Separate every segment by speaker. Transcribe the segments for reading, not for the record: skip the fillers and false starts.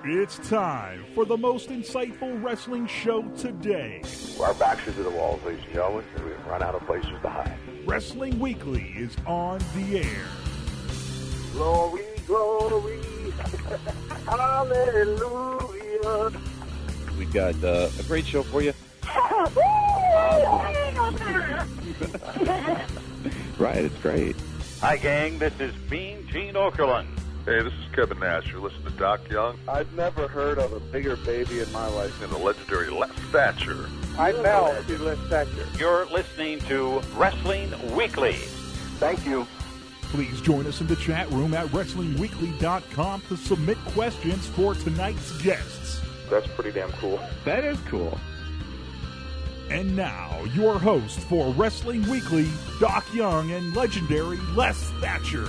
Speaker 1: It's time for the most insightful wrestling show today.
Speaker 2: Our backs are to the walls, ladies and gentlemen, and we've run out of places to hide.
Speaker 1: Wrestling Weekly is on the air.
Speaker 2: Glory, glory, hallelujah.
Speaker 3: We've got a great show for you. Right, it's great.
Speaker 4: Hi, gang. This is Mean Gene Okerlund.
Speaker 5: Hey, this is Kevin Nash. You're listening to Doc Young.
Speaker 6: I've never heard of a bigger baby in my life.
Speaker 5: And the legendary Les Thatcher.
Speaker 6: I now see Les Thatcher.
Speaker 4: You're listening to Wrestling Weekly.
Speaker 2: Thank you.
Speaker 1: Please join us in the chat room at WrestlingWeekly.com to submit questions for tonight's guests.
Speaker 2: That's pretty damn cool.
Speaker 3: That is cool.
Speaker 1: And now, your host for Wrestling Weekly, Doc Young and legendary Les Thatcher.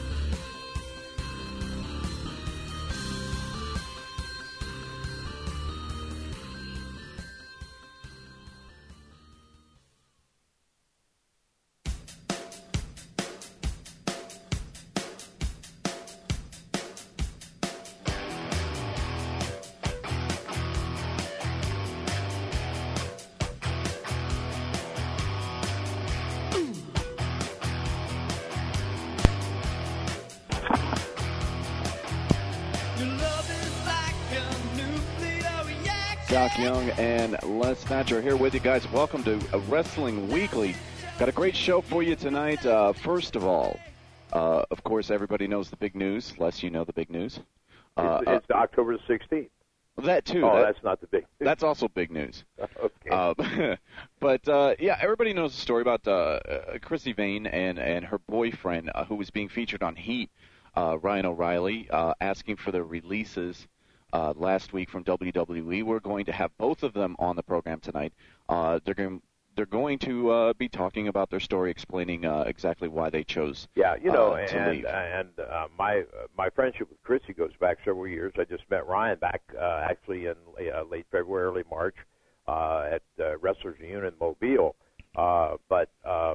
Speaker 3: Doc Young and Les Thatcher here with you guys. Welcome to Wrestling Weekly. Got a great show for you tonight. First of all, of course, everybody knows the big news. Les, you know the big news.
Speaker 2: It's October the 16th.
Speaker 3: That too.
Speaker 2: Oh, that's not the big news.
Speaker 3: That's also big news.
Speaker 2: Okay.
Speaker 3: But yeah, everybody knows the story about Chrissy Vane and her boyfriend who was being featured on Heat, Ryan O'Reilly, asking for their releases last week from WWE. We're going to have both of them on the program tonight. They're going to be talking about their story, explaining exactly why they chose
Speaker 2: to leave.
Speaker 3: And
Speaker 2: my friendship with Chrissy goes back several years. I just met Ryan back actually in late February, early March at Wrestlers Union in Mobile. But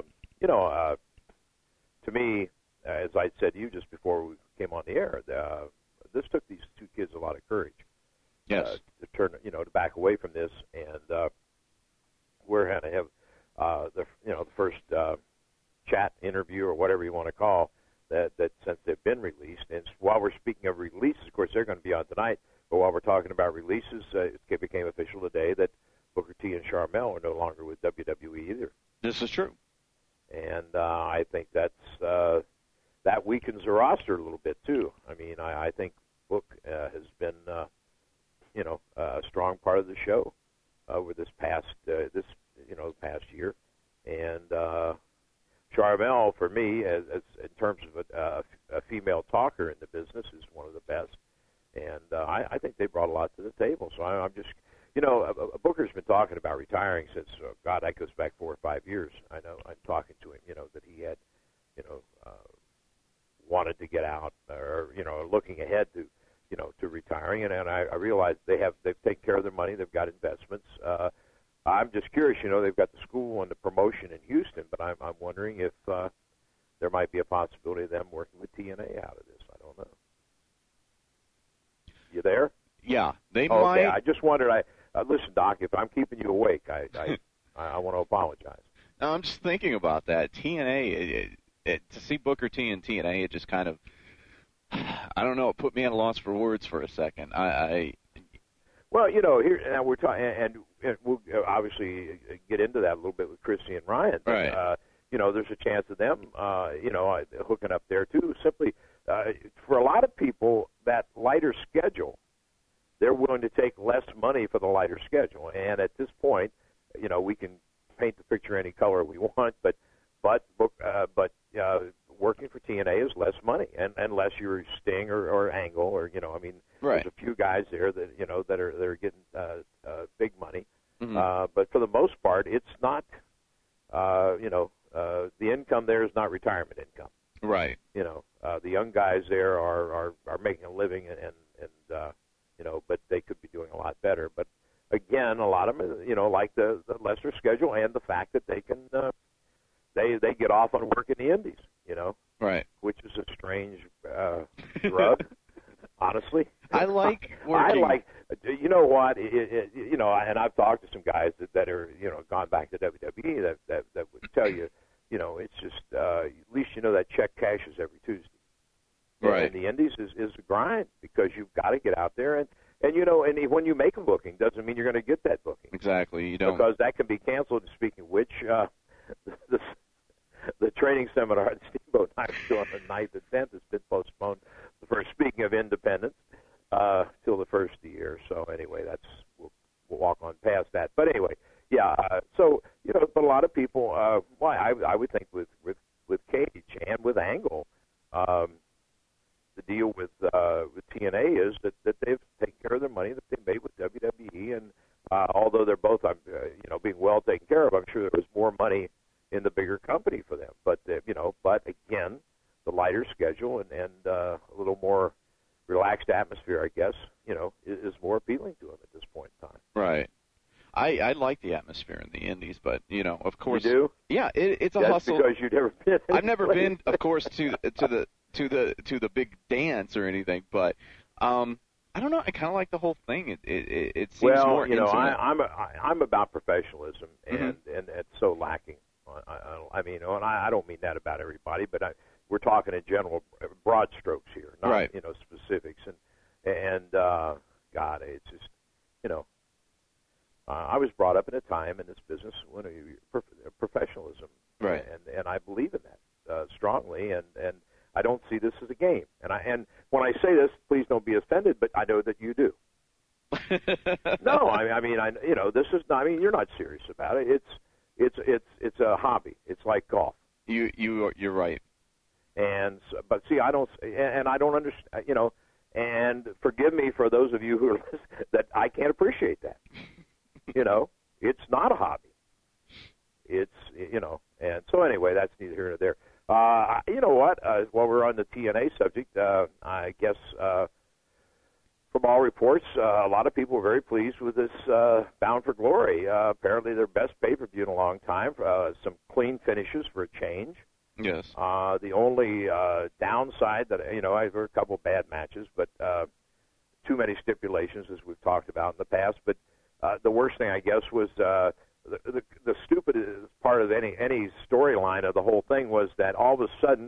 Speaker 2: to me, as I said to you just before we came on the air, this took these two kids a lot of courage.
Speaker 3: yes,
Speaker 2: To turn, to back away from this, and we're going to have the first chat interview or whatever you want to call that since they've been released. And while we're speaking of releases, of course they're going to be on tonight. But while we're talking about releases, it became official today that Booker T and Sharmell are no longer with WWE either.
Speaker 3: this is true.
Speaker 2: And I think that weakens the roster a little bit too. I mean, I think Book has been a strong part of the show over this past past year, and Sharmell for me, as in terms of a female talker in the business, is one of the best, and I think they brought a lot to the table. So I'm just. Booker's been talking about retiring since, that goes back 4 or 5 years. I know I'm talking to him, that he had, wanted to get out or, looking ahead to, to retiring. And I realize they've taken care of their money. They've got investments. I'm just curious, they've got the school and the promotion in Houston, but I'm wondering if there might be a possibility of them working with TNA out of this. I don't know. You there?
Speaker 3: Yeah, they
Speaker 2: Okay,
Speaker 3: might.
Speaker 2: I just wondered. Listen, Doc, if I'm keeping you awake, I want to apologize.
Speaker 3: No, I'm just thinking about that. TNA, to see Booker T and TNA, it just kind of, I don't know, it put me at a loss for words for a second.
Speaker 2: Well, here now we're talking, and we'll obviously get into that a little bit with Chrissy and Ryan. But,
Speaker 3: Right.
Speaker 2: There's a chance of them, hooking up there too. Simply, for a lot of people, that lighter schedule, they're willing to take less money for the lighter schedule. And at this point, we can paint the picture any color we want, but working for TNA is less money, and unless you're Sting or Angle or
Speaker 3: right.
Speaker 2: There's a few guys there that that are getting big money.
Speaker 3: Mm-hmm.
Speaker 2: But for the most part, it's not. The income there is not retirement income.
Speaker 3: Right.
Speaker 2: The young guys there are making a living and but they could be doing a lot better. But again, a lot of them, like the lesser schedule and the fact that they can they get off on work in the indies,
Speaker 3: Right.
Speaker 2: which is a strange drug. honestly.
Speaker 3: I like working.
Speaker 2: You know what? You know, and I've talked to some guys that are, you know, gone back to WWE that would tell you, you know, it's just at least you know that check cashes every Tuesday.
Speaker 3: Right.
Speaker 2: And the Indies is a grind because you've got to get out there and you know, and when you make a booking, doesn't mean you're going to get that booking.
Speaker 3: Exactly. You don't.
Speaker 2: Because that can be canceled. And speaking of which, the training seminar at Steamboat Night Show on the 9th and 10th has been postponed. For speaking of independence, till the first of the year. So anyway, we'll walk on past that. But anyway, yeah. So you know, but a lot of people. I would think with Cage and with Angle, the deal with TNA is that they've taken care of their money that they made with WWE, and although they're both you know, being well taken care of, I'm sure there was more money in the bigger company for them. But you know, but again, the lighter schedule and a little more relaxed atmosphere, I guess, you know, is more appealing to them at this point in time.
Speaker 3: Right. I like the atmosphere in the Indies, but you know, of course,
Speaker 2: you do.
Speaker 3: Yeah, it's a
Speaker 2: That's
Speaker 3: hustle.
Speaker 2: Because you've never been.
Speaker 3: I've never been, of course, to the big dance or anything, but I don't know. I kind of like the whole thing. It seems more
Speaker 2: you know,
Speaker 3: intimate.
Speaker 2: I'm about professionalism,
Speaker 3: Mm-hmm.
Speaker 2: and it's so lacking. I mean, and I don't mean that about everybody, but we're talking in general, broad strokes here, not
Speaker 3: right.
Speaker 2: You know, specifics. And God, it's just, you know, I was brought up in a time in this business when professionalism,
Speaker 3: right?
Speaker 2: And I believe in that strongly, and I don't see this as a game. And when I say this, please don't be offended, but I know that you do. No, I mean, you know, this is not. I mean, you're not serious about it. It's a hobby. It's like golf.
Speaker 3: You're right.
Speaker 2: And but see, I don't understand. You know, and forgive me for those of you who are that I can't appreciate that. You know, it's not a hobby. It's, you know, and so anyway, that's neither here nor there. You know what? While we're on the TNA subject, I guess from all reports, a lot of people were very pleased with this Bound for Glory. Apparently, their best pay-per-view in a long time. Some clean finishes for a change.
Speaker 3: Yes.
Speaker 2: The only downside that, you know, I've heard a couple of bad matches, but too many stipulations, as we've talked about in the past. But the worst thing, I guess, was the stupidest part of any storyline of the whole thing was that all of a sudden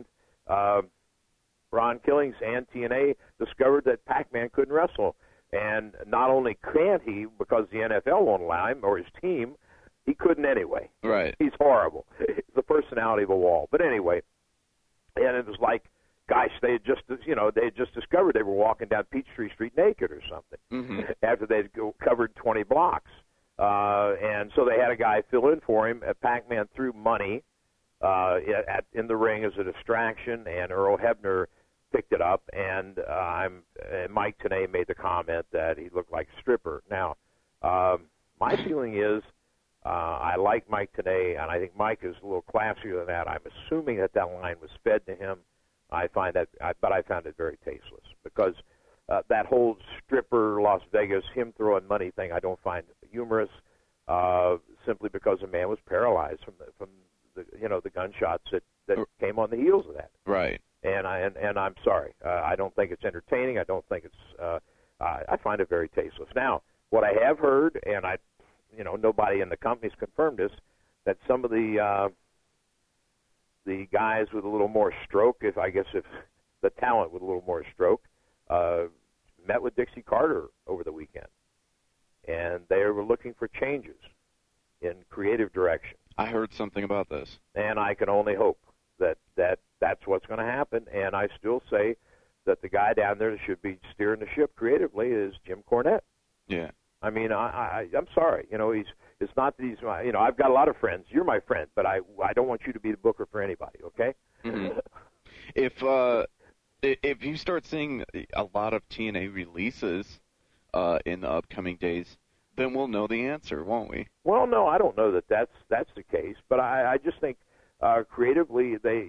Speaker 2: Ron Killings and TNA discovered that Pac-Man couldn't wrestle. And not only can't he, because the NFL won't allow him, or his team, he couldn't anyway.
Speaker 3: Right.
Speaker 2: He's horrible. He's the personality of a wall. But anyway, and it was like, gosh, they had just discovered they were walking down Peachtree Street naked or something.
Speaker 3: Mm-hmm.
Speaker 2: After they'd covered 20 blocks. And so they had a guy fill in for him. Pac-Man threw money in the ring as a distraction, and Earl Hebner picked it up, and Mike Tenay made the comment that he looked like a stripper. Now, my feeling is I like Mike Tenay, and I think Mike is a little classier than that. I'm assuming that line was fed to him. But I found it very tasteless because that whole stripper Las Vegas, him throwing money thing, I don't find humorous. Simply because the man was paralyzed from the gunshots that came on the heels of that.
Speaker 3: Right.
Speaker 2: And I'm sorry. I don't think it's entertaining. I don't think it's. I find it very tasteless. Now, what I have heard, and nobody in the company's confirmed this, that some of the guys with a little more stroke, if the talent with a little more stroke, met with Dixie Carter over the weekend, and they were looking for changes in creative direction.
Speaker 3: I heard something about this,
Speaker 2: and I can only hope that that's what's going to happen. And I still say that the guy down there that should be steering the ship creatively is Jim Cornette.
Speaker 3: Yeah.
Speaker 2: I mean, I'm sorry. It's not that he's. I've got a lot of friends. You're my friend, but I don't want you to be the booker for anybody. Okay.
Speaker 3: Mm-hmm. If you start seeing a lot of TNA releases in the upcoming days, then we'll know the answer, won't we?
Speaker 2: Well, no, I don't know that that's the case, but I just think creatively they're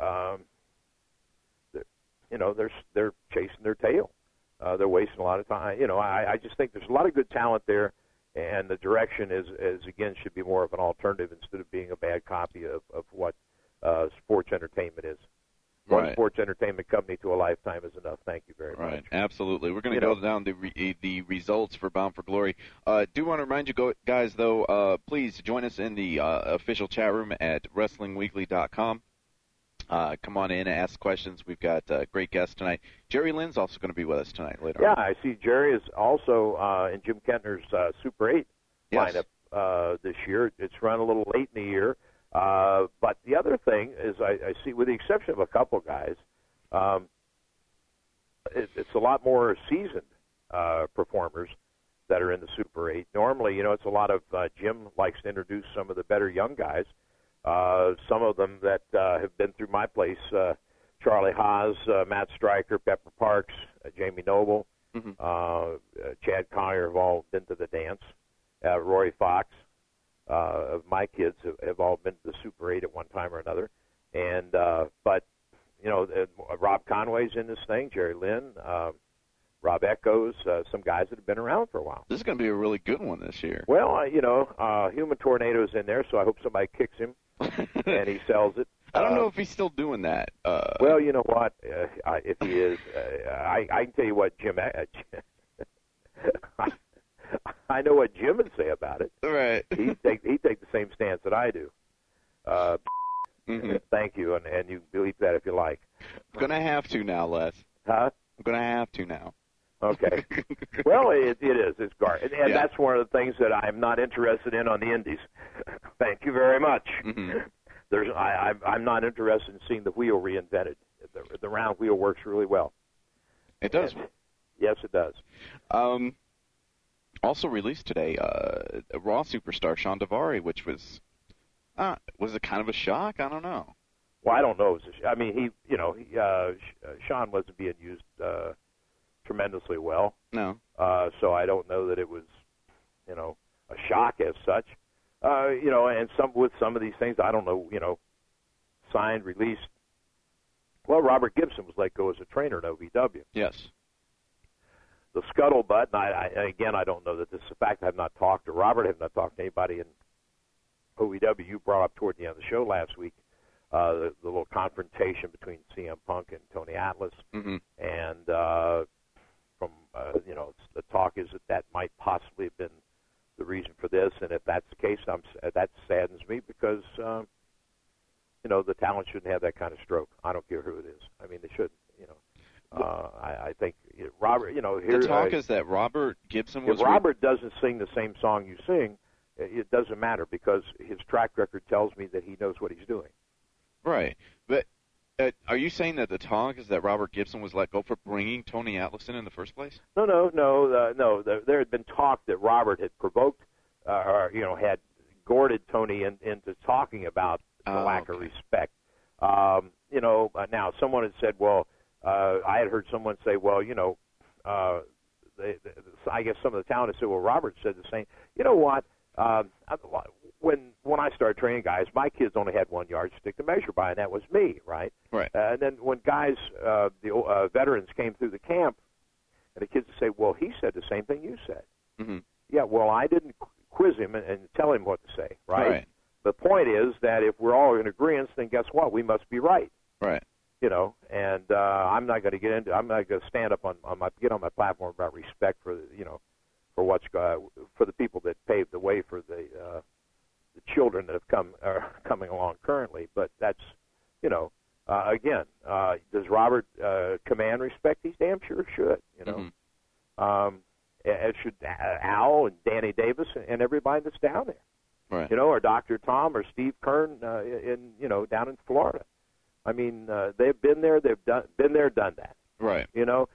Speaker 2: chasing their tail. They're wasting a lot of time. I just think there's a lot of good talent there, and the direction is again should be more of an alternative instead of being a bad copy of what sports entertainment is. One
Speaker 3: Right.
Speaker 2: sports entertainment company to a lifetime is enough. Thank you very
Speaker 3: Right,
Speaker 2: much.
Speaker 3: absolutely. We're going to go down the results for Bound for Glory. Do want to remind you guys, though, please join us in the official chat room at WrestlingWeekly.com. Come on in, ask questions. We've got great guests tonight. Jerry Lynn's also going to be with us tonight later on.
Speaker 2: I see Jerry is also in Jim Kentner's Super 8
Speaker 3: Yes.
Speaker 2: lineup this year. It's run a little late in the year. But the other thing is I see, with the exception of a couple guys, it's a lot more seasoned performers that are in the Super 8. Normally, it's a lot of Jim likes to introduce some of the better young guys. Some of them that have been through my place, Charlie Haas, Matt Stryker, Pepper Parks, Jamie Noble, Chad Collier have all been to the dance. Roy Fox, of my kids have all been to the Super 8 at one time or another. And but Rob Conway's in this thing, Jerry Lynn, Rob Echoes, some guys that have been around for a while.
Speaker 3: This is going to be a really good one this year.
Speaker 2: Well, Human Tornado's in there, so I hope somebody kicks him and he sells it.
Speaker 3: I don't know if he's still doing that.
Speaker 2: Well, you know what? If he is, I can tell you what Jim. I know what Jim would say about it.
Speaker 3: Right.
Speaker 2: He'd take the same stance that I do. Thank you, and you can believe that if you like.
Speaker 3: I'm going to have to now, Les.
Speaker 2: Huh?
Speaker 3: I'm going to have to now.
Speaker 2: Okay. Well, it is. It's garbage. And
Speaker 3: Yeah.
Speaker 2: that's one of the things that I'm not interested in on the indies. Thank you very much. I'm not interested in seeing the wheel reinvented. The round wheel works really well.
Speaker 3: It does.
Speaker 2: And, yes, it does.
Speaker 3: Also released today, Raw superstar Sean Daivari, which was it kind of a shock? I don't know.
Speaker 2: Well, I don't know. I mean, Sean wasn't being used tremendously well.
Speaker 3: No.
Speaker 2: So I don't know that it was, a shock as such. And with some of these things, I don't know, signed, released. Well, Robert Gibson was let go as a trainer at OVW.
Speaker 3: Yes.
Speaker 2: The scuttlebutt, and I don't know that this is a fact. I have not talked to Robert. I have not talked to anybody in OVW. You brought up toward the end of the show last week the little confrontation between CM Punk and Tony Atlas. And from the talk is that might possibly have been the reason for this. And if that's the case, that saddens me because the talent shouldn't have that kind of stroke. I don't care who it is. I mean, they shouldn't. I think Robert. Here
Speaker 3: the talk is that Robert Gibson was.
Speaker 2: If Robert doesn't sing the same song you sing, it doesn't matter because his track record tells me that he knows what he's doing.
Speaker 3: Right, but are you saying that the talk is that Robert Gibson was let go for bringing Tony Atlas in the first place?
Speaker 2: No. There had been talk that Robert had provoked, had gourded Tony into talking about the lack of respect. Now someone had said, well. I had heard someone say, well, I guess some of the talent had said, well, Robert said the same. You know what? When I started training guys, my kids only had 1 yardstick to measure by, and that was me, right?
Speaker 3: Right.
Speaker 2: And then when guys, the veterans came through the camp, and the kids would say, well, he said the same thing you said. Yeah, well, I didn't quiz him and tell him what to say, right? The point is that if we're all in agreement, then guess what? We must be right.
Speaker 3: Right.
Speaker 2: And I'm not going to get into. I'm not going to stand up on my platform about respect for for what's for the people that paved the way for the children that have coming along currently. But that's again, does Robert command respect? He's damn sure should. As should Al and Danny Davis and everybody that's down there.
Speaker 3: Right.
Speaker 2: Or Dr. Tom or Steve Kern down in Florida. I mean, they've been there. They've been there, done that.
Speaker 3: Right.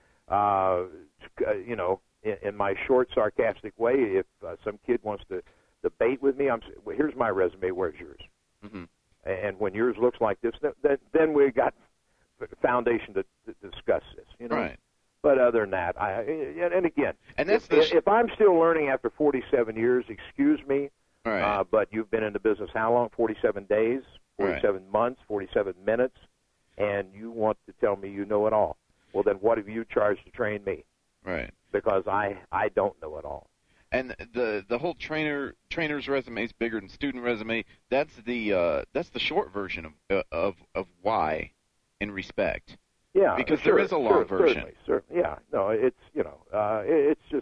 Speaker 2: In my short, sarcastic way, if some kid wants to debate with me, here's my resume. Where's yours? And when yours looks like this, then we got foundation to discuss this.
Speaker 3: Right.
Speaker 2: But other than that, if I'm still learning after 47 years, excuse me.
Speaker 3: Right.
Speaker 2: But you've been in the business how long? 47 days. 47 months, 47 minutes, and you want to tell me you know it all. Well, then what have you charged to train me?
Speaker 3: Right.
Speaker 2: Because I don't know it all.
Speaker 3: And the whole trainer's resume is bigger than student resume. That's the short version of why in respect.
Speaker 2: Yeah,
Speaker 3: because there is a long version.
Speaker 2: Certainly. Yeah, no, it's it's just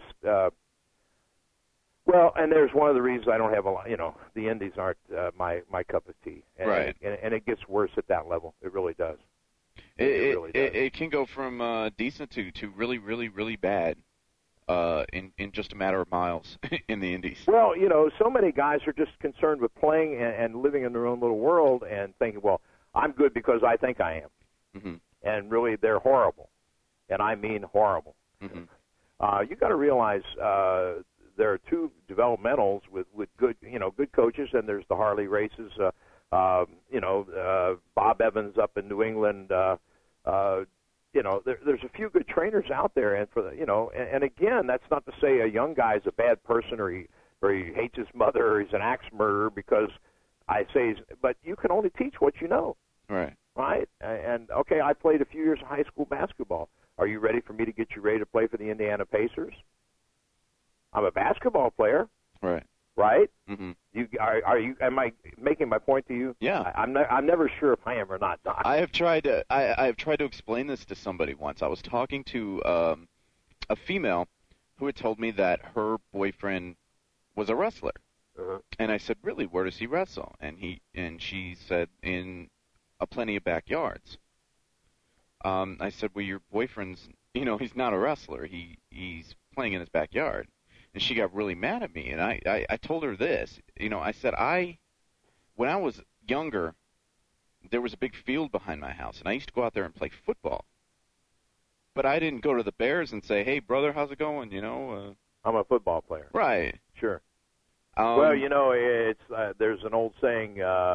Speaker 2: well, and there's one of the reasons I don't have a lot. The Indies aren't my cup of tea, and,
Speaker 3: right?
Speaker 2: And it gets worse at that level. It really does.
Speaker 3: It can go from decent to really, really, really bad in just a matter of miles in the Indies.
Speaker 2: Well, so many guys are just concerned with playing and living in their own little world and thinking, well, I'm good because I think I am.
Speaker 3: Mm-hmm.
Speaker 2: And really, they're horrible, and I mean horrible.
Speaker 3: Mm-hmm.
Speaker 2: You got to realize there are two developmentals with good good coaches, and there's the Harley races. Bob Evans up in New England. There's a few good trainers out there, and and again, that's not to say a young guy's a bad person or he hates his mother or he's an axe murderer because but you can only teach what you know.
Speaker 3: Right.
Speaker 2: Right? And, okay, I played a few years of high school basketball. Are you ready for me to get you ready to play for the Indiana Pacers? I'm a basketball player.
Speaker 3: Right.
Speaker 2: Right?
Speaker 3: Mm-hmm.
Speaker 2: Am I making my point to you?
Speaker 3: Yeah.
Speaker 2: I'm never sure if I am or not, Doc.
Speaker 3: I have tried to explain this to somebody once. I was talking to a female who had told me that her boyfriend was a wrestler.
Speaker 2: Uh-huh.
Speaker 3: And I said, "Really? Where does he wrestle?" And she said, "In plenty of backyards." I said, "Well, your boyfriend's, he's not a wrestler. He's playing in his backyard." And she got really mad at me. And I told her this. I said, when I was younger, there was a big field behind my house, and I used to go out there and play football. But I didn't go to the Bears and say, "Hey, brother, how's it going?"
Speaker 2: I'm a football player.
Speaker 3: Right.
Speaker 2: Sure. Well, it's there's an old saying,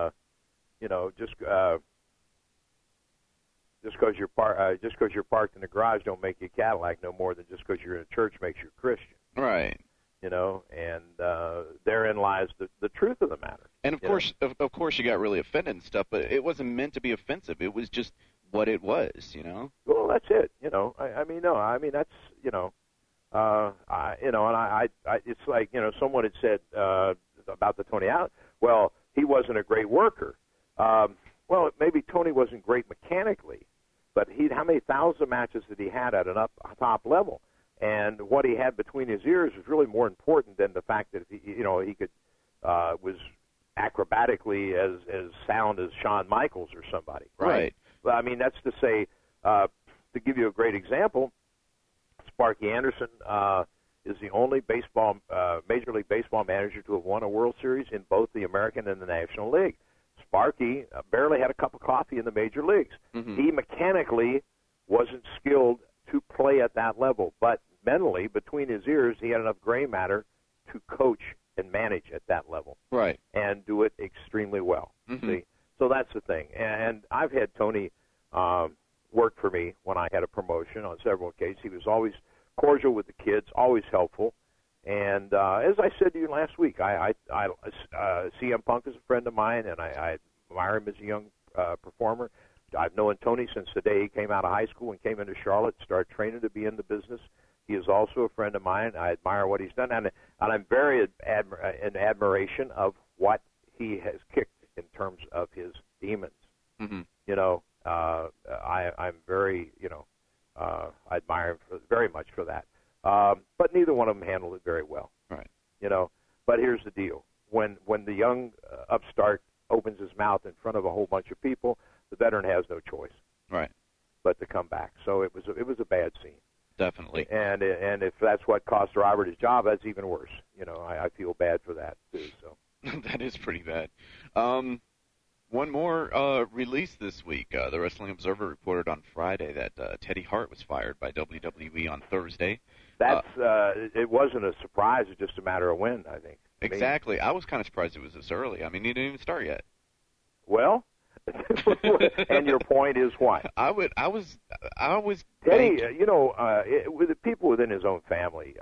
Speaker 2: just because you're parked in the garage don't make you a Cadillac no more than just because you're in a church makes you a Christian.
Speaker 3: Right.
Speaker 2: And therein lies the truth of the matter.
Speaker 3: And of course, you got really offended and stuff, but it wasn't meant to be offensive. It was just what it was,
Speaker 2: Well, that's it. That's it's like someone had said about the Tony Allen. Well, he wasn't a great worker. Well, maybe Tony wasn't great mechanically, but how many thousand matches did he had at an top level? And what he had between his ears was really more important than the fact that he could was acrobatically as sound as Shawn Michaels or somebody. Right. Well, I mean, that's to say, to give you a great example, Sparky Anderson is the only Major League Baseball manager to have won a World Series in both the American and the National League. Sparky barely had a cup of coffee in the major leagues. Mm-hmm. He mechanically wasn't skilled to play at that level, but mentally, between his ears, he had enough gray matter to coach and manage at that level.
Speaker 3: Right.
Speaker 2: And do it extremely well.
Speaker 3: Mm-hmm.
Speaker 2: See? So that's the thing. And I've had Tony work for me when I had a promotion on several occasions. He was always cordial with the kids, always helpful. And as I said to you last week, CM Punk is a friend of mine, and I admire him as a young performer. I've known Tony since the day he came out of high school and came into Charlotte, started training to be in the business. He is also a friend of mine. I admire what he's done, and I'm very in admiration of what he has kicked in terms of his demons.
Speaker 3: Mm-hmm.
Speaker 2: I'm very, I admire him very much for that. But neither one of them handled it very well.
Speaker 3: Right.
Speaker 2: But here's the deal: when the young upstart opens his mouth in front of a whole bunch of people, the veteran has no choice.
Speaker 3: Right.
Speaker 2: But to come back. So it was a bad scene.
Speaker 3: Definitely.
Speaker 2: And if that's what cost Robert his job, that's even worse. I feel bad for that too. So
Speaker 3: that is pretty bad. One more release this week. The Wrestling Observer reported on Friday that Teddy Hart was fired by WWE on Thursday.
Speaker 2: That's it wasn't a surprise. It's just a matter of when, I think.
Speaker 3: Exactly. I was kind of surprised it was this early. I mean, he didn't even start yet.
Speaker 2: Well, and your point is what?
Speaker 3: I was
Speaker 2: Teddy, with the people within his own family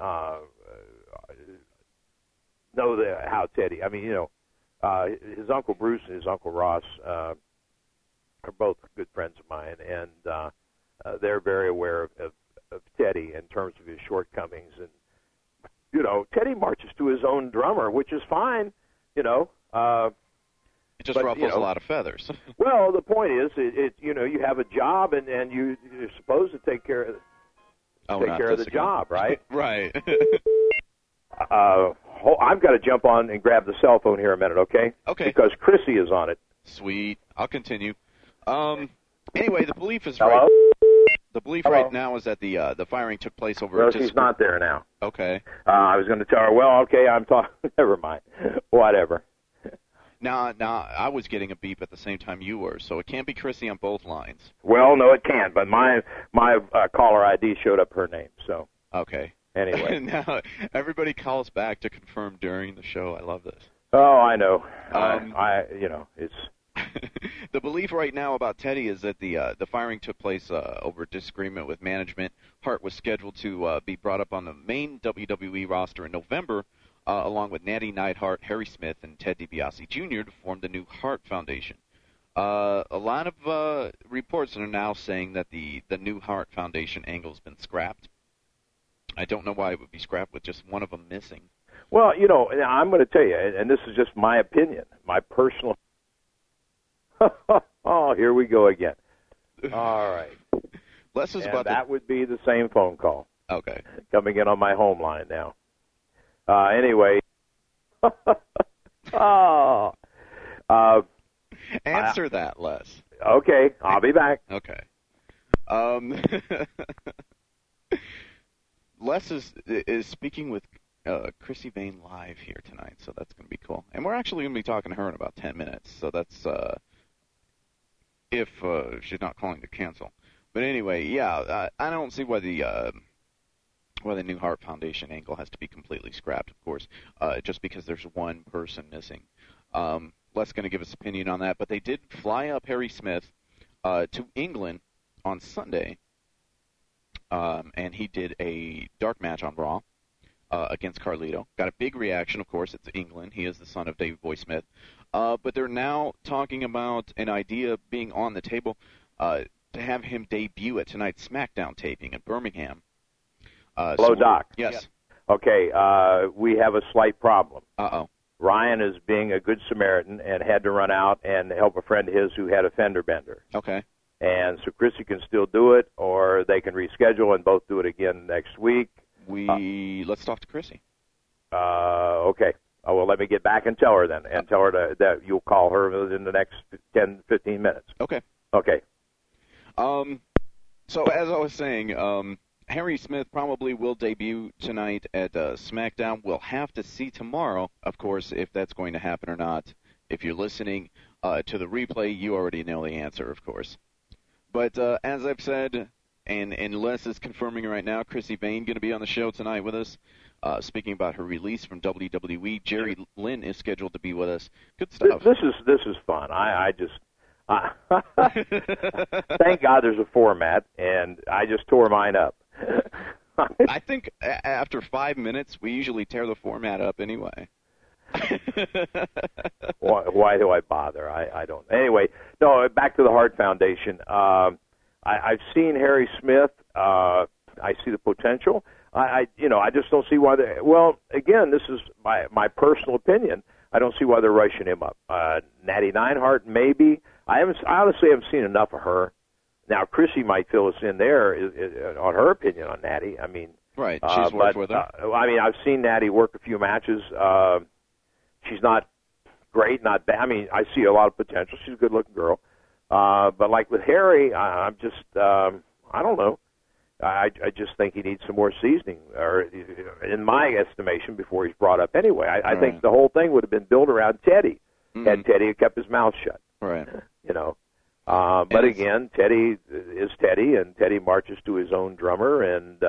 Speaker 2: know how Teddy. I mean, his Uncle Bruce and his Uncle Ross are both good friends of mine, and they're very aware of Teddy in terms of his shortcomings. And Teddy marches to his own drummer, which is fine.
Speaker 3: It just
Speaker 2: But,
Speaker 3: ruffles a lot of feathers.
Speaker 2: Well, the point is, you have a job, and you're supposed to take care of the job, right?
Speaker 3: Right.
Speaker 2: I've got to jump on and grab the cell phone here a minute, okay?
Speaker 3: Okay.
Speaker 2: Because Chrissy is on it.
Speaker 3: Sweet. I'll continue. Anyway, the belief is
Speaker 2: Hello?
Speaker 3: The belief
Speaker 2: Hello?
Speaker 3: right now is that the firing took place over.
Speaker 2: Well, she's not there now.
Speaker 3: Okay.
Speaker 2: I was going to tell her, well, okay, I'm talking. Never mind. Whatever.
Speaker 3: Now, I was getting a beep at the same time you were, so it can't be Chrissy on both lines.
Speaker 2: Well, no, it can't. But my caller ID showed up her name. So.
Speaker 3: Okay.
Speaker 2: Anyway.
Speaker 3: Now everybody calls back to confirm during the show. I love this.
Speaker 2: Oh, I know. It's.
Speaker 3: The belief right now about Teddy is that the firing took place over disagreement with management. Hart was scheduled to be brought up on the main WWE roster in November, along with Natty Neidhart, Harry Smith, and Ted DiBiase Jr. to form the new Hart Foundation. A lot of reports are now saying that the new Hart Foundation angle has been scrapped. I don't know why it would be scrapped with just one of them missing.
Speaker 2: Well, I'm going to tell you, and this is just my opinion, my personal. Oh, here we go again. All right.
Speaker 3: Les is about
Speaker 2: that would be the same phone call.
Speaker 3: Okay.
Speaker 2: Coming in on my home line now. Anyway.
Speaker 3: Answer that, Les.
Speaker 2: Okay, I'll be back.
Speaker 3: Okay. Les is speaking with Chrissy Vane live here tonight, so that's going to be cool. And we're actually going to be talking to her in about 10 minutes, so that's if she's not calling to cancel. But anyway, yeah, I don't see why the new Hart Foundation angle has to be completely scrapped, of course, just because there's one person missing. Les going to give his opinion on that, but they did fly up Harry Smith to England on Sunday, and he did a dark match on Raw against Carlito. Got a big reaction, of course. It's England. He is the son of Davey Boy Smith. But they're now talking about an idea being on the table to have him debut at tonight's SmackDown taping in Birmingham.
Speaker 2: Hello, Doc.
Speaker 3: Yes.
Speaker 2: Okay, we have a slight problem.
Speaker 3: Uh-oh.
Speaker 2: Ryan is being a good Samaritan and had to run out and help a friend of his who had a fender bender.
Speaker 3: Okay.
Speaker 2: And so Chrissy can still do it, or they can reschedule and both do it again next week.
Speaker 3: Let's talk to Chrissy.
Speaker 2: Okay. Oh, well, let me get back and tell her then, and tell her that you'll call her within the next 10, 15 minutes.
Speaker 3: Okay.
Speaker 2: Okay.
Speaker 3: So as I was saying, Harry Smith probably will debut tonight at SmackDown. We'll have to see tomorrow, of course, if that's going to happen or not. If you're listening to the replay, you already know the answer, of course. But as I've said, and Les is confirming right now, Chrissy Vane going to be on the show tonight with us. Speaking about her release from WWE, Jerry Lynn is scheduled to be with us. Good stuff.
Speaker 2: This is fun. I just thank God there's a format, and I just tore mine up.
Speaker 3: I think after 5 minutes, we usually tear the format up anyway.
Speaker 2: Why do I bother? I don't. Anyway, no. Back to the Hart Foundation. I've seen Harry Smith. I see the potential. I just don't see why they. Well, again, this is my personal opinion. I don't see why they're rushing him up. Natty Neidhart, maybe. I honestly haven't seen enough of her. Now, Chrissy might fill us in there on her opinion on Natty. I mean,
Speaker 3: right? She's worked with her.
Speaker 2: I mean, I've seen Natty work a few matches. She's not great, not bad. I mean, I see a lot of potential. She's a good-looking girl. But like with Harry, I'm just, I don't know. I just think he needs some more seasoning, or in my estimation, before he's brought up anyway. I think the whole thing would have been built around Teddy, had Teddy had kept his mouth shut.
Speaker 3: Right.
Speaker 2: But again, Teddy is Teddy, and Teddy marches to his own drummer, and,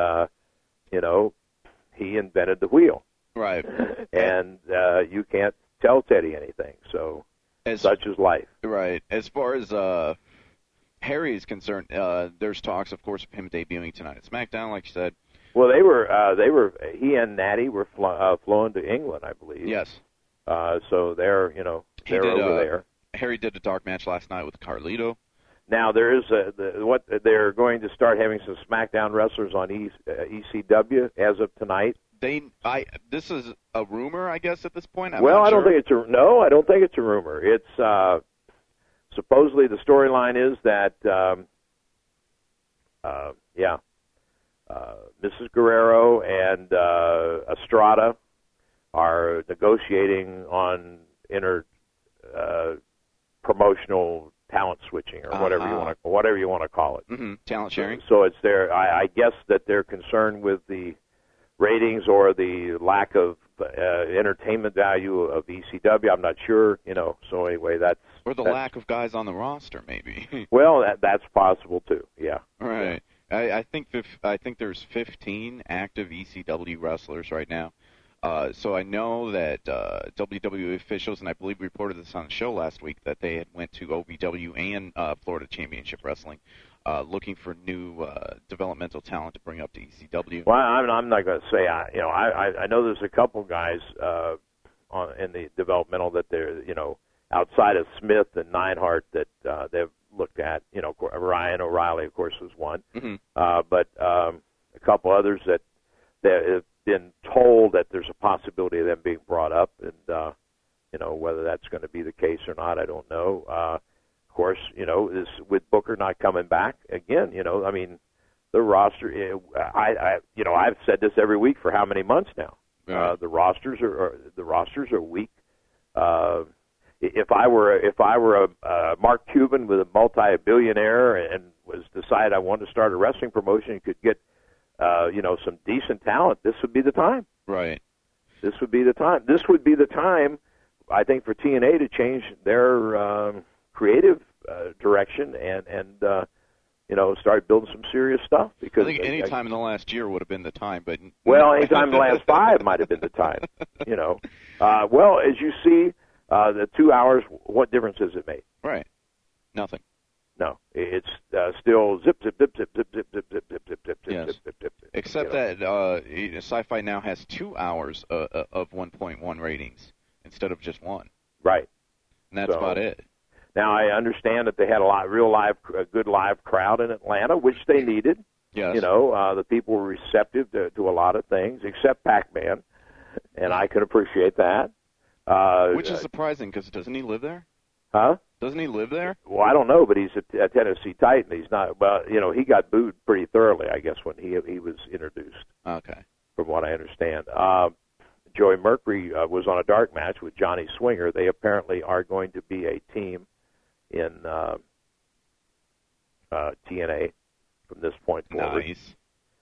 Speaker 2: he invented the wheel.
Speaker 3: Right.
Speaker 2: And you can't tell Teddy anything, so such is life.
Speaker 3: Right. As far as Harry is concerned, there's talks, of course, of him debuting tonight at SmackDown, like you said.
Speaker 2: Well, he and Natty were flown to England, I believe.
Speaker 3: Yes.
Speaker 2: So they're over there.
Speaker 3: Harry did a dark match last night with Carlito.
Speaker 2: Now there is what they're going to start having some SmackDown wrestlers on ECW as of tonight.
Speaker 3: This is a rumor, I guess, at this point. I'm
Speaker 2: well,
Speaker 3: not
Speaker 2: I don't
Speaker 3: sure.
Speaker 2: think it's I don't think it's a rumor. It's supposedly the storyline is that Mrs. Guerrero and Estrada are negotiating on promotional talent switching or whatever you want to call it.
Speaker 3: Mm-hmm. Talent sharing.
Speaker 2: So it's there. I guess that they're concerned with the ratings or the lack of entertainment value of ECW. I'm not sure. So anyway, that's
Speaker 3: lack of guys on the roster, maybe.
Speaker 2: Well, that's possible too. Yeah.
Speaker 3: Right. I think there's 15 active ECW wrestlers right now. So I know that WWE officials, and I believe we reported this on the show last week, that they had went to OVW and Florida Championship Wrestling looking for new developmental talent to bring up to ECW.
Speaker 2: Well, I'm not going to say I know there's a couple guys in the developmental that they're outside of Smith and Neidhart that they've looked at. Ryan O'Reilly, of course, was one,
Speaker 3: mm-hmm.
Speaker 2: But a couple others that have been told that there's a possibility of them being brought up, and whether that's going to be the case or not, I don't know. Of course, this with Booker not coming back again. I mean, the roster. I've said this every week for how many months now.
Speaker 3: Right.
Speaker 2: The rosters are weak. If I were a Mark Cuban with a multi-billionaire and was decided I wanted to start a wrestling promotion and could get some decent talent, this would be the time.
Speaker 3: Right.
Speaker 2: This would be the time. This would be the time, I think, for TNA to change their creative direction and start building some serious stuff. Because
Speaker 3: I think any time in the last year would have been the time, but
Speaker 2: any time in the last 5 might have been the time. Well, as you see, the 2 hours, what difference does it make?
Speaker 3: Right. Nothing.
Speaker 2: No, it's still zip, zip, zip, zip, zip, zip, zip, zip, zip, zip, zip,
Speaker 3: yes.
Speaker 2: zip, zip, zip, zip.
Speaker 3: Except that Sci-Fi now has 2 hours of 1.1 ratings instead of just 1.
Speaker 2: Right.
Speaker 3: And that's about it.
Speaker 2: Now I understand that they had a good live crowd in Atlanta, which they needed.
Speaker 3: Yes.
Speaker 2: The people were receptive to a lot of things, except Pac-Man, and I can appreciate that.
Speaker 3: Which is surprising because doesn't he live there?
Speaker 2: Huh?
Speaker 3: Doesn't he live there?
Speaker 2: Well, I don't know, but he's a Tennessee Titan. He's not. Well, he got booed pretty thoroughly, I guess, when he was introduced.
Speaker 3: Okay.
Speaker 2: From what I understand, Joey Mercury was on a dark match with Johnny Swinger. They apparently are going to be a team in TNA from this point forward.
Speaker 3: Nice.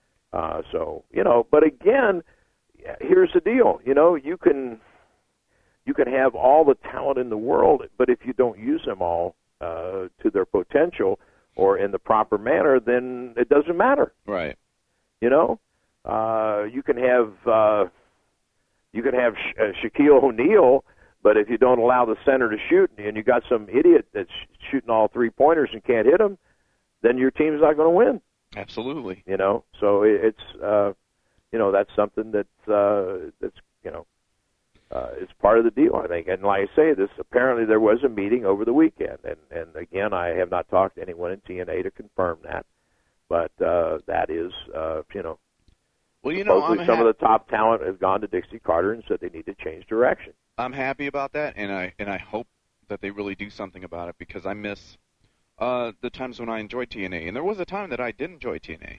Speaker 2: But again, here's the deal. You can have all the talent in the world, but if you don't use them all to their potential or in the proper manner, then it doesn't matter.
Speaker 3: Right.
Speaker 2: You can have Shaquille O'Neal, but if you don't allow the center to shoot, and you got some idiot that's shooting all 3-pointers and can't hit them, then your team's not going to win.
Speaker 3: Absolutely.
Speaker 2: So it's that's something that's it's part of the deal, I think. And like I say, apparently there was a meeting over the weekend, and again, I have not talked to anyone in TNA to confirm that, but that is,
Speaker 3: Well,
Speaker 2: supposedly some of the top talent has gone to Dixie Carter and said they need to change direction.
Speaker 3: I'm happy about that, and I hope that they really do something about it because I miss the times when I enjoyed TNA, and there was a time that I did enjoy TNA.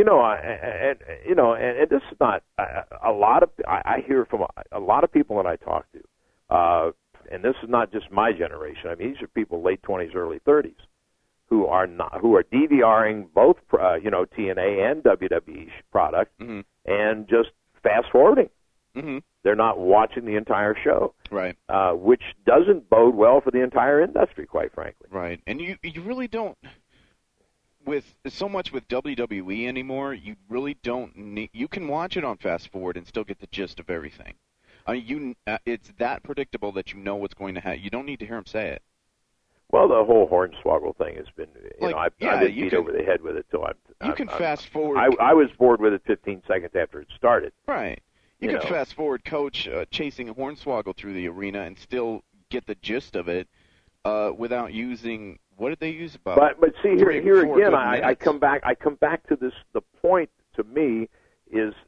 Speaker 3: And
Speaker 2: this is not a lot of. I hear from a lot of people that I talk to, and this is not just my generation. I mean, these are people late 20s, early 30s, who are DVRing both, TNA and WWE product,
Speaker 3: mm-hmm.
Speaker 2: and just fast forwarding.
Speaker 3: Mm-hmm.
Speaker 2: They're not watching the entire show,
Speaker 3: right?
Speaker 2: Which doesn't bode well for the entire industry, quite frankly.
Speaker 3: Right, and you really don't. With so much with WWE anymore, you really don't need. You can watch it on fast forward and still get the gist of everything. I mean, it's that predictable that you know what's going to happen. You don't need to hear him say it.
Speaker 2: Well, the whole Hornswoggle thing has been, I've been beat over the head with it till I'm
Speaker 3: fast forward.
Speaker 2: I was bored with it 15 seconds after it started.
Speaker 3: Right. You can fast forward Coach chasing a Hornswoggle through the arena and still get the gist of it without using. What did they use about?
Speaker 2: But see here again, I come back to this. The point to me is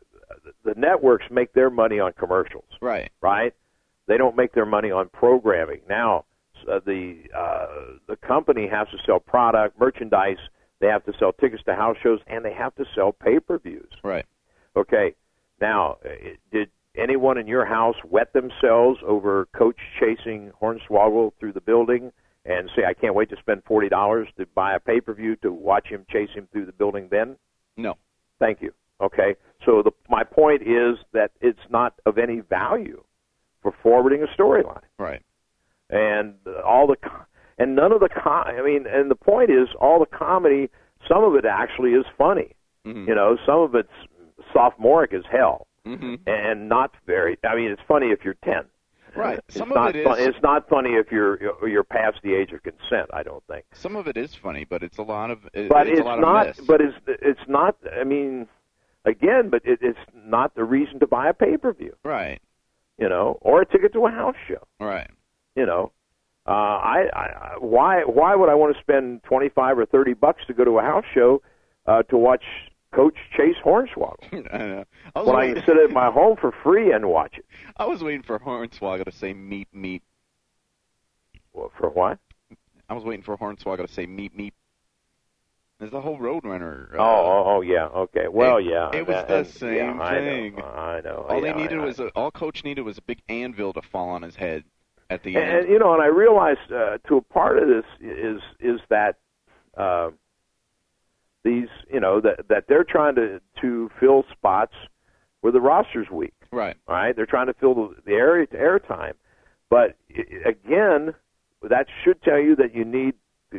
Speaker 2: the networks make their money on commercials.
Speaker 3: Right.
Speaker 2: Right? They don't make their money on programming. Now, the company has to sell product, merchandise. They have to sell tickets to house shows, and they have to sell pay-per-views.
Speaker 3: Right.
Speaker 2: Okay. Now, did anyone in your house wet themselves over Coach chasing Hornswoggle through the building and say, I can't wait to spend $40 to buy a pay-per-view to watch him chase him through the building then?
Speaker 3: No.
Speaker 2: Thank you. Okay. So my point is that it's not of any value for forwarding a storyline.
Speaker 3: Right.
Speaker 2: And none of the and the point is all the comedy, some of it actually is funny.
Speaker 3: Mm-hmm.
Speaker 2: You know, some of it's sophomoric as hell.
Speaker 3: Mm-hmm.
Speaker 2: And not very. I mean, it's funny if you're 10.
Speaker 3: Right.
Speaker 2: It's not funny if you're past the age of consent. I don't think.
Speaker 3: Some of it is funny, but it's a lot of.
Speaker 2: But it's not. But it's not. I mean, again, but it's not the reason to buy a pay-per-view.
Speaker 3: Right.
Speaker 2: You know, or a ticket to a house show.
Speaker 3: Right.
Speaker 2: You know, why would I want to spend $25 or $30 to go to a house show to watch Coach chase Hornswoggle?
Speaker 3: I know.
Speaker 2: I can sit at my home for free and watch it.
Speaker 3: I was waiting for Hornswoggle to say meep meep.
Speaker 2: Well, for what?
Speaker 3: I was waiting for Hornswoggle to say meep meep. There's the whole Roadrunner.
Speaker 2: Oh, yeah. Okay. Well, yeah.
Speaker 3: It was the same thing.
Speaker 2: I know.
Speaker 3: All Coach needed was a big anvil to fall on his head at the end.
Speaker 2: And you know, and I realized to a part of this is that these, you know, that they're trying to fill spots where the roster's weak.
Speaker 3: Right.
Speaker 2: All right. They're trying to fill the air time, but again, that should tell you that you need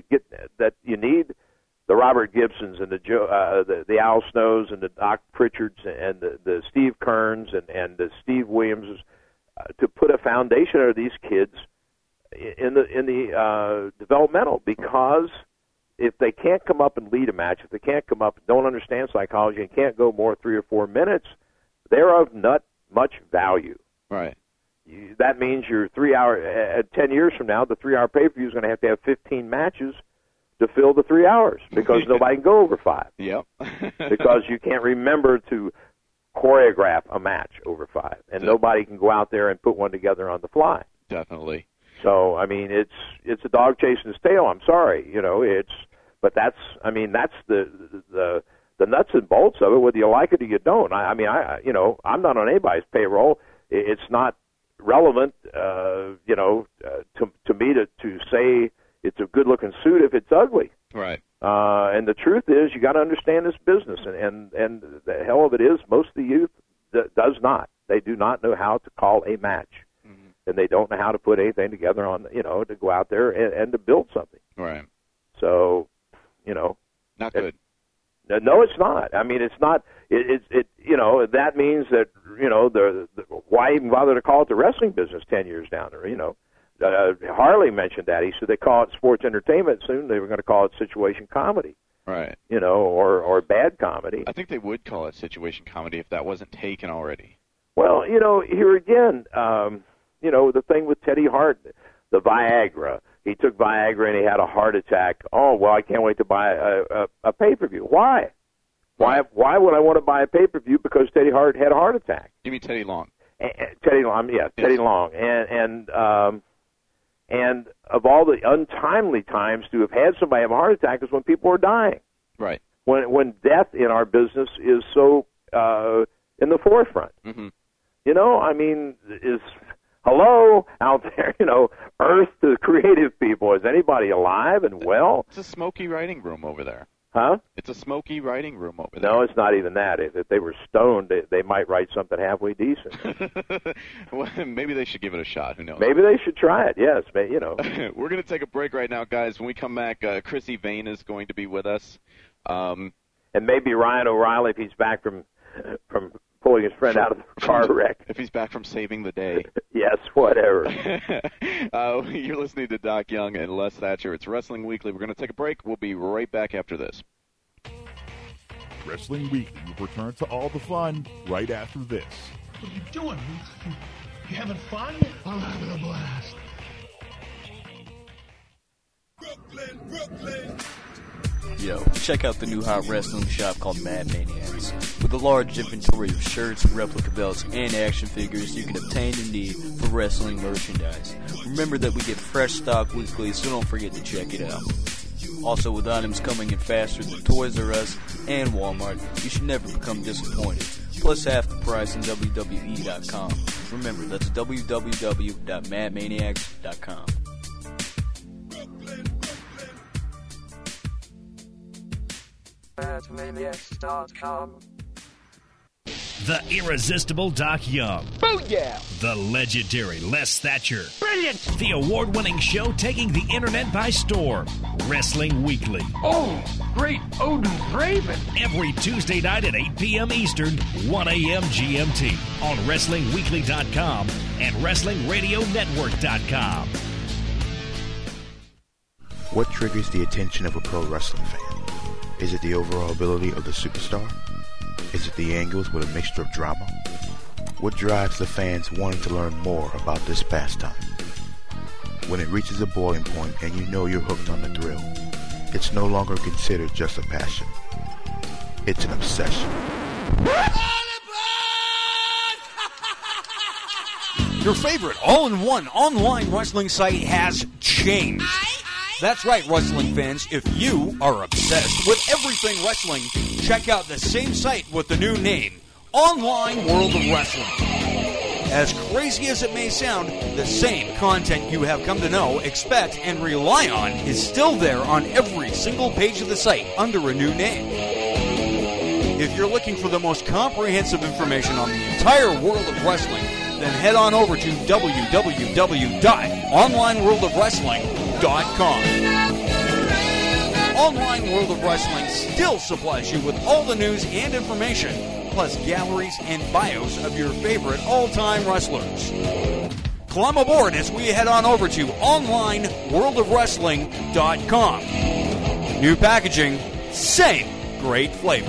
Speaker 2: the Robert Gibsons and the Al Snows and the Doc Pritchards and the Steve Kearns and the Steve Williamses to put a foundation under these kids in the developmental, because if they can't come up and lead a match, if they can't come up and don't understand psychology and can't go more 3 or 4 minutes, they're of not much value.
Speaker 3: Right.
Speaker 2: That means your 3-hour, 10 years from now, the 3-hour pay-per-view is going to have 15 matches to fill the 3 hours, because nobody can go over 5.
Speaker 3: Yep.
Speaker 2: Because you can't remember to choreograph a match over 5, and nobody can go out there and put one together on the fly.
Speaker 3: Definitely.
Speaker 2: So I mean, it's a dog chasing his tail. I'm sorry, you know, but that's the nuts and bolts of it. Whether you like it or you don't. I'm not on anybody's payroll. It's not relevant, to me to say it's a good-looking suit if it's ugly.
Speaker 3: Right.
Speaker 2: And the truth is, you got to understand this business, and the hell of it is, most of the youth does not. They do not know how to call a match, and they don't know how to put anything together on, to go out there and to build something.
Speaker 3: Right.
Speaker 2: So,
Speaker 3: not good.
Speaker 2: No, it's not. I mean, it's not. That means that why even bother to call it the wrestling business 10 years down there? Harley mentioned that. He said they call it sports entertainment. Soon they were going to call it situation comedy.
Speaker 3: Right.
Speaker 2: Or bad comedy.
Speaker 3: I think they would call it situation comedy if that wasn't taken already.
Speaker 2: Well, here again, the thing with Teddy Hart, the Viagra. He took Viagra and he had a heart attack. Oh, well, I can't wait to buy a pay-per-view. Why? Right. Why would I want to buy a pay-per-view because Teddy Hart had a heart attack?
Speaker 3: You mean Teddy Long?
Speaker 2: Teddy Long, yes. Teddy Long. And of all the untimely times to have had somebody have a heart attack is when people are dying.
Speaker 3: Right.
Speaker 2: When death in our business is so in the forefront.
Speaker 3: Mm-hmm.
Speaker 2: Is hello out there, Earth to the creative people. Is anybody alive and well?
Speaker 3: It's a smoky writing room over there.
Speaker 2: Huh?
Speaker 3: It's a smoky writing room over there.
Speaker 2: No, it's not even that. If they were stoned, they might write something halfway decent.
Speaker 3: Well, maybe they should give it a shot. Who knows?
Speaker 2: Maybe they should try it, yes.
Speaker 3: We're going to take a break right now, guys. When we come back, Chrissy Vane is going to be with us.
Speaker 2: And maybe Ryan O'Reilly, if he's back from pulling his friend out of the car wreck.
Speaker 3: If he's back from saving the day.
Speaker 2: Yes, whatever.
Speaker 3: You're listening to Doc Young and Les Thatcher. It's Wrestling Weekly. We're going to take a break. We'll be right back after this.
Speaker 1: Wrestling Weekly will return to all the fun right after this.
Speaker 7: What are you doing? You having fun? I'm having a blast.
Speaker 8: Yo, check out the new hot wrestling shop called Mad Maniacs. With the large inventory of shirts, replica belts, and action figures you can obtain and need for wrestling merchandise. Remember that we get fresh stock weekly, so don't forget to check it out. Also, with items coming in faster than Toys R Us and Walmart, you should never become disappointed. Plus half the price on WWE.com. Remember, that's www.madmaniacs.com.
Speaker 9: MadManiacs.com.
Speaker 10: The irresistible Doc Young.
Speaker 9: Booyah!
Speaker 10: The legendary Les Thatcher.
Speaker 9: Brilliant!
Speaker 10: The award-winning show taking the internet by storm. Wrestling Weekly.
Speaker 9: Oh, great Odin's Raven!
Speaker 10: Every Tuesday night at 8 p.m. Eastern, 1 a.m. GMT on WrestlingWeekly.com and WrestlingRadioNetwork.com.
Speaker 11: What triggers the attention of a pro wrestling fan? Is it the overall ability of the superstar? Is it the angles with a mixture of drama? What drives the fans wanting to learn more about this pastime? When it reaches a boiling point and you know you're hooked on the thrill, it's no longer considered just a passion. It's an obsession.
Speaker 12: Your favorite all-in-one online wrestling site has changed. That's right, wrestling fans. If you are obsessed with everything wrestling, check out the same site with the new name, Online World of Wrestling. As crazy as it may sound, the same content you have come to know, expect, and rely on is still there on every single page of the site under a new name. If you're looking for the most comprehensive information on the entire world of wrestling, then head on over to www.onlineworldofwrestling.com. Online World of Wrestling still supplies you with all the news and information, plus galleries and bios of your favorite all-time wrestlers. Climb aboard as we head on over to onlineworldofwrestling.com. New packaging, same great flavor.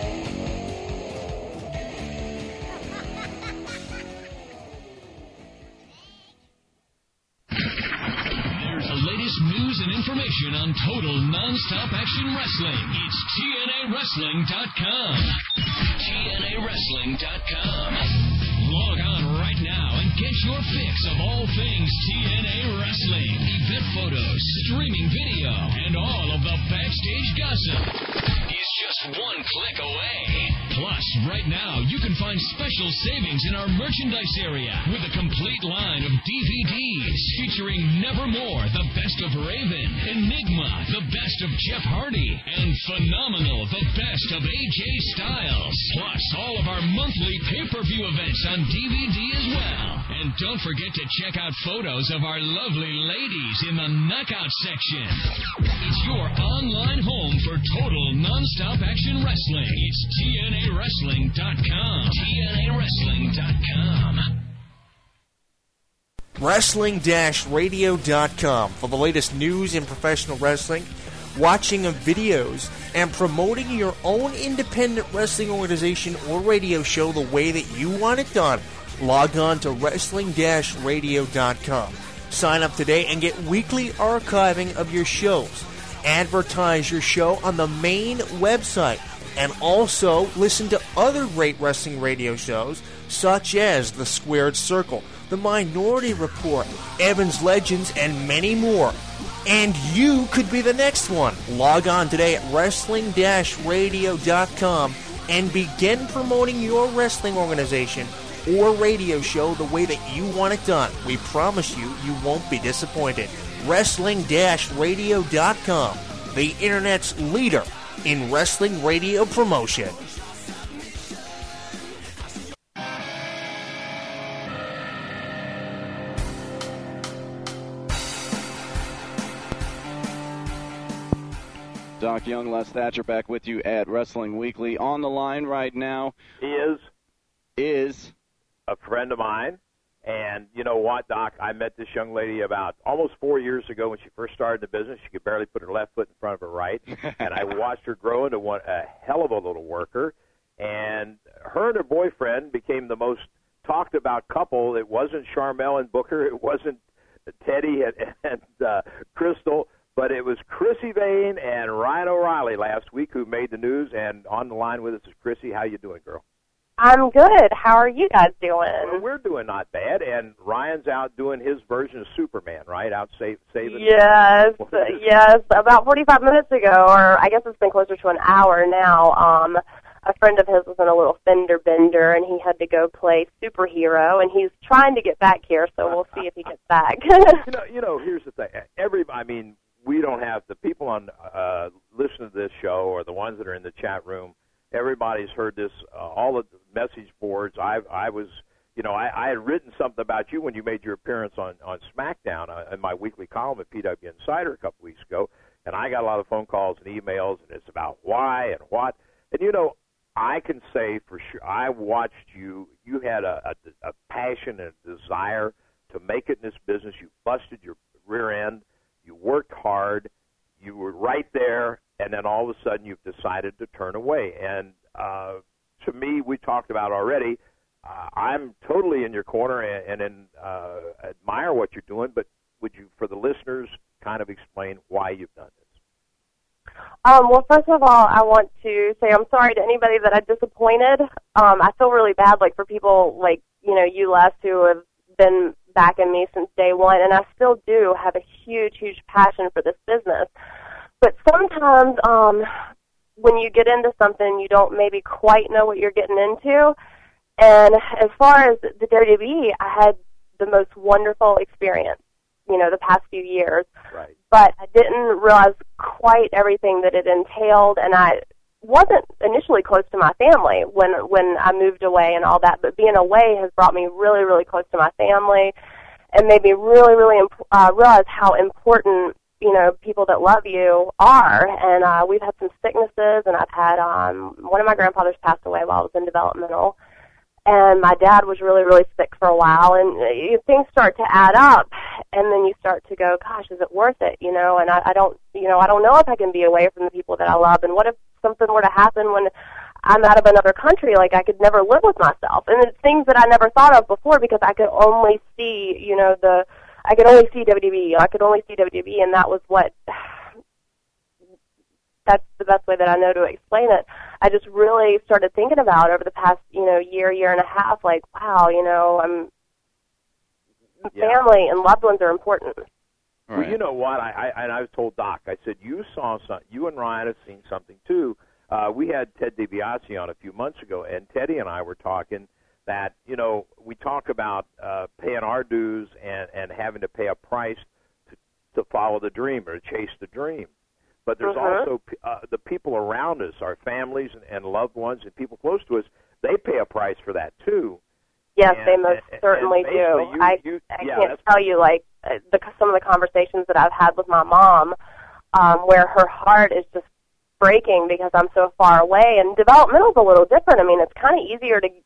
Speaker 13: News and information on total non-stop action wrestling. It's TNAWrestling.com. TNAWrestling.com. Log on right now and get your fix of all things TNA Wrestling. Event photos, streaming video, and all of the backstage gossip is just one click away. Plus, right now, you can find special savings in our merchandise area with a complete line of DVDs featuring Nevermore, the best of Raven, Enigma, the best of Jeff Hardy, and Phenomenal, the best of AJ Styles. Plus, all of our monthly pay-per-view events on DVD as well. And don't forget to check out photos of our lovely ladies in the Knockout section. It's your online home for total non-stop action wrestling. It's TNAWrestling.com. TNAWrestling.com.
Speaker 14: Wrestling-radio.com for the latest news in professional wrestling, watching of videos, and promoting your own independent wrestling organization or radio show the way that you want it done. Log on to Wrestling-radio.com. Sign up today and get weekly archiving of your shows. Advertise your show on the main website. And also listen to other great wrestling radio shows such as The Squared Circle, The Minority Report, Evans Legends, and many more. And you could be the next one. Log on today at Wrestling-radio.com and begin promoting your wrestling organization or radio show the way that you want it done. We promise you, you won't be disappointed. Wrestling-radio.com, the Internet's leader in wrestling radio promotion.
Speaker 3: Doc Young, Les Thatcher back with you at Wrestling Weekly. On the line right now
Speaker 2: is
Speaker 3: a
Speaker 2: friend of mine. And you know what, Doc? I met this young lady about almost 4 years ago when she first started the business. She could barely put her left foot in front of her right. And I watched her grow into a hell of a little worker. And her and her boyfriend became the most talked about couple. It wasn't Charmel and Booker. It wasn't Teddy and Crystal. But it was Chrissy Vane and Ryan O'Reilly last week who made the news, and on the line with us is Chrissy. How you doing, girl?
Speaker 15: I'm good. How are you guys doing?
Speaker 2: Well, we're doing not bad, and Ryan's out doing his version of Superman, right? Out saving.
Speaker 15: Yes, yes. About 45 minutes ago, or I guess it's been closer to an hour now, a friend of his was in a little fender bender, and he had to go play superhero, and he's trying to get back here, so we'll see if he gets back.
Speaker 2: You know, here's the thing. We don't have the people on listening to this show or the ones that are in the chat room. Everybody's heard this. All of the message boards. I had written something about you when you made your appearance on SmackDown in my weekly column at PW Insider a couple weeks ago, and I got a lot of phone calls and emails, and it's about why and what. And I can say for sure, I watched you. You had a passion and a desire to make it in this business. You busted your rear end. You worked hard. You were right there, and then all of a sudden you've decided to turn away. And to me, we talked about already, I'm totally in your corner and admire what you're doing, but would you, for the listeners, kind of explain why you've done this?
Speaker 15: Well, first of all, I want to say I'm sorry to anybody that I disappointed. I feel really bad, for people like, you, Les, who have been backing me since day one, and I still do have a huge, huge passion for this business. But sometimes when you get into something, you don't maybe quite know what you're getting into. And as far as the WWE, I had the most wonderful experience, the past few years.
Speaker 2: Right.
Speaker 15: But I didn't realize quite everything that it entailed, and I wasn't initially close to my family when I moved away and all that, but being away has brought me really, really close to my family and made me really, really realize how important, people that love you are. And we've had some sicknesses, and I've had one of my grandfathers passed away while I was in developmental, and my dad was really, really sick for a while, and things start to add up, and then you start to go, gosh, is it worth it, And I don't know if I can be away from the people that I love, and what if something were to happen when I'm out of another country, I could never live with myself, and it's things that I never thought of before because I could only see, I could only see WWE, and that was what, that's the best way that I know to explain it. I just really started thinking about over the past, year and a half, wow, family and loved ones are important.
Speaker 2: Well, you know what? I told Doc, I said, you saw something. You and Ryan have seen something, too. We had Ted DiBiase on a few months ago, and Teddy and I were talking that, we talk about paying our dues and having to pay a price to follow the dream or to chase the dream. But there's also the people around us, our families and loved ones and people close to us, they pay a price for that, too.
Speaker 15: Yes, they most certainly do. I can't tell you, some of the conversations that I've had with my mom, where her heart is just breaking because I'm so far away. And developmental's a little different. I mean, it's kind of easier to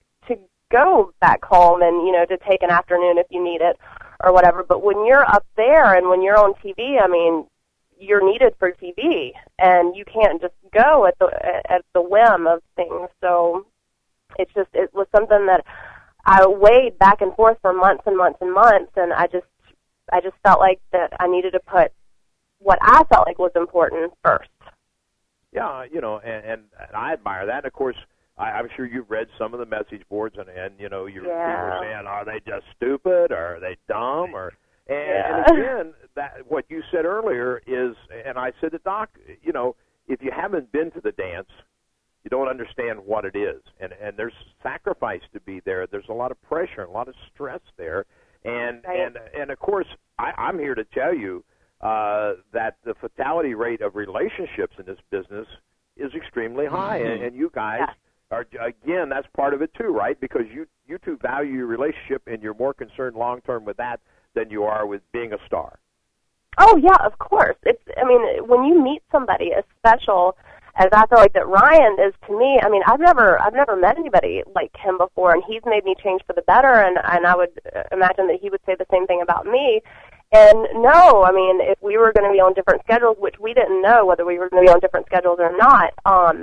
Speaker 15: go back home and, to take an afternoon if you need it or whatever. But when you're up there and when you're on TV, I mean, you're needed for TV, and you can't just go at the whim of things. So it was something that I weighed back and forth for months and months and months, and I just felt like that I needed to put what I felt like was important first.
Speaker 2: Yeah, and I admire that. And of course, I'm sure you've read some of the message boards, and people are saying, are they just stupid, or are they dumb, or and again, that what you said earlier is, and I said to Doc, if you haven't been to the dance, you don't understand what it is, and there's sacrifice to be there. There's a lot of pressure, and a lot of stress there, and of course, I'm here to tell you that the fatality rate of relationships in this business is extremely high, and you guys are, again, that's part of it too, right? Because you two value your relationship, and you're more concerned long term with that than you are with being a star.
Speaker 15: Oh yeah, of course. When you meet somebody as special as I feel like that Ryan is to me, I've never met anybody like him before, and he's made me change for the better, and I would imagine that he would say the same thing about me. And no, if we were going to be on different schedules, which we didn't know whether we were going to be on different schedules or not,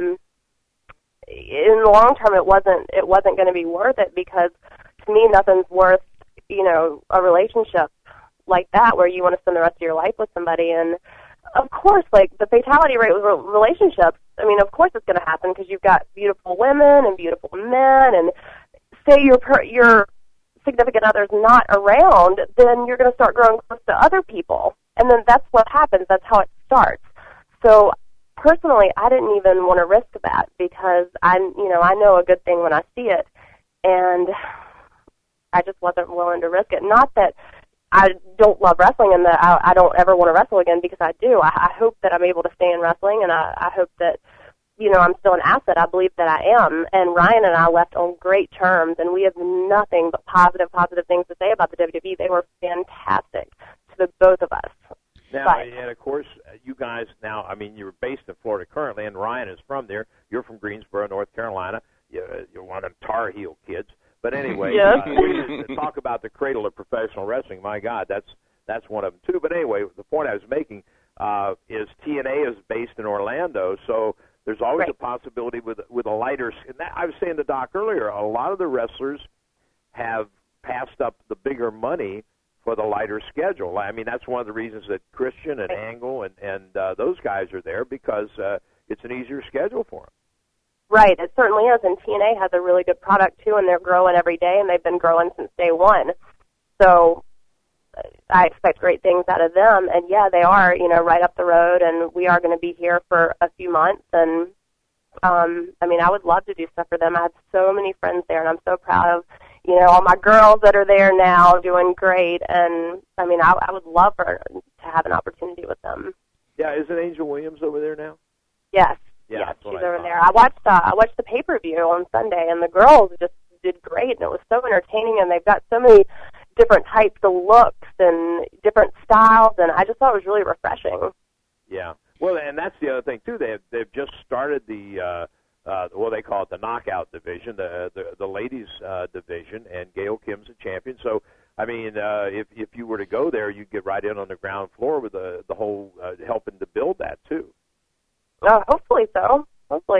Speaker 15: in the long term, it wasn't going to be worth it, because to me, nothing's worth, a relationship like that where you want to spend the rest of your life with somebody. And of course, like the fatality rate with relationships, I mean, of course it's going to happen because you've got beautiful women and beautiful men, and say your significant other's not around, then you're going to start growing close to other people. And then that's what happens. That's how it starts. So personally, I didn't even want to risk that because I know a good thing when I see it, and I just wasn't willing to risk it. Not that I don't love wrestling and that I don't ever want to wrestle again, because I do. I hope that I'm able to stay in wrestling, and I hope that, I'm still an asset. I believe that I am. And Ryan and I left on great terms, and we have nothing but positive things to say about the WWE. They were fantastic to the both of us.
Speaker 2: Now, and of course, you guys now, I mean, you're based in Florida currently, and Ryan is from there. You're from Greensboro, North Carolina. You're one of the Tar Heel kids. But anyway, talk about the cradle of professional wrestling. My God, that's one of them too. But anyway, the point I was making is TNA is based in Orlando, so there's always a possibility with a lighter. And that, I was saying to Doc earlier, a lot of the wrestlers have passed up the bigger money for the lighter schedule. I mean, that's one of the reasons that Christian and Angle and those guys are there, because it's an easier schedule for them.
Speaker 15: Right, it certainly is, and TNA has a really good product, too, and they're growing every day, and they've been growing since day one. So I expect great things out of them, and yeah, they are, right up the road, and we are going to be here for a few months, and I mean, I would love to do stuff for them. I have so many friends there, and I'm so proud of, all my girls that are there now doing great, and I mean, I would love to have an opportunity with them.
Speaker 2: Yeah, isn't Angel Williams over there now?
Speaker 15: Yes.
Speaker 2: Yeah,
Speaker 15: she's over there. I watched the pay-per-view on Sunday, and the girls just did great, and it was so entertaining, and they've got so many different types of looks and different styles, and I just thought it was really refreshing.
Speaker 2: Yeah. Well, and that's the other thing too. They've just started the what they call it, the knockout division, the ladies division, and Gail Kim's a champion. So I mean, if you were to go there, you'd get right in on the ground floor with the whole helping to build that too.
Speaker 15: Hopefully so.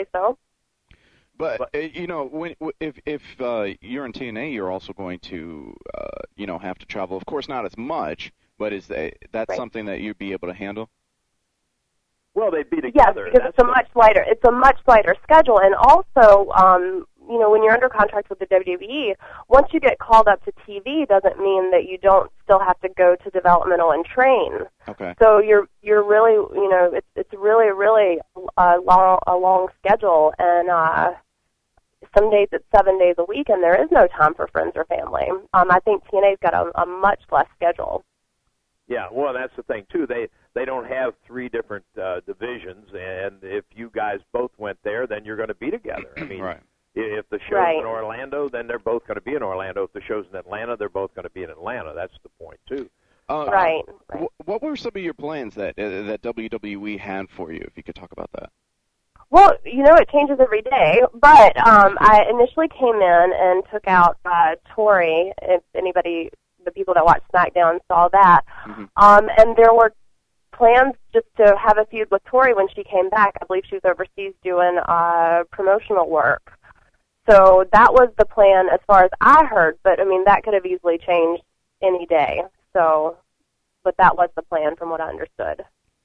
Speaker 3: But if you're in TNA, you're also going to have to travel. Of course, not as much, but is that something that you'd be able to handle?
Speaker 2: Well, they'd be together.
Speaker 15: Yes, because it's a much lighter schedule, and also, when you're under contract with the WWE, once you get called up to TV, doesn't mean that you don't still have to go to developmental and train.
Speaker 3: Okay.
Speaker 15: So you're really, it's really a long schedule, and some days it's 7 days a week, and there is no time for friends or family. I think TNA's got a much less schedule.
Speaker 2: Yeah, well, that's the thing too. They don't have three different divisions, and if you guys both went there, then you're going to be together. I mean, if the show's in Orlando, then they're both going to be in Orlando. If the show's in Atlanta, they're both going to be in Atlanta. That's the point too.
Speaker 15: Right.
Speaker 3: What were some of your plans that WWE had for you? If you could talk about that.
Speaker 15: Well, it changes every day, but I initially came in and took out Tori. If anybody, the people that watched SmackDown saw that, and there were plans just to have a feud with Tori when she came back. I believe she was overseas doing promotional work. So that was the plan as far as I heard, but I mean, that could have easily changed any day. So, but that was the plan from what I understood.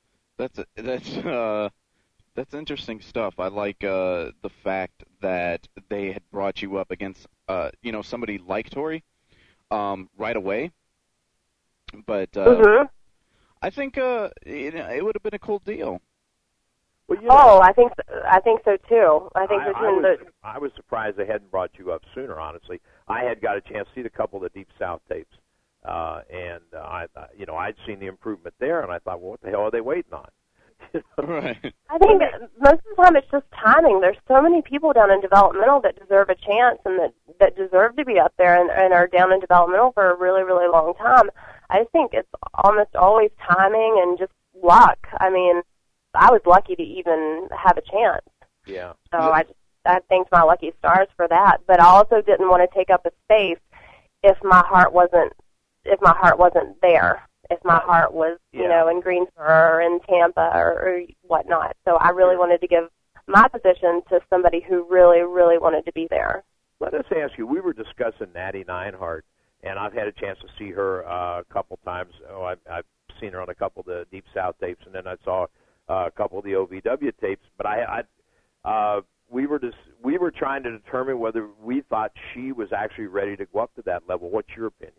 Speaker 3: That's interesting stuff. I like the fact that they had brought you up against, somebody like Tori right away. But I think it would have been a cool deal.
Speaker 2: Well,
Speaker 15: I think so too.
Speaker 2: I was surprised they hadn't brought you up sooner. Honestly, I had got a chance to see a couple of the Deep South tapes, and I'd seen the improvement there, and I thought, well, what the hell are they waiting on?
Speaker 3: Right.
Speaker 15: I think most of the time it's just timing. There's so many people down in developmental that deserve a chance and that deserve to be up there and are down in developmental for a really, really long time. I think it's almost always timing and just luck. I mean, I was lucky to even have a chance.
Speaker 2: Yeah.
Speaker 15: So I thanked my lucky stars for that. But I also didn't want to take up a space if my heart wasn't there. If my heart was, in Greensboro or in Tampa or whatnot. So I really wanted to give my position to somebody who really, really wanted to be there.
Speaker 2: Let us ask you, we were discussing Natty Neidhart, and I've had a chance to see her a couple times. I've seen her on a couple of the Deep South tapes, and then I saw a couple of the OVW tapes. But we were trying to determine whether we thought she was actually ready to go up to that level. What's your opinion?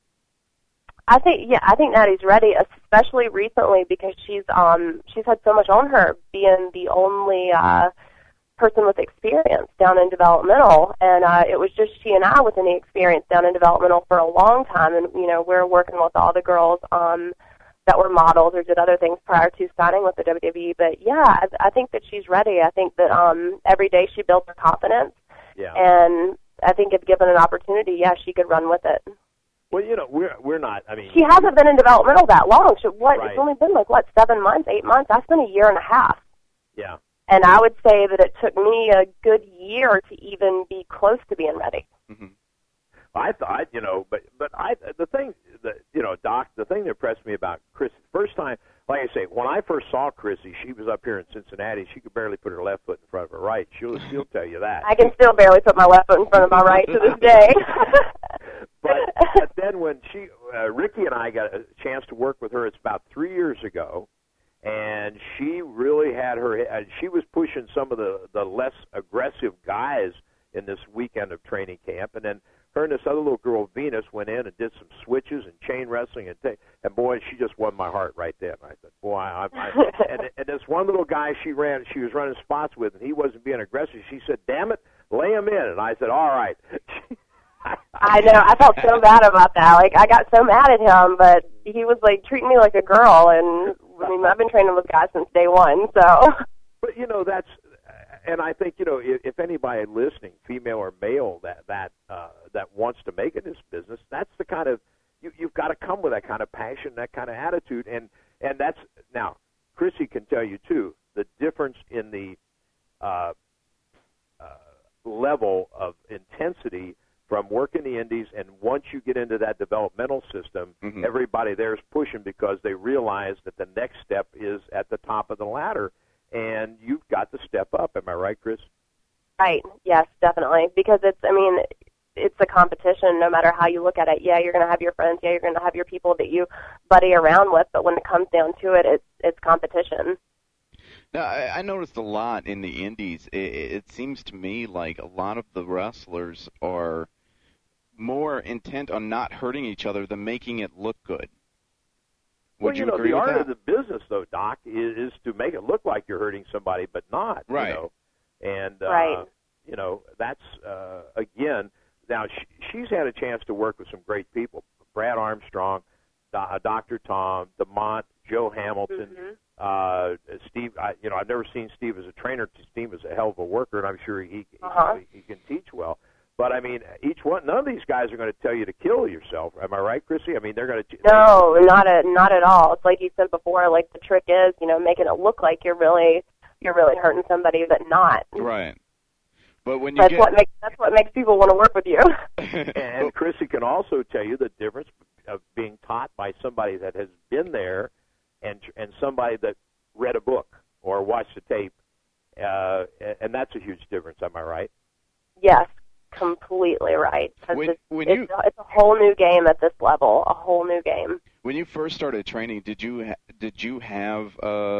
Speaker 15: I think Natty's ready, especially recently because she's had so much on her, being the only person with experience down in developmental, and it was just she and I with any experience down in developmental for a long time, and we're working with all the girls that were models or did other things prior to signing with the WWE. But yeah, I think that she's ready. I think that every day she builds her confidence, and I think if given an opportunity, she could run with it.
Speaker 2: Well, we're not. I mean,
Speaker 15: she hasn't been in developmental that long.
Speaker 2: Right.
Speaker 15: It's only been 7 months, 8 months. I spent a year and a half.
Speaker 2: Yeah.
Speaker 15: And I would say that it took me a good year to even be close to being ready.
Speaker 2: Mm-hmm. I thought, the thing that, Doc, the thing that impressed me about Chris, first time, like I say, when I first saw Chrissy, she was up here in Cincinnati. She could barely put her left foot in front of her right. She'll tell you that.
Speaker 15: I can still barely put my left foot in front of my right to this day.
Speaker 2: But then when Ricky and I got a chance to work with her, it's about 3 years ago, and she really had she was pushing some of the less aggressive guys in this weekend of training camp, and then her and this other little girl, Venus, went in and did some switches and chain wrestling, and boy, she just won my heart right then. I said, boy, and this one little guy she was running spots with, and he wasn't being aggressive. She said, damn it, lay him in, and I said, all right.
Speaker 15: I know. I felt so bad about that. I got so mad at him, but he was treating me like a girl, and I've been training with guys since day one, so.
Speaker 2: But that's, and I think if anybody listening, female or male, that wants to make it this business, that's the kind of you've got to come with that kind of passion, that kind of attitude, and that's now. Chrissy can tell you too the difference in the level of intensity from working the indies, and once you get into that developmental system, everybody there is pushing because they realize that the next step is at the top of the ladder, and you've got to step up. Am I right, Chris?
Speaker 15: Right. Yes, definitely. Because it's a competition no matter how you look at it. Yeah, you're going to have your friends. Yeah, you're going to have your people that you buddy around with, but when it comes down to it, it's competition.
Speaker 3: Now, I noticed a lot in the indies. It seems to me like a lot of the wrestlers are more intent on not hurting each other than making it look good. Would you agree
Speaker 2: the
Speaker 3: with
Speaker 2: art
Speaker 3: that?
Speaker 2: of the business, though, Doc, is to make it look like you're hurting somebody, but not.
Speaker 3: Right.
Speaker 2: And
Speaker 15: right.
Speaker 2: That's again. Now she's had a chance to work with some great people: Brad Armstrong, Dr. Tom, DeMont, Joe Hamilton, Steve. I've never seen Steve as a trainer. Steve is a hell of a worker, and I'm sure he can teach well. But each one, none of these guys are going to tell you to kill yourself. Am I right, Chrissy? They're going to.
Speaker 15: No, not at all. It's like you said before. The trick is, making it look like you're really hurting somebody, but not.
Speaker 3: Right. But when
Speaker 15: that's what makes people want to work with you.
Speaker 2: And Chrissy can also tell you the difference of being taught by somebody that has been there, and somebody that read a book or watched a tape, and that's a huge difference. Am I right?
Speaker 15: Yes. Completely right. It's a whole new game at this level. A whole new game.
Speaker 3: When you first started training, did you have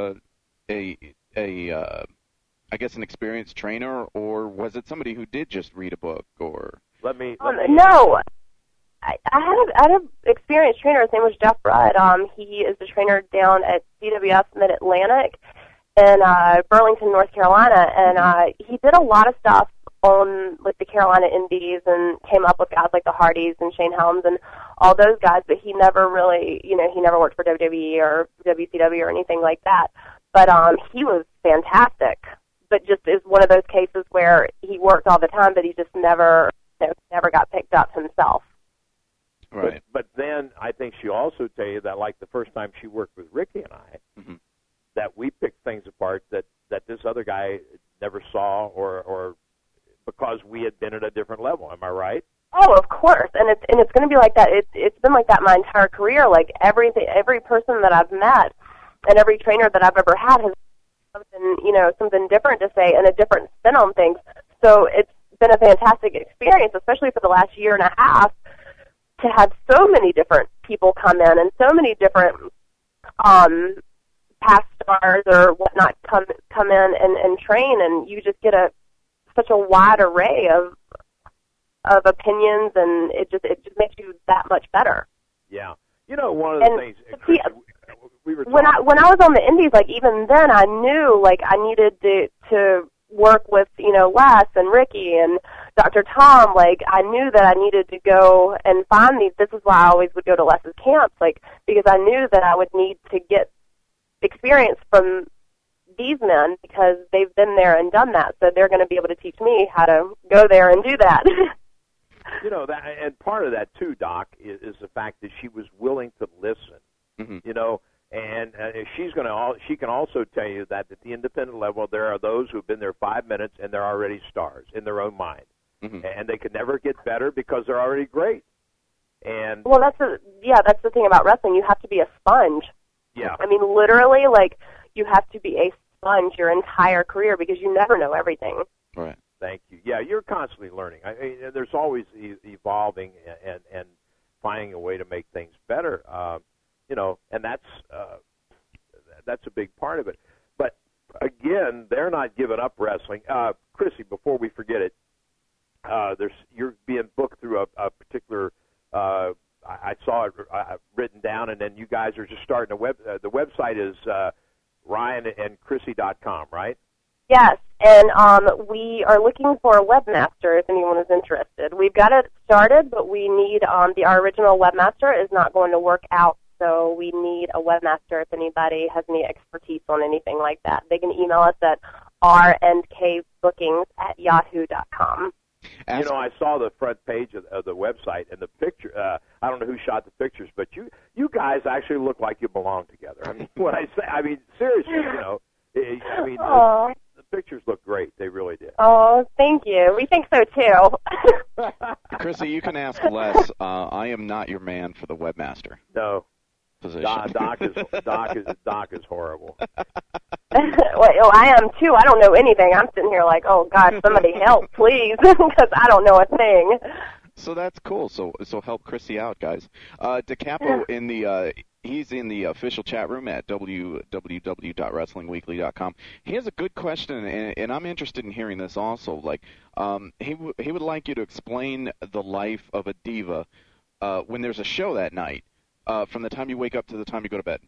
Speaker 3: I guess an experienced trainer, or was it somebody who did just read a book? Or
Speaker 15: no, I had an experienced trainer. His name was Jeff Rudd. He is the trainer down at CWF Mid Atlantic in Burlington, North Carolina, and he did a lot of stuff on the Carolina Indies and came up with guys like the Hardys and Shane Helms and all those guys, but he never really, he never worked for WWE or WCW or anything like that. But he was fantastic, but just is one of those cases where he worked all the time, but he just never got picked up himself.
Speaker 3: Right.
Speaker 2: But then I think she also tell you that the first time she worked with Ricky and I, that we picked things apart that this other guy never saw or because we had been at a different level. Am I right?
Speaker 15: Oh, of course, and it's going to be like that. It's been like that my entire career. Every person that I've met and every trainer that I've ever had has something different to say and a different spin on things. So it's been a fantastic experience, especially for the last year and a half, to have so many different people come in and so many different past stars or whatnot come in and train, and you just get such a wide array of opinions, and it just makes you that much better.
Speaker 2: Yeah. You know, one of the things, Chris, we were
Speaker 15: when I was on the Indies, like even then, I knew like I needed to work with Les and Ricky and Dr. Tom. Like I knew that I needed to go and find these. This is why I always would go to Les's camps, like because I knew that I would need to get experience from these men because they've been there and done that. So they're going to be able to teach me how to go there and do that.
Speaker 2: You know, that, and part of that too, Doc, is the fact that she was willing to listen.
Speaker 3: Mm-hmm.
Speaker 2: You know, and she can also tell you that at the independent level, there are those who've been there 5 minutes and they're already stars in their own mind, and they can never get better because they're already great. And
Speaker 15: well, that's the thing about wrestling. You have to be a sponge.
Speaker 2: Yeah.
Speaker 15: I mean, literally, like you have to be a sponge your entire career because you never know everything.
Speaker 3: Right.
Speaker 2: Thank you. Yeah, you're constantly learning. I mean, there's always evolving and finding a way to make things better. You know, and that's a big part of it. But again, they're not giving up wrestling. Chrissy, before we forget it, you're being booked through a particular. I saw it written down, and then you guys are just starting a web. The website is RyanandChrissy.com, right?
Speaker 15: Yes, and we are looking for a webmaster if anyone is interested. We've got it started, but we need our original webmaster is not going to work out, so we need a webmaster if anybody has any expertise on anything like that. They can email us at rndkbookings@yahoo.com.
Speaker 2: You know, I saw the front page of the website, and the picture, I don't know who shot the pictures, but you guys actually look like you belong together. I mean, what I say, I mean, seriously, you know, I mean, the pictures look great. They really did.
Speaker 15: Oh, thank you. We think so, too.
Speaker 3: Chrissy, you can ask Les. I am not your man for the webmaster.
Speaker 2: No.
Speaker 3: Position.
Speaker 2: Doc is horrible.
Speaker 15: Well, I am too. I don't know anything. I'm sitting here like, oh God, somebody help, please, because I don't know a thing.
Speaker 3: So that's cool. So help Chrissy out, guys. DeCapo he's in the official chat room at www.wrestlingweekly.com. He has a good question, and I'm interested in hearing this also. Like, he would like you to explain the life of a diva when there's a show that night, from the time you wake up to the time you go to bed.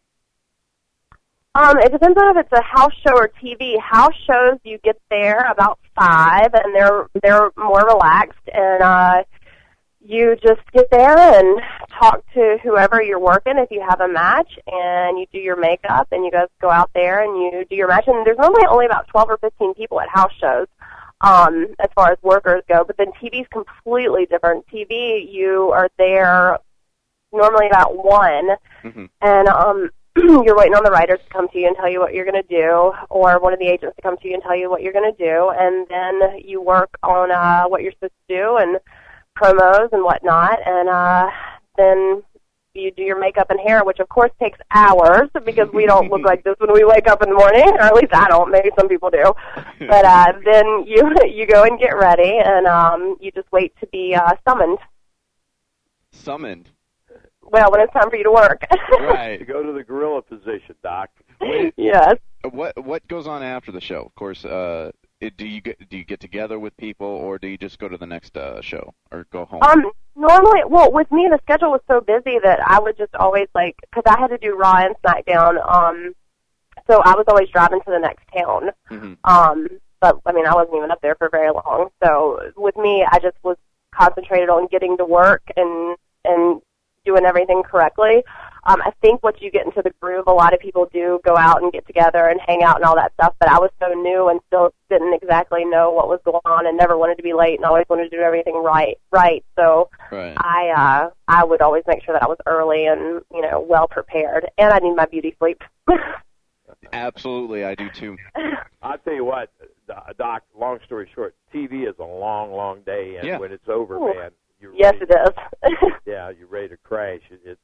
Speaker 15: It depends on if it's a house show or TV. House shows, you get there about 5, and they're more relaxed, and you just get there and talk to whoever you're working if you have a match, and you do your makeup, and you guys go out there and you do your match. And there's normally only about 12 or 15 people at house shows as far as workers go, but then TV's completely different. TV, you are there normally about 1, and you're waiting on the writers to come to you and tell you what you're going to do, or one of the agents to come to you and tell you what you're going to do, and then you work on what you're supposed to do and promos and whatnot, and then you do your makeup and hair, which of course takes hours because we don't look like this when we wake up in the morning, or at least I don't. Maybe some people do. But then you go and get ready, and you just wait to be summoned.
Speaker 3: Summoned?
Speaker 15: Well, when it's time for you to work.
Speaker 3: Right.
Speaker 2: To go to the gorilla position, Doc.
Speaker 15: Yes.
Speaker 3: What goes on after the show? Of course, do you get together with people, or do you just go to the next show or go home?
Speaker 15: Normally, well, with me, the schedule was so busy that I would just always because I had to do Raw and SmackDown. So I was always driving to the next town. But I mean, I wasn't even up there for very long. So with me, I just was concentrated on getting to work and doing everything correctly. I think once you get into the groove, a lot of people do go out and get together and hang out and all that stuff, but I was so new and still didn't exactly know what was going on and never wanted to be late and always wanted to do everything right. So I would always make sure that I was early and, well prepared. And I need my beauty sleep.
Speaker 3: Absolutely, I do too.
Speaker 2: I'll tell you what, Doc, long story short, TV is a long, long day, and when it's over, man,
Speaker 15: yes, it is.
Speaker 2: Yeah, you're ready to crash.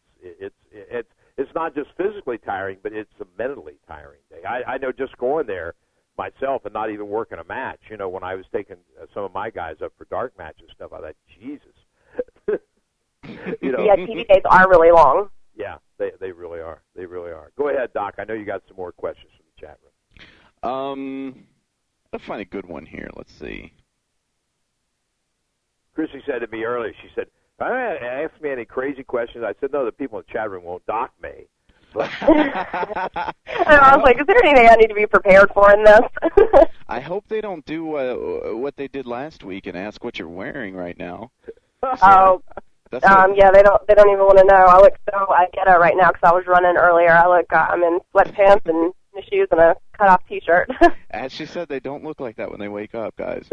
Speaker 2: It's not just physically tiring, but it's a mentally tiring day. I know just going there myself and not even working a match. When I was taking some of my guys up for dark matches and stuff, I thought, Jesus.
Speaker 15: Yeah, TV days are really long.
Speaker 2: Yeah, they really are. They really are. Go ahead, Doc. I know you got some more questions from the chat room.
Speaker 3: I'll find a good one here. Let's see.
Speaker 2: Chrissy said to me earlier, she said, ask me any crazy questions. I said, no, the people in the chat room won't. Doc may. But
Speaker 15: I was like, is there anything I need to be prepared for in this?
Speaker 3: I hope they don't do what they did last week and ask what you're wearing right now.
Speaker 15: Oh, yeah, they don't even want to know. I look so ghetto right now because I was running earlier. I'm in sweatpants and shoes and a cut-off T-shirt.
Speaker 3: As she said, they don't look like that when they wake up, guys.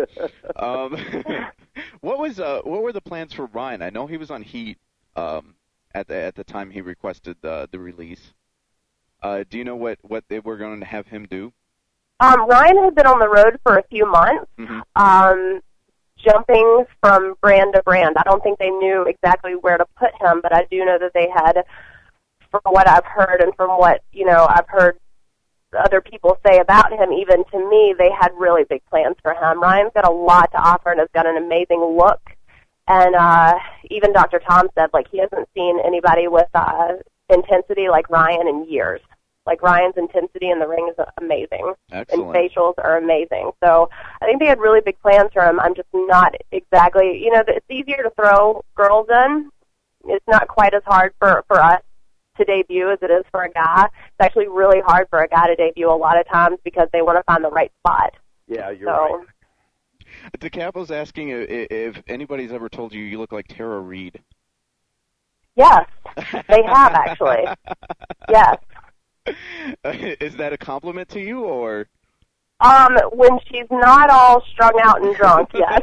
Speaker 3: What were the plans for Ryan? I know he was on Heat at the time he requested the release. Do you know what they were going to have him do?
Speaker 15: Ryan had been on the road for a few months, jumping from brand to brand. I don't think they knew exactly where to put him, but I do know that they had, from what I've heard and from what I've heard other people say about him, even to me, they had really big plans for him. Ryan's got a lot to offer and has got an amazing look. And even Dr. Tom said, like, he hasn't seen anybody with intensity like Ryan in years. Like, Ryan's intensity in the ring is amazing.
Speaker 3: Excellent.
Speaker 15: And facials are amazing. So I think they had really big plans for him. I'm just not exactly, it's easier to throw girls in. It's not quite as hard for us to debut as it is for a guy. It's actually really hard for a guy to debut a lot of times because they want to find the right spot.
Speaker 2: Yeah, you're right.
Speaker 3: DeCapo's asking if anybody's ever told you look like Tara Reid.
Speaker 15: Yes, they have actually. Yes.
Speaker 3: Is that a compliment to you, or?
Speaker 15: When she's not all strung out and drunk, yes.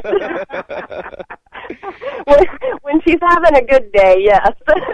Speaker 15: when she's having a good day, yes.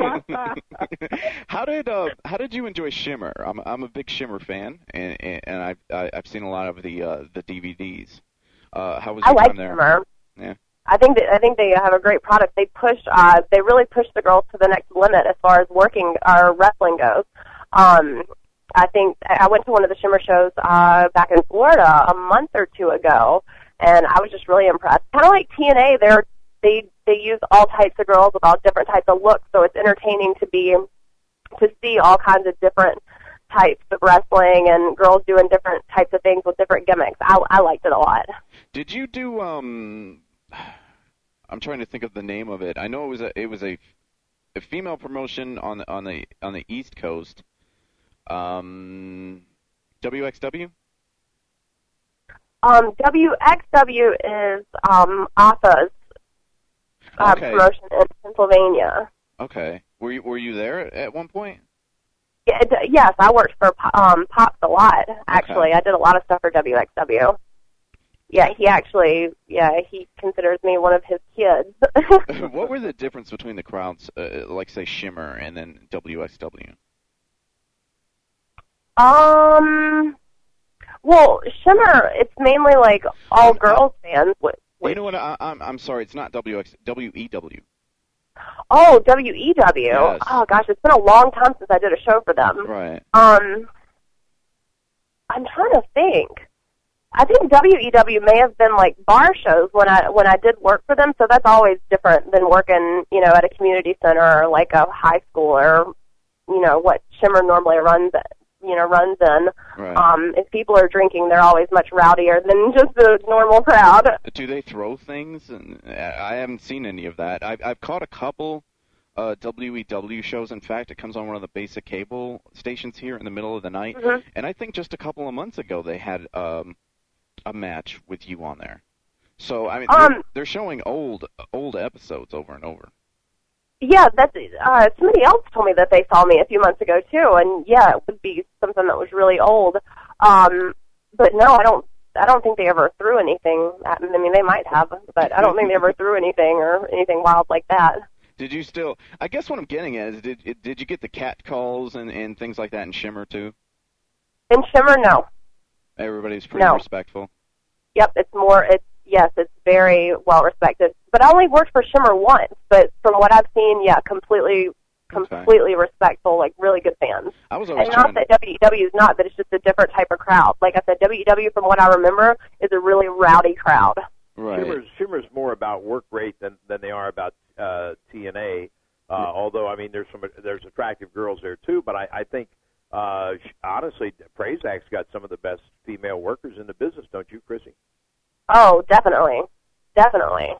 Speaker 3: How did you enjoy Shimmer? I'm a big Shimmer fan, and I've seen a lot of the DVDs. How was your time there?
Speaker 15: Shimmer.
Speaker 3: Yeah.
Speaker 15: I think they have a great product. They really push the girls to the next limit as far as wrestling goes. I think I went to one of the Shimmer shows back in Florida a month or two ago, and I was just really impressed. Kind of like TNA, they use all types of girls with all different types of looks, so it's entertaining to see all kinds of different types of wrestling and girls doing different types of things with different gimmicks. I liked it a lot.
Speaker 3: Did you do? I'm trying to think of the name of it. I know it was a female promotion on the East Coast. WXW?
Speaker 15: WXW is Afa's promotion in Pennsylvania.
Speaker 3: Okay. Were you there at one point?
Speaker 15: Yeah, yes, I worked for Pops a lot, actually. Okay. I did a lot of stuff for WXW. Yeah, he considers me one of his kids.
Speaker 3: What were the difference between the crowds, like, say, Shimmer and then WXW?
Speaker 15: Well, Shimmer, it's mainly like all girls fans.
Speaker 3: You know what? I'm sorry, it's not WEW.
Speaker 15: Oh, WEW.
Speaker 3: Yes.
Speaker 15: Oh gosh, it's been a long time since I did a show for them.
Speaker 3: Right.
Speaker 15: I'm trying to think. I think WEW may have been like bar shows when I did work for them, so that's always different than working, at a community center or like a high school or, what Shimmer normally runs in.
Speaker 3: Right.
Speaker 15: If people are drinking, they're always much rowdier than just the normal crowd.
Speaker 3: Do they throw things? And I haven't seen any of that. I've caught a couple WEW shows. In fact, it comes on one of the basic cable stations here in the middle of the night.
Speaker 15: Mm-hmm.
Speaker 3: And I think just a couple of months ago they had a match with you on there. So I mean, they're showing old episodes over and over.
Speaker 15: Yeah, that's somebody else told me that they saw me a few months ago too, and yeah, it would be something that was really old. But no, I don't think they ever threw anything at me. I mean, they might have, but I don't think they ever threw anything or anything wild like that.
Speaker 3: Did you still? I guess what I'm getting at is, did you get the cat calls and things like that in Shimmer too?
Speaker 15: In Shimmer, no.
Speaker 3: Everybody's pretty respectful.
Speaker 15: Yep, it's very well respected. But I only worked for Shimmer once, but from what I've seen, yeah, completely respectful, like really good fans.
Speaker 3: I was always
Speaker 15: not that WEW is not, but it's just a different type of crowd. Like I said, WEW, from what I remember, is a really rowdy crowd.
Speaker 3: Right.
Speaker 2: Shimmer's more about work rate than they are about TNA. Although, I mean, there's attractive girls there too, but I think honestly, Prazak's got some of the best female workers in the business, don't you, Chrissy?
Speaker 15: Oh, definitely. Definitely.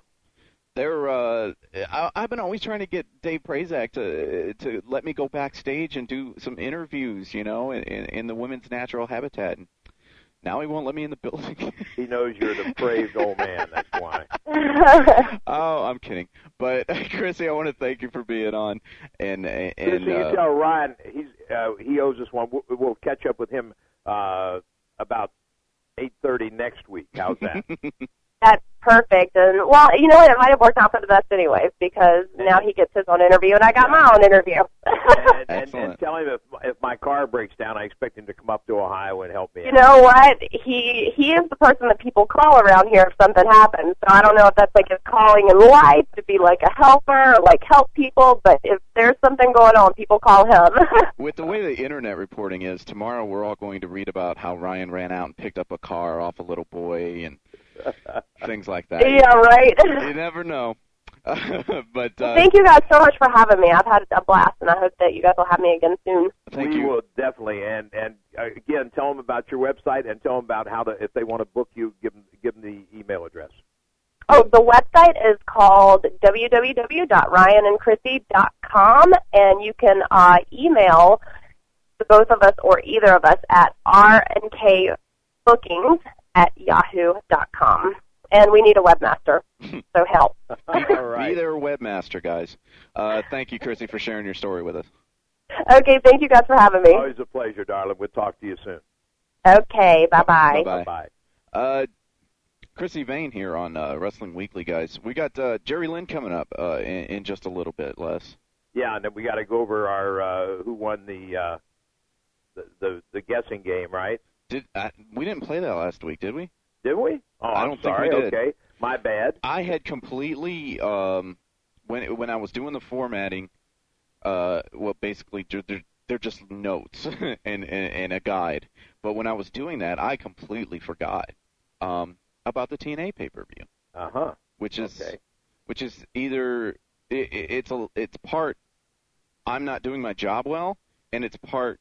Speaker 3: I've been always trying to get Dave Prazak to let me go backstage and do some interviews, in the women's natural habitat. And now he won't let me in the building.
Speaker 2: He knows you're a depraved old man. That's why.
Speaker 3: Oh, I'm kidding. But Chrissy, I want to thank you for being on. And
Speaker 2: Chrissy, you tell Ryan he owes us one. We'll catch up with him about 8:30 next week. How's that?
Speaker 15: That's perfect. And, well, you know what? It might have worked out for the best anyways, because now he gets his own interview, and I got my own interview.
Speaker 2: and tell him if my car breaks down, I expect him to come up to Ohio and help me.
Speaker 15: You know what? He is the person that people call around here if something happens. So I don't know if that's like his calling in life, to be like a helper or like help people, but if there's something going on, people call him.
Speaker 3: With the way the internet reporting is, tomorrow we're all going to read about how Ryan ran out and picked up a car off a little boy and things like that.
Speaker 15: Yeah, right.
Speaker 3: You never know. But
Speaker 15: thank you guys so much for having me. I've had a blast, and I hope that you guys will have me again soon.
Speaker 2: We will definitely. And again, tell them about your website and tell them about if they want to book you, give them the email address.
Speaker 15: Oh, the website is called www.ryanandchrissy.com, and you can email the both of us or either of us at rnkbookings@yahoo.com. And we need a webmaster, so help.
Speaker 2: All right.
Speaker 3: Be their webmaster, guys. Thank you, Chrissy, for sharing your story with us.
Speaker 15: Okay, thank you guys for having me.
Speaker 2: Always a pleasure, darling. We'll talk to you soon.
Speaker 15: Okay, bye-bye.
Speaker 2: Bye-bye.
Speaker 3: Chrissy Vane here on Wrestling Weekly, guys. We got Jerry Lynn coming up in just a little bit, Les.
Speaker 2: Yeah, and then we got to go over our who won the guessing game, right?
Speaker 3: We didn't play that last week, did we?
Speaker 2: Did we? Oh,
Speaker 3: I don't
Speaker 2: sorry.
Speaker 3: think we did.
Speaker 2: Okay, my bad.
Speaker 3: I had completely when I was doing the formatting. Well, basically, they're just notes and a guide. But when I was doing that, I completely forgot about the TNA pay-per-view. Which is either it's part I'm not doing my job well, and it's part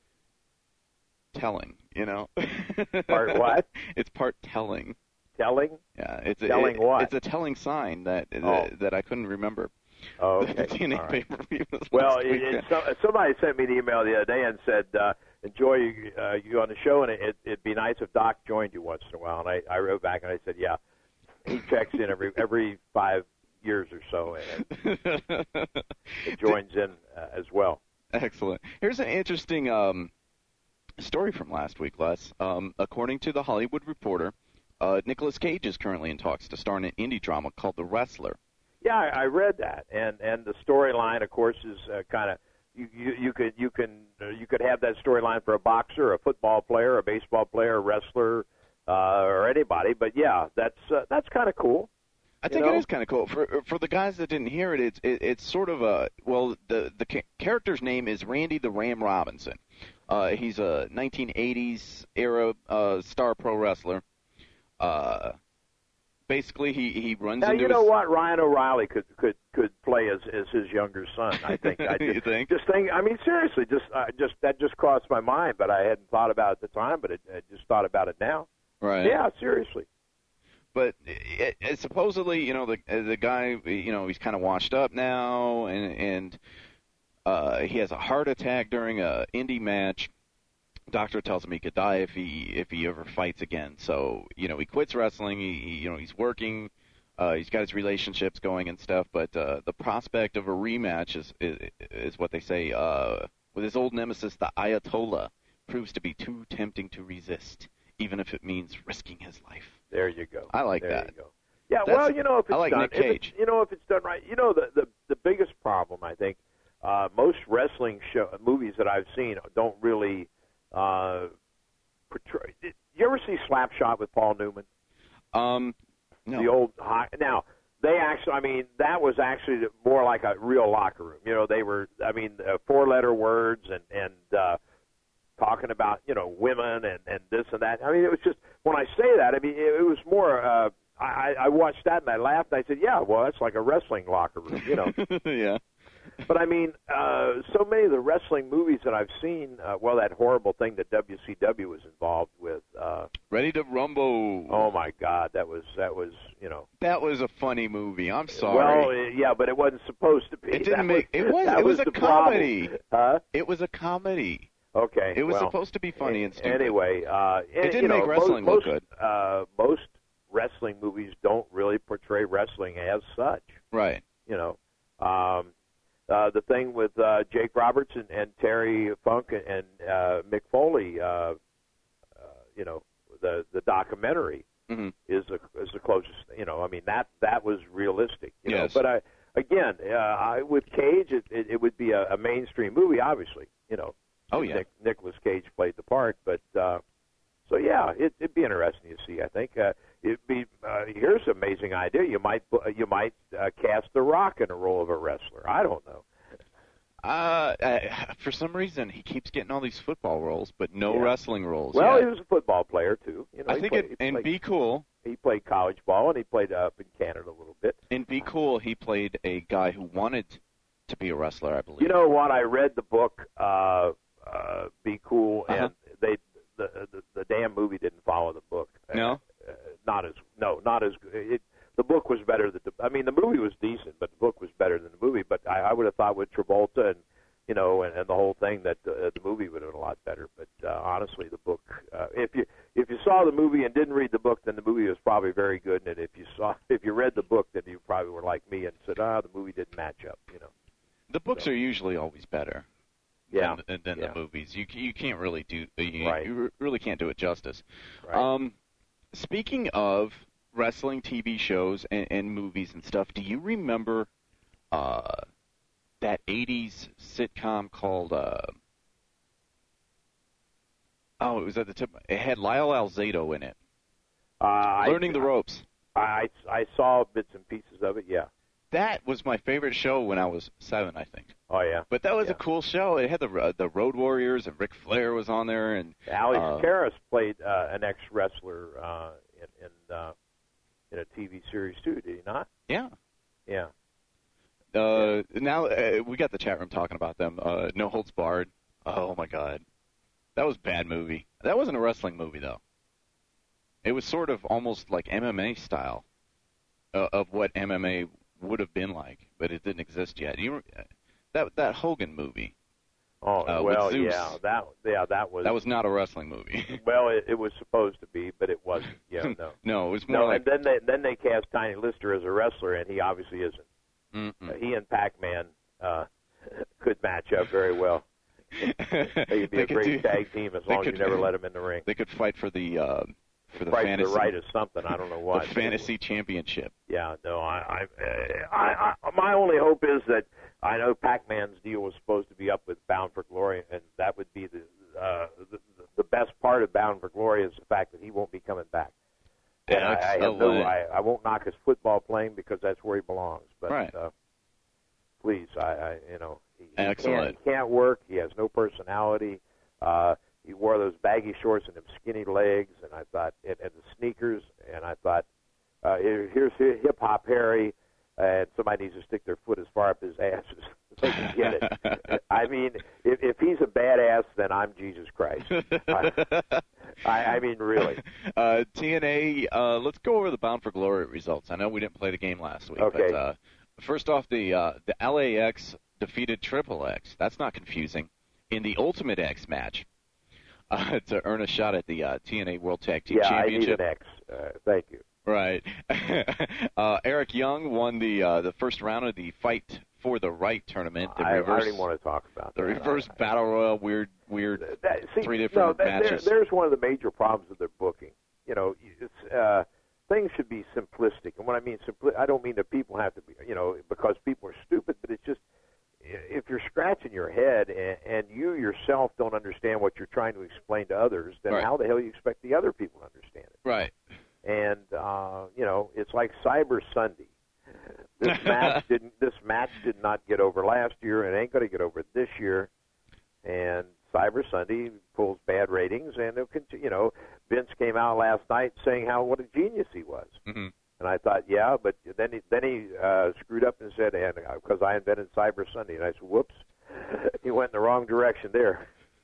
Speaker 3: telling.
Speaker 2: Part what?
Speaker 3: It's part telling.
Speaker 2: Telling?
Speaker 3: Yeah, it's
Speaker 2: what?
Speaker 3: It's a telling sign that I couldn't remember.
Speaker 2: Oh, okay.
Speaker 3: The TNA pay-per-view.
Speaker 2: Well, somebody sent me an email the other day and said, enjoy you on the show, and it'd be nice if Doc joined you once in a while. And I wrote back and I said, yeah, he checks in every 5 years or so, and it joins in as well.
Speaker 3: Excellent. Here's an interesting story from last week, Les. According to The Hollywood Reporter, Nicolas Cage is currently in talks to star in an indie drama called The Wrestler.
Speaker 2: Yeah, I read that, and the storyline, of course, is kind of you could have that storyline for a boxer, a football player, a baseball player, a wrestler, or anybody. But yeah, that's kind of cool.
Speaker 3: I think it is kind of cool. For the guys that didn't hear it, it's sort of the character's name is Randy the Ram Robinson. He's a 1980s era star pro wrestler. Basically, he runs
Speaker 2: now,
Speaker 3: into.
Speaker 2: You know what? Ryan O'Reilly could play as his younger son. I think.
Speaker 3: You think?
Speaker 2: I mean, seriously, that just crossed my mind, but I hadn't thought about it at the time. But I just thought about it now.
Speaker 3: Right.
Speaker 2: Yeah, seriously.
Speaker 3: But it supposedly, the guy, he's kind of washed up now, and he has a heart attack during a indie match. Doctor tells him he could die if he ever fights again. So he quits wrestling. He's working. He's got his relationships going and stuff. But the prospect of a rematch is what they say with his old nemesis, the Ayatollah, proves to be too tempting to resist, even if it means risking his life.
Speaker 2: There you go.
Speaker 3: I like
Speaker 2: there
Speaker 3: that.
Speaker 2: You go. Yeah, well, if it's
Speaker 3: I like
Speaker 2: done,
Speaker 3: Nick Cage.
Speaker 2: If it's done right, the biggest problem, I think, most wrestling movies that I've seen don't really portray. Did you ever see Slapshot with Paul Newman?
Speaker 3: No.
Speaker 2: The old now. They actually, that was actually more like a real locker room. They were, 4-letter words and talking about, women and this and that. It was just, when I say that, it was more, I watched that and I laughed and I said, yeah, well, that's like a wrestling locker room,
Speaker 3: Yeah.
Speaker 2: But I mean, so many of the wrestling movies that I've seen, that horrible thing that WCW was involved with.
Speaker 3: Ready to Rumble.
Speaker 2: Oh my God, that was
Speaker 3: That was a funny movie. I'm sorry.
Speaker 2: Well, yeah, but it wasn't supposed to be.
Speaker 3: It didn't make. It was a comedy. It was a comedy.
Speaker 2: Okay.
Speaker 3: It was supposed to be funny and stupid.
Speaker 2: Anyway,
Speaker 3: it didn't make wrestling look good.
Speaker 2: Most wrestling movies don't really portray wrestling as such.
Speaker 3: Right.
Speaker 2: The thing with Jake Roberts and Terry Funk and Mick Foley, the documentary is the closest. I mean that was realistic.
Speaker 3: Yes.
Speaker 2: But with Cage, it would be a mainstream movie, obviously.
Speaker 3: Oh yeah.
Speaker 2: Nicolas Cage played the part, but it'd be interesting to see. I think it'd be. Here's an amazing idea. You might cast The Rock in a role of a wrestler. I don't know.
Speaker 3: For some reason, he keeps getting all these football roles, but no wrestling roles.
Speaker 2: Well,
Speaker 3: yet.
Speaker 2: he was a football player too.
Speaker 3: I think Be Cool.
Speaker 2: He played college ball, and he played up in Canada a little bit.
Speaker 3: In Be Cool, he played a guy who wanted to be a wrestler, I believe.
Speaker 2: You know what? I read the book, Be Cool, and the damn movie didn't follow the book.
Speaker 3: No,
Speaker 2: not as good. The book was better than the movie was decent, but the book was better than the movie. But I would have thought with Travolta and the whole thing that the movie would have been a lot better. But honestly, the book, if you saw the movie and didn't read the book, then the movie was probably very good. And if you read the book, then you probably were like me and said, the movie didn't match up.
Speaker 3: The books are usually always better.
Speaker 2: Yeah.
Speaker 3: Than the movies. You can't really do.
Speaker 2: Right.
Speaker 3: You really can't do it justice.
Speaker 2: Right.
Speaker 3: Speaking of wrestling TV shows and movies and stuff, do you remember that 80s sitcom called it was at the tip. It had Lyle Alzado in it. Learning the Ropes.
Speaker 2: I saw bits and pieces of it, yeah.
Speaker 3: That was my favorite show when I was 7, I think.
Speaker 2: Oh, yeah.
Speaker 3: But that was a cool show. It had the Road Warriors, and Ric Flair was on there. And
Speaker 2: Alex Karras played an ex-wrestler in a TV series, too, did he not?
Speaker 3: Yeah.
Speaker 2: Yeah.
Speaker 3: Now we got the chat room talking about them. No Holds Barred. Oh, my God. That was a bad movie. That wasn't a wrestling movie, though. It was sort of almost like MMA style of what MMA would have been like, but it didn't exist yet. That Hogan movie.
Speaker 2: Oh well, yeah, that was
Speaker 3: not a wrestling movie.
Speaker 2: Well, it was supposed to be, but it wasn't. Yeah, no.
Speaker 3: No, it was more like.
Speaker 2: And then they cast Tiny Lister as a wrestler, and he obviously isn't. He and Pac-Man could match up very well. They'd be a great tag team as long as you never let them in the ring.
Speaker 3: They could fight for the
Speaker 2: fantasy, the right of something. I don't know what.
Speaker 3: The fantasy championship.
Speaker 2: Yeah, no. I my only hope is that I know Pac-Man's deal was supposed to be up with Bound for Glory, and that would be the best part of Bound for Glory is the fact that he won't be coming back. And I won't knock his football playing because that's where he belongs. But
Speaker 3: right.
Speaker 2: Please,
Speaker 3: Excellent.
Speaker 2: He can't work. He has no personality. He wore those baggy shorts and them skinny legs, and I thought, and the sneakers, and I thought, here's Hip Hop Harry, and somebody needs to stick their foot as far up his ass as they can get it. I mean, if he's a badass, then I'm Jesus Christ. I mean, really.
Speaker 3: TNA, let's go over the Bound for Glory results. I know we didn't play the game last week,
Speaker 2: okay.
Speaker 3: But first off, the LAX defeated Triple X. That's not confusing. In the Ultimate X match, to earn a shot at the TNA World Tag Team Championship.
Speaker 2: Yeah, I need an X. Thank you.
Speaker 3: Right. Eric Young won the first round of the Fight for the Right tournament.
Speaker 2: I don't even want to talk about
Speaker 3: the
Speaker 2: that.
Speaker 3: reverse battle royal, weird three different matches.
Speaker 2: There's one of the major problems with their booking. Things should be simplistic, and when I mean I don't mean that people have to be, because people are stupid, but it's just if you're scratching your head and you yourself don't understand what you're trying to explain to others, then
Speaker 3: right.
Speaker 2: How the hell you expect the other people to understand it?
Speaker 3: Right.
Speaker 2: And it's like Cyber Sunday. This match did not get over last year, and ain't going to get over this year. And Cyber Sunday pulls bad ratings, and it'll continue. Vince came out last night saying what a genius he was.
Speaker 3: Mm-hmm.
Speaker 2: And I thought, yeah, but then he screwed up and said, and because I invented Cyber Sunday, and I said, whoops, he went in the wrong direction there.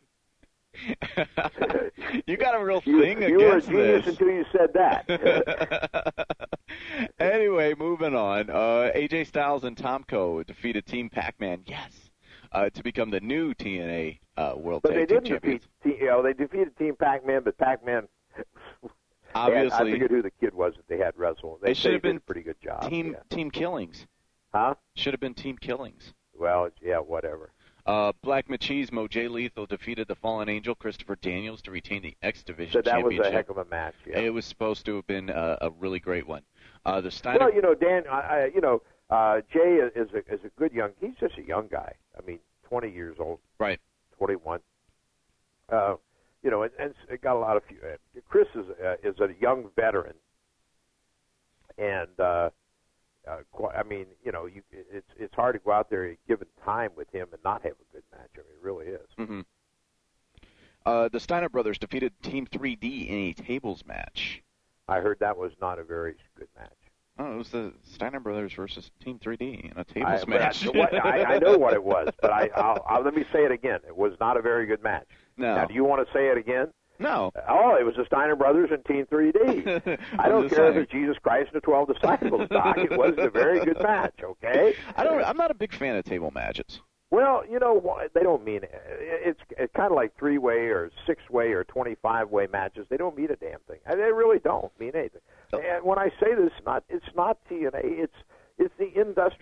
Speaker 3: You got a real thing
Speaker 2: you were a
Speaker 3: against
Speaker 2: genius
Speaker 3: this.
Speaker 2: until you said that.
Speaker 3: Anyway, moving on. AJ Styles and Tomko defeated Team Pac-Man, to become the new TNA World Tag Team Champions.
Speaker 2: They defeated Team Pac-Man, but Pac-Man,
Speaker 3: obviously,
Speaker 2: I forget who the kid was that they had wrestle. They
Speaker 3: should have been
Speaker 2: did a pretty good job.
Speaker 3: Team Killings.
Speaker 2: Huh?
Speaker 3: Should have been Team Killings.
Speaker 2: Well, yeah, whatever.
Speaker 3: Black Machismo, Jay Lethal defeated the Fallen Angel, Christopher Daniels, to retain the X Division
Speaker 2: So that
Speaker 3: Championship.
Speaker 2: was a heck of a match. Yeah.
Speaker 3: It was supposed to have been a really great one. The Steiner.
Speaker 2: Well, you know, Dan, Jay is a good young. He's just a young guy. I mean, 20 years old.
Speaker 3: Right.
Speaker 2: 21. You know, and got a lot of. Chris is a young veteran, and I mean, you know, it's hard to go out there given time with him and not have a good match. I mean, it really is.
Speaker 3: Mm-hmm. The Steiner brothers defeated Team 3D in a tables match.
Speaker 2: I heard that was not a very good match.
Speaker 3: Oh, it was the Steiner brothers versus Team 3D in a tables match.
Speaker 2: I know what it was, but I'll let me say it again. It was not a very good match.
Speaker 3: No.
Speaker 2: Now, do you want to say it again?
Speaker 3: No.
Speaker 2: Oh, it was the Steiner brothers and Team 3D. I don't care if it's Jesus Christ and the 12 disciples, Doc. It wasn't a very good match, okay?
Speaker 3: I'm not a big fan of table matches.
Speaker 2: Well, you know, they don't mean it. It's kind of like 3-way or 6-way or 25-way matches. They don't mean a damn thing. They really don't mean anything. And when I say this, it's not TNA. It's the industry.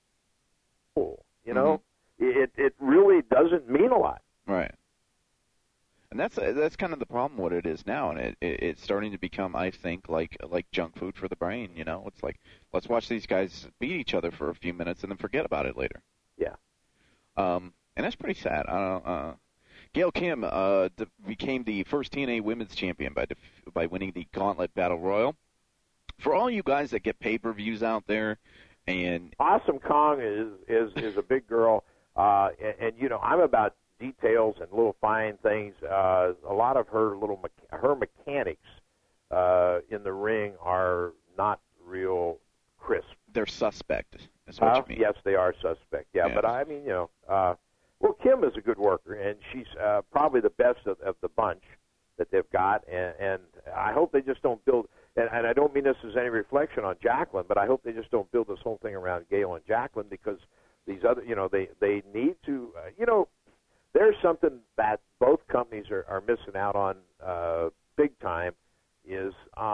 Speaker 2: You know, it really doesn't mean a lot.
Speaker 3: Right. And that's kind of the problem what it is now, and it's starting to become, I think, like junk food for the brain. You know, it's like, let's watch these guys beat each other for a few minutes and then forget about it later.
Speaker 2: Yeah.
Speaker 3: And that's pretty sad. Gail Kim became the first TNA Women's Champion by winning the Gauntlet Battle Royal. For all you guys that get pay-per-views out there, and
Speaker 2: Awesome Kong is a big girl, and you know, I'm about details and little fine things. A lot of her her mechanics in the ring are not real crisp.
Speaker 3: They're suspect. That's what you mean.
Speaker 2: Yes, they are suspect. Yeah,
Speaker 3: yes.
Speaker 2: But I mean, you know, well, Kim is a good worker, and she's probably the best of the bunch that they've got, and I hope they just don't build. And I don't mean this as any reflection on Jacqueline, but I hope they just don't build this whole thing around Gail and Jacqueline, because these other, you know, they need to, you know, there's something that both companies are missing out on big time, is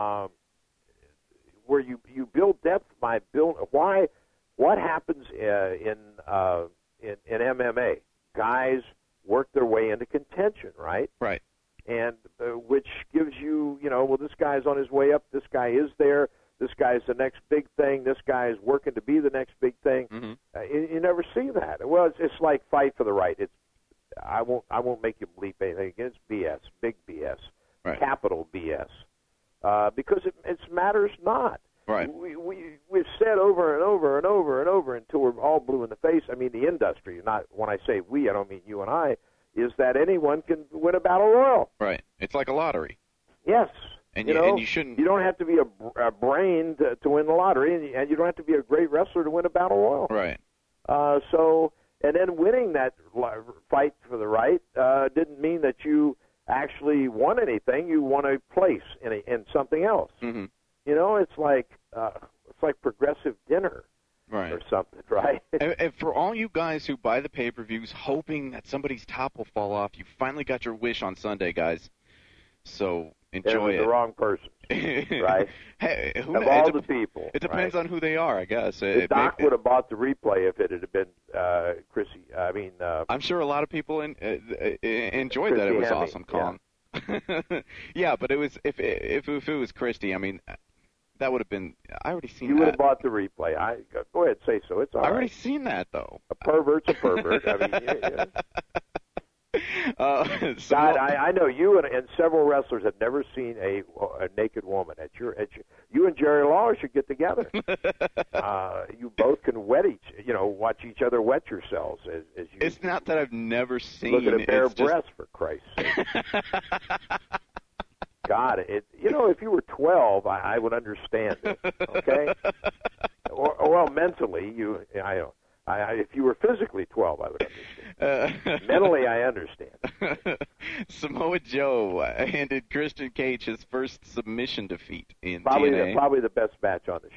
Speaker 2: where you build depth by what happens in MMA? Guys work their way into contention, right?
Speaker 3: Right.
Speaker 2: And which gives you, you know, well, this guy's on his way up. This guy is there. This guy's the next big thing. This guy is working to be the next big thing.
Speaker 3: Mm-hmm.
Speaker 2: You never see that. Well, it's like Fight for the Right. I won't make you bleep anything. It's BS, big BS,
Speaker 3: right.
Speaker 2: Capital BS, because it matters not.
Speaker 3: Right.
Speaker 2: We've said over and over and over and over until we're all blue in the face. I mean, the industry. Not when I say we, I don't mean you and I. Is that anyone can win a battle royal?
Speaker 3: Right. It's like a lottery.
Speaker 2: Yes.
Speaker 3: And
Speaker 2: you
Speaker 3: shouldn't.
Speaker 2: You don't have to be a brain to win the lottery, and you don't have to be a great wrestler to win a battle royal.
Speaker 3: Right.
Speaker 2: And then winning that Fight for the Right didn't mean that you actually won anything. You won a place in something else.
Speaker 3: Mm-hmm.
Speaker 2: You know, it's like progressive dinner.
Speaker 3: Right.
Speaker 2: Or something, right?
Speaker 3: And for all you guys who buy the pay-per-views hoping that somebody's top will fall off, you finally got your wish on Sunday, guys. So enjoy it.
Speaker 2: The wrong person, right?
Speaker 3: Hey,
Speaker 2: of all the people.
Speaker 3: It depends on who they are, I guess.
Speaker 2: Doc would have bought the replay if it had been Chrissy. I mean,
Speaker 3: I'm sure a lot of people enjoyed
Speaker 2: Christy
Speaker 3: that. It was
Speaker 2: Hemme,
Speaker 3: awesome, Kong. Yeah, but it was if it was Christy, I mean. That would have been. I already seen that.
Speaker 2: You would have bought the replay. Go ahead, say so. It's all right.
Speaker 3: I already seen that though.
Speaker 2: A pervert's a pervert. I mean, God, I know you and several wrestlers have never seen a naked woman. You and Jerry Lawler should get together. You both can watch each other wet yourselves as you.
Speaker 3: It's not that I've never seen.
Speaker 2: Look at a bare breast, for Christ's sake. God, if you were 12, I would understand it. Okay, well, mentally, if you were physically 12, I would understand. Mentally, I understand.
Speaker 3: Samoa Joe handed Christian Cage his first submission defeat in
Speaker 2: probably
Speaker 3: TNA.
Speaker 2: Probably the best match on the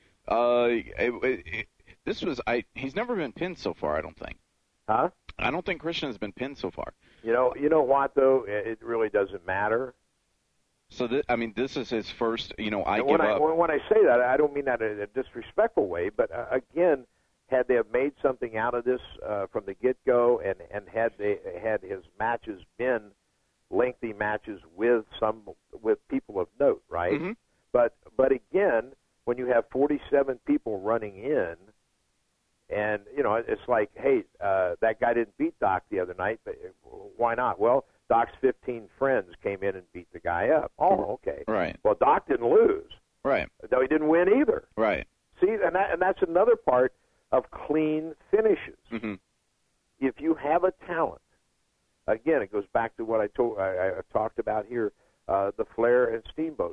Speaker 2: show.
Speaker 3: He's never been pinned so far, I don't think.
Speaker 2: Huh?
Speaker 3: I don't think Christian has been pinned so far.
Speaker 2: You know what, though? It really doesn't matter.
Speaker 3: So, this is his first,
Speaker 2: When I say that, I don't mean that in a disrespectful way, but again, had they have made something out of this from the get-go, and had his matches been lengthy matches with people of note, right?
Speaker 3: Mm-hmm.
Speaker 2: But again, when you have 47 people running in, and it's like, hey, that guy didn't beat Doc the other night, but why not? Well, Doc's 15 friends came in and beat the guy up. Oh, okay.
Speaker 3: Right.
Speaker 2: Well, Doc didn't lose.
Speaker 3: Right.
Speaker 2: Though he didn't win either.
Speaker 3: Right.
Speaker 2: See, and that's another part of clean finishes.
Speaker 3: Mm-hmm.
Speaker 2: If you have a talent, again, it goes back to what I talked about here, the Flair and Steamboat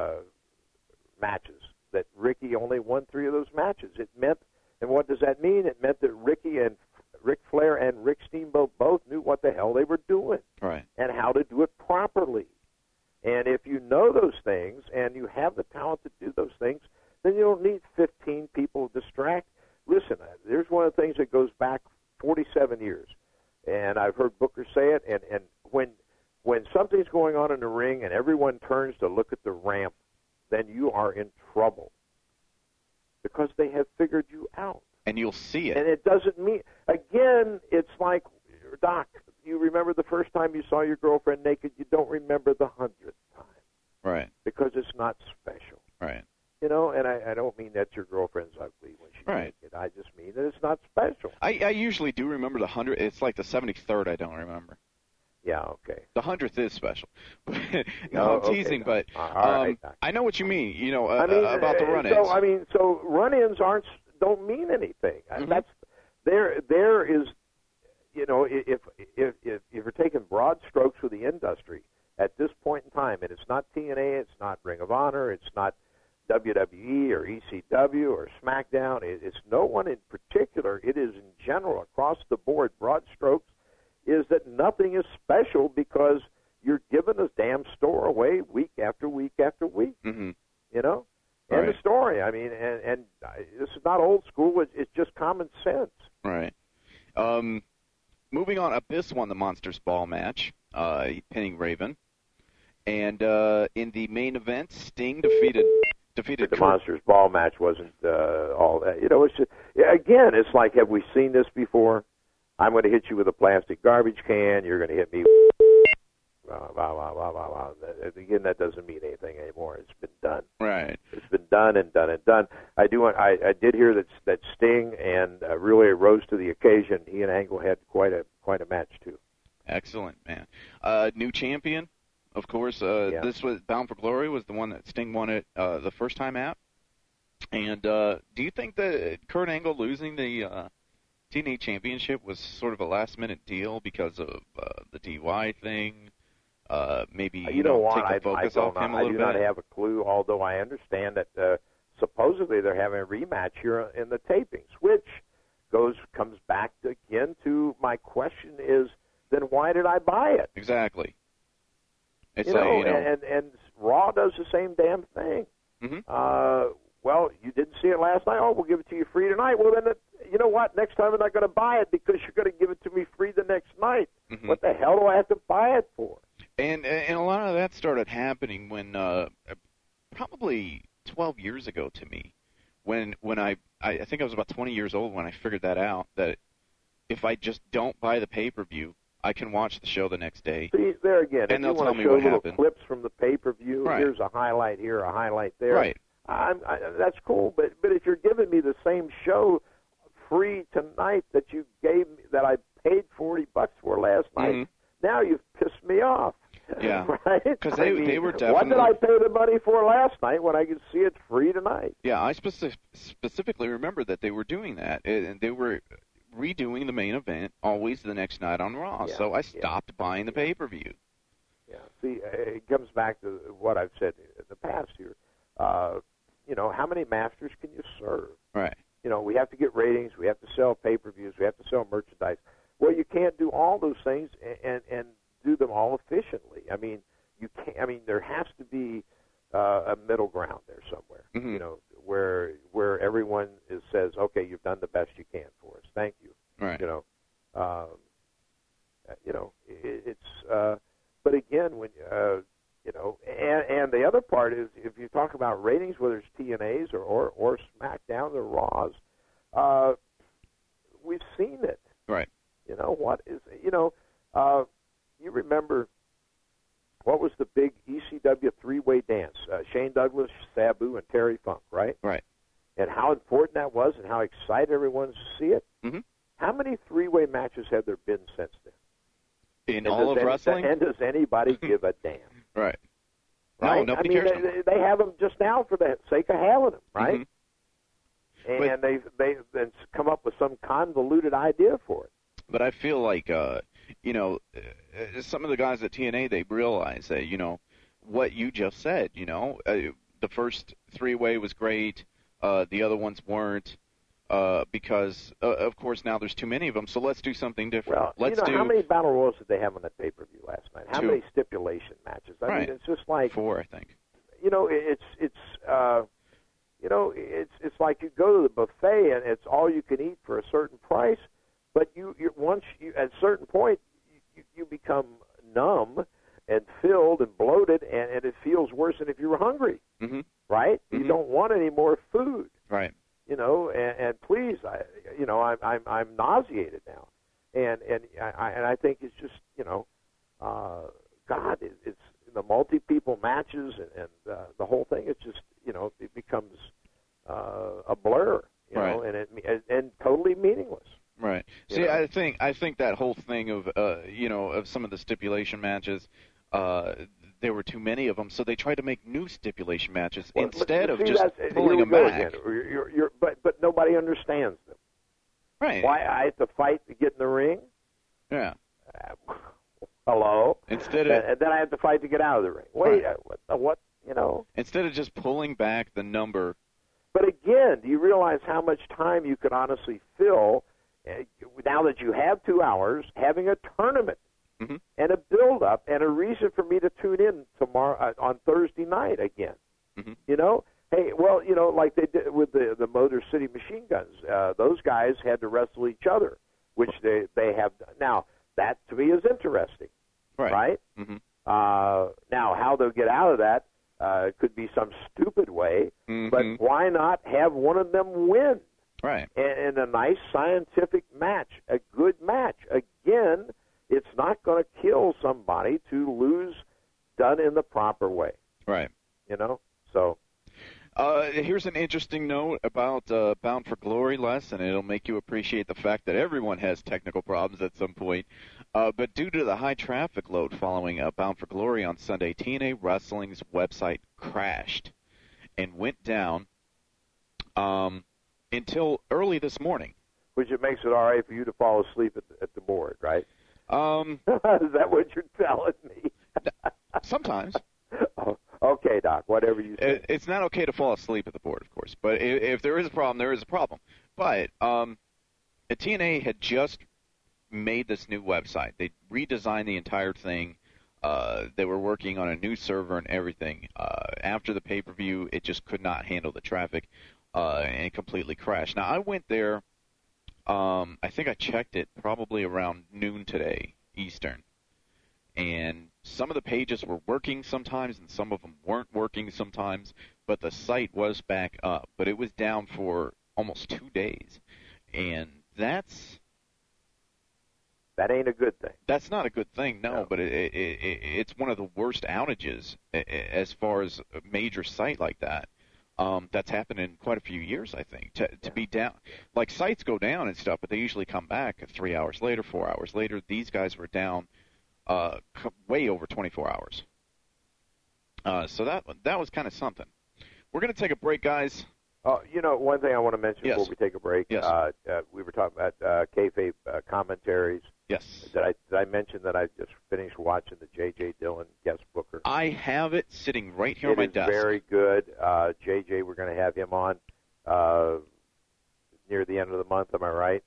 Speaker 2: matches, that Ricky only won 3 of those matches. It meant, and what does that mean? It meant that Ric Flair and Rick Steamboat both knew what the hell they were doing.
Speaker 3: Right.
Speaker 2: And how to do it properly. And if you know those things and you have the talent to do those things, then you don't need 15 people to distract. Listen, there's one of the things that goes back 47 years, and I've heard Booker say it, and when something's going on in the ring and everyone turns to look at the ramp, then you are in trouble because they have figured you out.
Speaker 3: And you'll see it.
Speaker 2: And it doesn't mean, again, it's like, Doc, you remember the first time you saw your girlfriend naked, you don't remember the 100th time.
Speaker 3: Right.
Speaker 2: Because it's not special.
Speaker 3: Right.
Speaker 2: And I don't mean that your girlfriend's ugly when she's naked. I just mean that it's not special.
Speaker 3: I usually do remember the 100th. It's like the 73rd I don't remember.
Speaker 2: Yeah, okay.
Speaker 3: The 100th is special.
Speaker 2: No,
Speaker 3: I'm teasing, but I know what you mean, about the run-ins.
Speaker 2: So run-ins don't mean anything.
Speaker 3: Mm-hmm.
Speaker 2: That's there is, if you're taking broad strokes with the industry at this point in time, and it's not TNA, it's not Ring of Honor, it's not WWE or ECW or SmackDown, it's no one in particular. It is in general, across the board, broad strokes, is that nothing is special because you're giving a damn store away week after week after week.
Speaker 3: Mm-hmm.
Speaker 2: End of story. I mean, and this is not old school. It's just common sense.
Speaker 3: Right. Moving on, Abyss won the Monsters Ball match, pinning Raven. And in the main event, Sting defeated
Speaker 2: the Monsters Ball match wasn't all that. It's just, again, it's like, have we seen this before? I'm going to hit you with a plastic garbage can. You're going to hit me. Again, that doesn't mean anything anymore. It's been done.
Speaker 3: Right.
Speaker 2: It's been done and done and done. I did hear that Sting and really rose to the occasion. He and Angle had quite a match too.
Speaker 3: Excellent, man. New champion, of course. This was Bound for Glory was the one that Sting won it the first time out. And do you think that Kurt Angle losing the TNA Championship was sort of a last-minute deal because of the DUI thing? Maybe take the focus off him a little bit?
Speaker 2: I do not have a clue, although I understand that supposedly they're having a rematch here in the tapings, which comes back again to my question is, then why did I buy it?
Speaker 3: Exactly. It's
Speaker 2: and Raw does the same damn thing.
Speaker 3: Mm-hmm.
Speaker 2: Well, you didn't see it last night. Oh, we'll give it to you free tonight. Well, then, you know what? Next time I'm not going to buy it because you're going to give it to me free the next night.
Speaker 3: Mm-hmm.
Speaker 2: What the hell do I have to buy it for?
Speaker 3: And a lot of that started happening when probably 12 years ago to me, when I think I was about 20 years old when I figured that out, that if I just don't buy the pay-per-view, I can watch the show the next day.
Speaker 2: See, there again,
Speaker 3: and
Speaker 2: if you want to show little clips from the pay-per-view,
Speaker 3: right.
Speaker 2: Here's a highlight here, a highlight there.
Speaker 3: Right.
Speaker 2: That's cool, but if you're giving me the same show free tonight that you gave me, that I paid $40 for last night,
Speaker 3: mm-hmm.
Speaker 2: now you've pissed me off.
Speaker 3: Yeah,
Speaker 2: right?
Speaker 3: Because they were definitely.
Speaker 2: What did I pay the money for last night when I could see it free tonight?
Speaker 3: Yeah, I specifically remember that they were doing that, and they were redoing the main event always the next night on Raw.
Speaker 2: Yeah,
Speaker 3: so I stopped buying the pay-per-view.
Speaker 2: Yeah. See, it comes back to what I've said in the past here. How many masters can you serve?
Speaker 3: Right.
Speaker 2: We have to get ratings. We have to sell pay-per-views. We have to sell merchandise. Well, you can't do all those things and do them all efficiently. I mean, you can't. I mean, there has to be a middle ground there somewhere. Where everyone says, okay, you've done the best you can for us. Thank you.
Speaker 3: Right.
Speaker 2: But again, when and the other part is, if you talk about ratings, whether it's TNAs or SmackDown or Raws, we've seen it.
Speaker 3: Right.
Speaker 2: You remember what was the big ECW three-way dance? Shane Douglas, Sabu, and Terry Funk, right?
Speaker 3: Right.
Speaker 2: And how important that was, and how excited everyone was to see it.
Speaker 3: Mm-hmm.
Speaker 2: How many three-way matches have there been since then?
Speaker 3: In all of wrestling?
Speaker 2: And does anybody give a damn?
Speaker 3: Right.
Speaker 2: Right?
Speaker 3: No, nobody cares.
Speaker 2: They have them just now for the sake of having them, right?
Speaker 3: Mm-hmm.
Speaker 2: And they've come up with some convoluted idea for it.
Speaker 3: But I feel like, some of the guys at TNA, they realize that, what you just said, the first three-way was great, the other ones weren't, because, of course, now there's too many of them, so let's do something different.
Speaker 2: Well, how many battle royals did they have on that pay-per-view last night? How
Speaker 3: 2.
Speaker 2: many stipulation matches? I mean, it's just like
Speaker 3: 4, I think.
Speaker 2: It's like you go to the buffet and it's all you can eat for a certain price, but once at a certain point you become numb and filled and bloated, and it feels worse than if you were hungry.
Speaker 3: Mm-hmm.
Speaker 2: Right?
Speaker 3: Mm-hmm.
Speaker 2: You don't want any more food.
Speaker 3: Right.
Speaker 2: And please, I'm nauseated now, and I think it's just it's the multi-people matches and the whole thing. It's just it becomes a blur,
Speaker 3: right.
Speaker 2: and totally meaningless.
Speaker 3: Right. See, I think that whole thing of of some of the stipulation matches, there were too many of them, so they tried to make new stipulation matches instead of just pulling them back.
Speaker 2: But nobody understands them.
Speaker 3: Right.
Speaker 2: Why I have to fight to get in the ring?
Speaker 3: Yeah.
Speaker 2: Hello.
Speaker 3: And
Speaker 2: then I have to fight to get out of the ring. Wait,
Speaker 3: right.
Speaker 2: what?
Speaker 3: Instead of just pulling back the number.
Speaker 2: But again, do you realize how much time you could honestly fill now that you have 2 hours having a tournament?
Speaker 3: Mm-hmm.
Speaker 2: And a build-up and a reason for me to tune in tomorrow on Thursday night again.
Speaker 3: Mm-hmm.
Speaker 2: Hey, well, like they did with the Motor City Machine Guns. Those guys had to wrestle each other, which they have done. Now, that to me is interesting, right?
Speaker 3: Mm-hmm.
Speaker 2: Now, how they'll get out of that could be some stupid way,
Speaker 3: mm-hmm.
Speaker 2: but why not have one of them win?
Speaker 3: Right.
Speaker 2: And a nice scientific match, a good match. Again, it's not going to kill somebody to lose done in the proper way.
Speaker 3: Right.
Speaker 2: So.
Speaker 3: Here's an interesting note about Bound for Glory, Les, and it'll make you appreciate the fact that everyone has technical problems at some point. But due to the high traffic load following Bound for Glory on Sunday, TNA Wrestling's website crashed and went down until early this morning.
Speaker 2: Which it makes it all right for you to fall asleep at the board, right? Is that what you're telling me?
Speaker 3: Sometimes.
Speaker 2: Oh, okay, Doc, whatever you say.
Speaker 3: It's not okay to fall asleep at the board, of course. But if there is a problem, there is a problem. But TNA had just made this new website. They redesigned the entire thing. They were working on a new server and everything. After the pay-per-view, it just could not handle the traffic, and it completely crashed. Now, I went there. I think I checked it probably around noon today, Eastern. And some of the pages were working sometimes, and some of them weren't working sometimes, but the site was back up. But it was down for almost 2 days. And that
Speaker 2: ain't a good thing.
Speaker 3: That's not a good thing, no. But it's one of the worst outages as far as a major site like that. That's happened in quite a few years, I think, to be down. Like, sites go down and stuff, but they usually come back 3 hours later, 4 hours later. These guys were down way over 24 hours. So that was kind of something. We're going to take a break, guys.
Speaker 2: One thing I want to mention before we take a break.
Speaker 3: Yes.
Speaker 2: We were talking about kayfabe commentaries.
Speaker 3: Yes.
Speaker 2: Did I mention that I just finished watching the J.J. Dillon Roster?
Speaker 3: I have it sitting right here on my desk.
Speaker 2: It is very good. JJ, we're going to have him on near the end of the month. Am I right?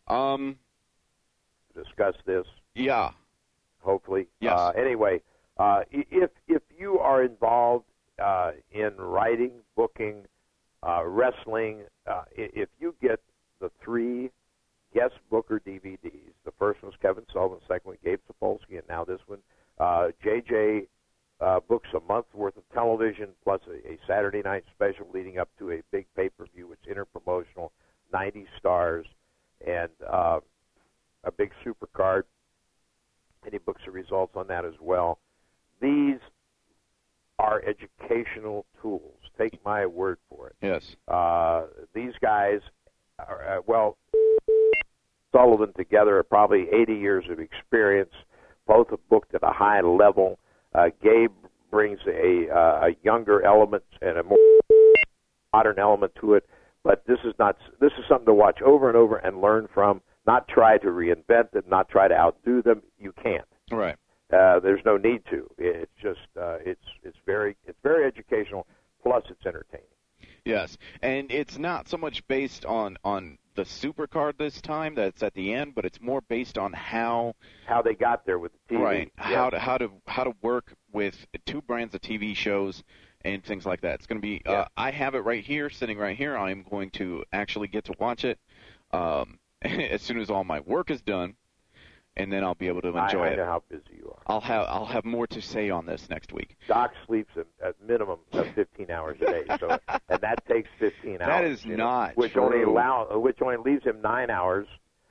Speaker 2: Discuss this.
Speaker 3: Yeah.
Speaker 2: Hopefully.
Speaker 3: Yes.
Speaker 2: Anyway, if you are involved in writing, booking, wrestling, if you get the 3 guest booker DVDs, the first one was Kevin Sullivan, the second one Gabe Sapolsky, and now this one, JJ books a month's worth of television plus a Saturday night special leading up to a big pay-per-view. It's interpromotional, 90 stars, and a big super card, and he books the results on that as well. These are educational tools. Take my word for it.
Speaker 3: Yes.
Speaker 2: These guys are, Sullivan together are probably 80 years of experience. Both have booked at a high level. Gabe brings a younger element and a more modern element to it. But this is something to watch over and over and learn from. Not try to reinvent it, not try to outdo them. You can't.
Speaker 3: Right.
Speaker 2: There's no need to. It's just it's very educational. Plus, it's entertaining.
Speaker 3: Yes, and it's not so much based on the supercard this time that's at the end, but it's more based on how
Speaker 2: they got there with the TV.
Speaker 3: Right.
Speaker 2: Yeah.
Speaker 3: How to work with 2 brands of TV shows and things like that. It's going to be. I have it right here, sitting right here. I am going to actually get to watch it as soon as all my work is done, and then I'll be able to enjoy it.
Speaker 2: I know how busy you are.
Speaker 3: I'll have more to say on this next week.
Speaker 2: Doc sleeps at minimum of 15 hours a day, and that takes 15 hours.
Speaker 3: That is not
Speaker 2: which
Speaker 3: true.
Speaker 2: Which only leaves him 9 hours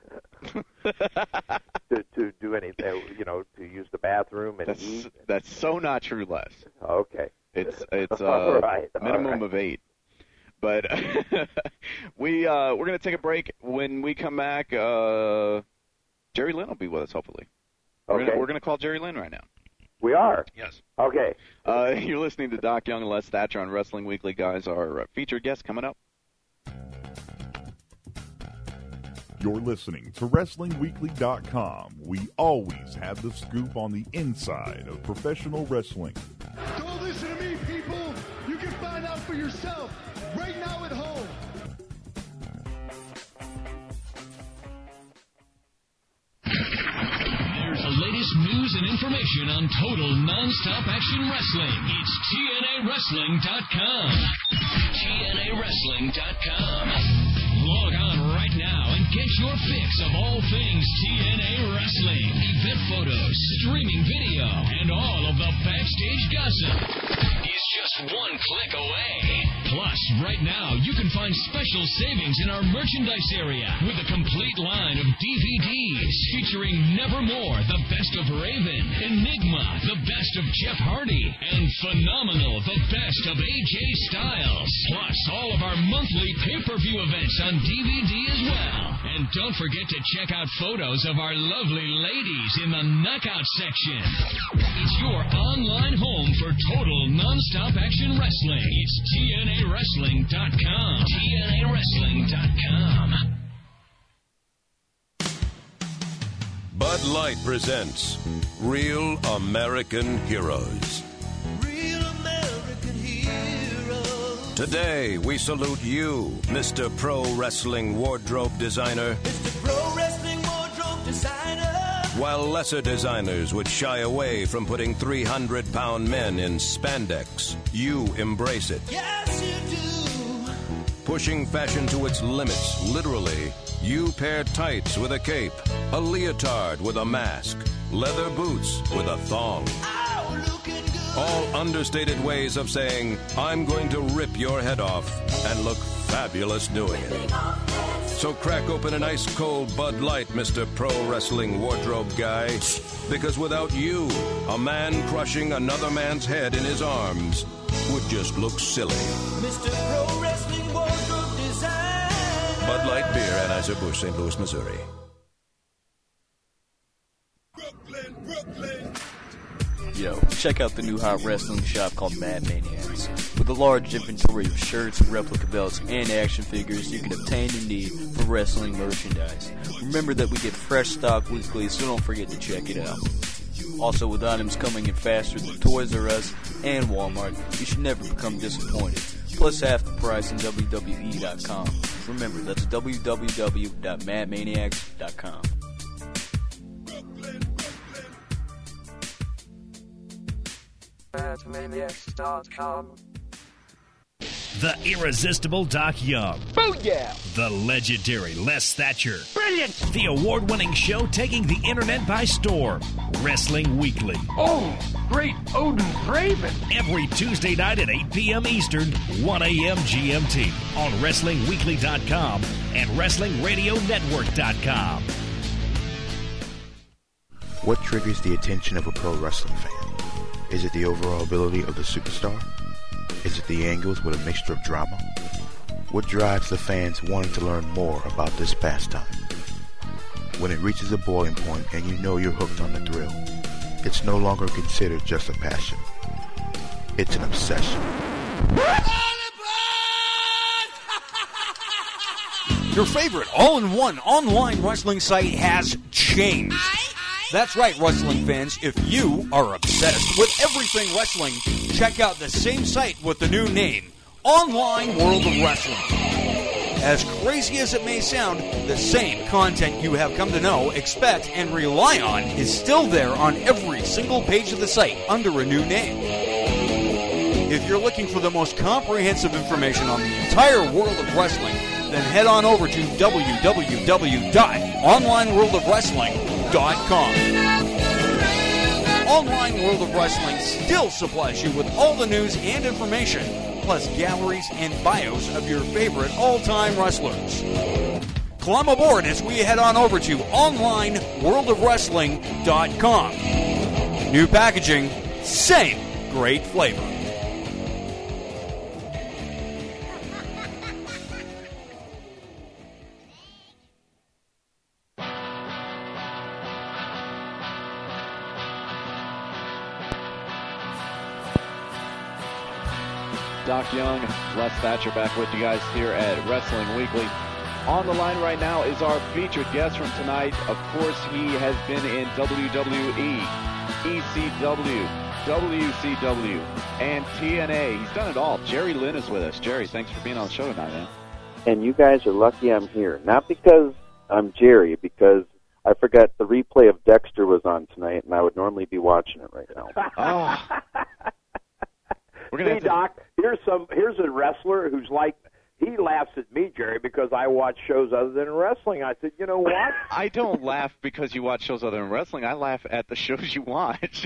Speaker 2: to do anything. To use the bathroom and eat.
Speaker 3: That's so not true, Les.
Speaker 2: Okay.
Speaker 3: It's
Speaker 2: right.
Speaker 3: minimum of 8. But we're going to take a break. When we come back, Jerry Lynn will be with us, hopefully.
Speaker 2: Okay.
Speaker 3: We're going to call Jerry Lynn right now.
Speaker 2: We are?
Speaker 3: Yes.
Speaker 2: Okay.
Speaker 3: You're listening to Doc Young and Les Thatcher on Wrestling Weekly, guys. Our featured guest coming up.
Speaker 1: You're listening to WrestlingWeekly.com. We always have the scoop on the inside of professional wrestling.
Speaker 7: Don't listen to me, people. You can find out for yourself right now at home.
Speaker 13: There's the latest news and information on total non-stop action wrestling. It's TNAWrestling.com. TNAWrestling.com. Log on right now and get your fix of all things TNA Wrestling. Event photos, streaming video, and all of the backstage gossip is just one click away. Plus, right now, you can find special savings in our merchandise area with a complete line of DVDs featuring Nevermore, the best of Raven, Enigma, the best of Jeff Hardy, and Phenomenal, the best of AJ Styles. Plus, all of our monthly pay-per-view events on DVD as well. And don't forget to check out photos of our lovely ladies in the Knockout section. It's your online home for total non-stop action wrestling. It's TNAWrestling.com. TNAWrestling.com.
Speaker 16: Bud Light presents Real American Heroes.
Speaker 17: Real American Heroes.
Speaker 16: Today, we salute you, Mr. Pro Wrestling Wardrobe Designer.
Speaker 17: Mr. Pro Wrestling Wardrobe Designer.
Speaker 16: While lesser designers would shy away from putting 300-pound men in spandex, you embrace it.
Speaker 17: Yes, you do.
Speaker 16: Pushing fashion to its limits, literally, you pair tights with a cape, a leotard with a mask, leather boots with a thong.
Speaker 17: Oh, looking good.
Speaker 16: All understated ways of saying, I'm going to rip your head off and look fabulous doing it. So crack open an ice-cold Bud Light, Mr. Pro Wrestling Wardrobe Guy, because without you, a man crushing another man's head in his arms would just look silly.
Speaker 17: Mr. Pro Wrestling Wardrobe Design.
Speaker 16: Bud Light Beer, Anheuser-Busch, St. Louis, Missouri.
Speaker 8: Yo, check out the new hot wrestling shop called Mad Maniacs. With a large inventory of shirts, replica belts, and action figures you can obtain and need for wrestling merchandise. Remember that we get fresh stock weekly, so don't forget to check it out. Also, with items coming in faster than Toys R Us and Walmart, you should never become disappointed. Plus half the price on WWE.com. Remember, that's www.madmaniacs.com.
Speaker 9: Madmaniacs.com.
Speaker 10: The irresistible Doc Young.
Speaker 9: Booyah!
Speaker 10: The legendary Les Thatcher.
Speaker 9: Brilliant!
Speaker 10: The award-winning show taking the internet by storm. Wrestling Weekly.
Speaker 9: Oh, great Odin's Raven!
Speaker 10: Every Tuesday night at 8 p.m. Eastern, 1 a.m. GMT on WrestlingWeekly.com and WrestlingRadioNetwork.com.
Speaker 11: What triggers the attention of a pro wrestling fan? Is it the overall ability of the superstar? Is it the angles with a mixture of drama? What drives the fans wanting to learn more about this pastime? When it reaches a boiling point and you know you're hooked on the thrill, it's no longer considered just a passion. It's an obsession.
Speaker 12: Your favorite all-in-one online wrestling site has changed. That's right, wrestling fans. If you are obsessed with everything wrestling, check out the same site with the new name, Online World of Wrestling. As crazy as it may sound, the same content you have come to know, expect, and rely on is still there on every single page of the site under a new name. If you're looking for the most comprehensive information on the entire world of wrestling, then head on over to www.onlineworldofwrestling.com. Online World of Wrestling still supplies you with all the news and information, plus galleries and bios of your favorite all-time wrestlers. Climb aboard as we head on over to onlineworldofwrestling.com. New packaging, same great flavor.
Speaker 3: Doc Young, Les Thatcher back with you guys here at Wrestling Weekly. On the line right now is our featured guest from tonight. Of course, he has been in WWE, ECW, WCW, and TNA. He's done it all. Jerry Lynn is with us. Jerry, thanks for being on the show tonight, man.
Speaker 18: And you guys are lucky I'm here. Not because I'm Jerry, because I forgot the replay of Dexter was on tonight, and I would normally be watching it right now.
Speaker 3: Oh.
Speaker 2: See, Doc, here's a wrestler who's like, he laughs at me, Jerry, because I watch shows other than wrestling. I said, you know what?
Speaker 3: I don't laugh because you watch shows other than wrestling. I laugh at the shows you watch.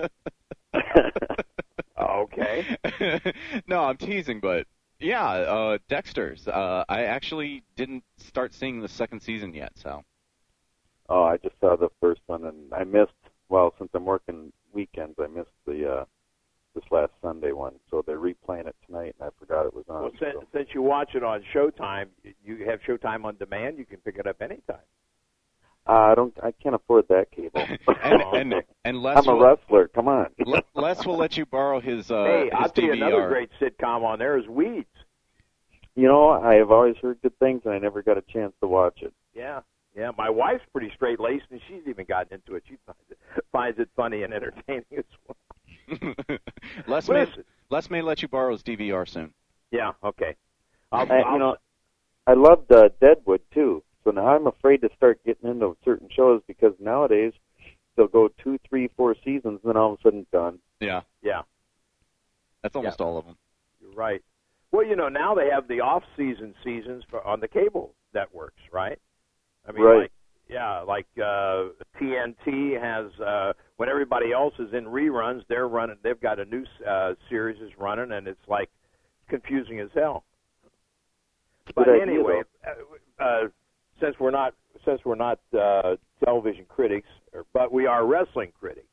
Speaker 2: Okay.
Speaker 3: No, I'm teasing, but yeah, Dexter's. I actually didn't start seeing the second season yet, so.
Speaker 18: Oh, I just saw the first one, and I missed, well, since I'm working weekends, I missed the this last Sunday one, so they're replaying it tonight, and I forgot it was on.
Speaker 2: Well, since you watch it on Showtime, you have Showtime on demand. You can pick it up anytime.
Speaker 18: I can't afford that cable.
Speaker 3: and Les
Speaker 18: I'm a wrestler. Come on.
Speaker 3: Les will let you borrow his.
Speaker 2: Hey, I'll
Speaker 3: his
Speaker 2: tell you
Speaker 3: DVR.
Speaker 2: another great sitcom on there is Weeds.
Speaker 18: You know, I have always heard good things, and I never got a chance to watch it.
Speaker 2: Yeah. My wife's pretty straight-laced, and she's even gotten into it. She finds it funny and entertaining as well.
Speaker 3: Les may let you borrow his DVR soon.
Speaker 2: Yeah, okay.
Speaker 18: I loved Deadwood, too. So now I'm afraid to start getting into certain shows because nowadays they'll go 2, 3, 4 seasons, and then all of a sudden done.
Speaker 3: Yeah. That's almost all of them.
Speaker 2: You're right. Well, now they have the off-season seasons on the cable networks, right? I mean,
Speaker 18: right.
Speaker 2: like TNT has when everybody else is in reruns, they've got a new series is running, and it's like confusing as hell. But anyway, since we're not television critics, but we are wrestling critics.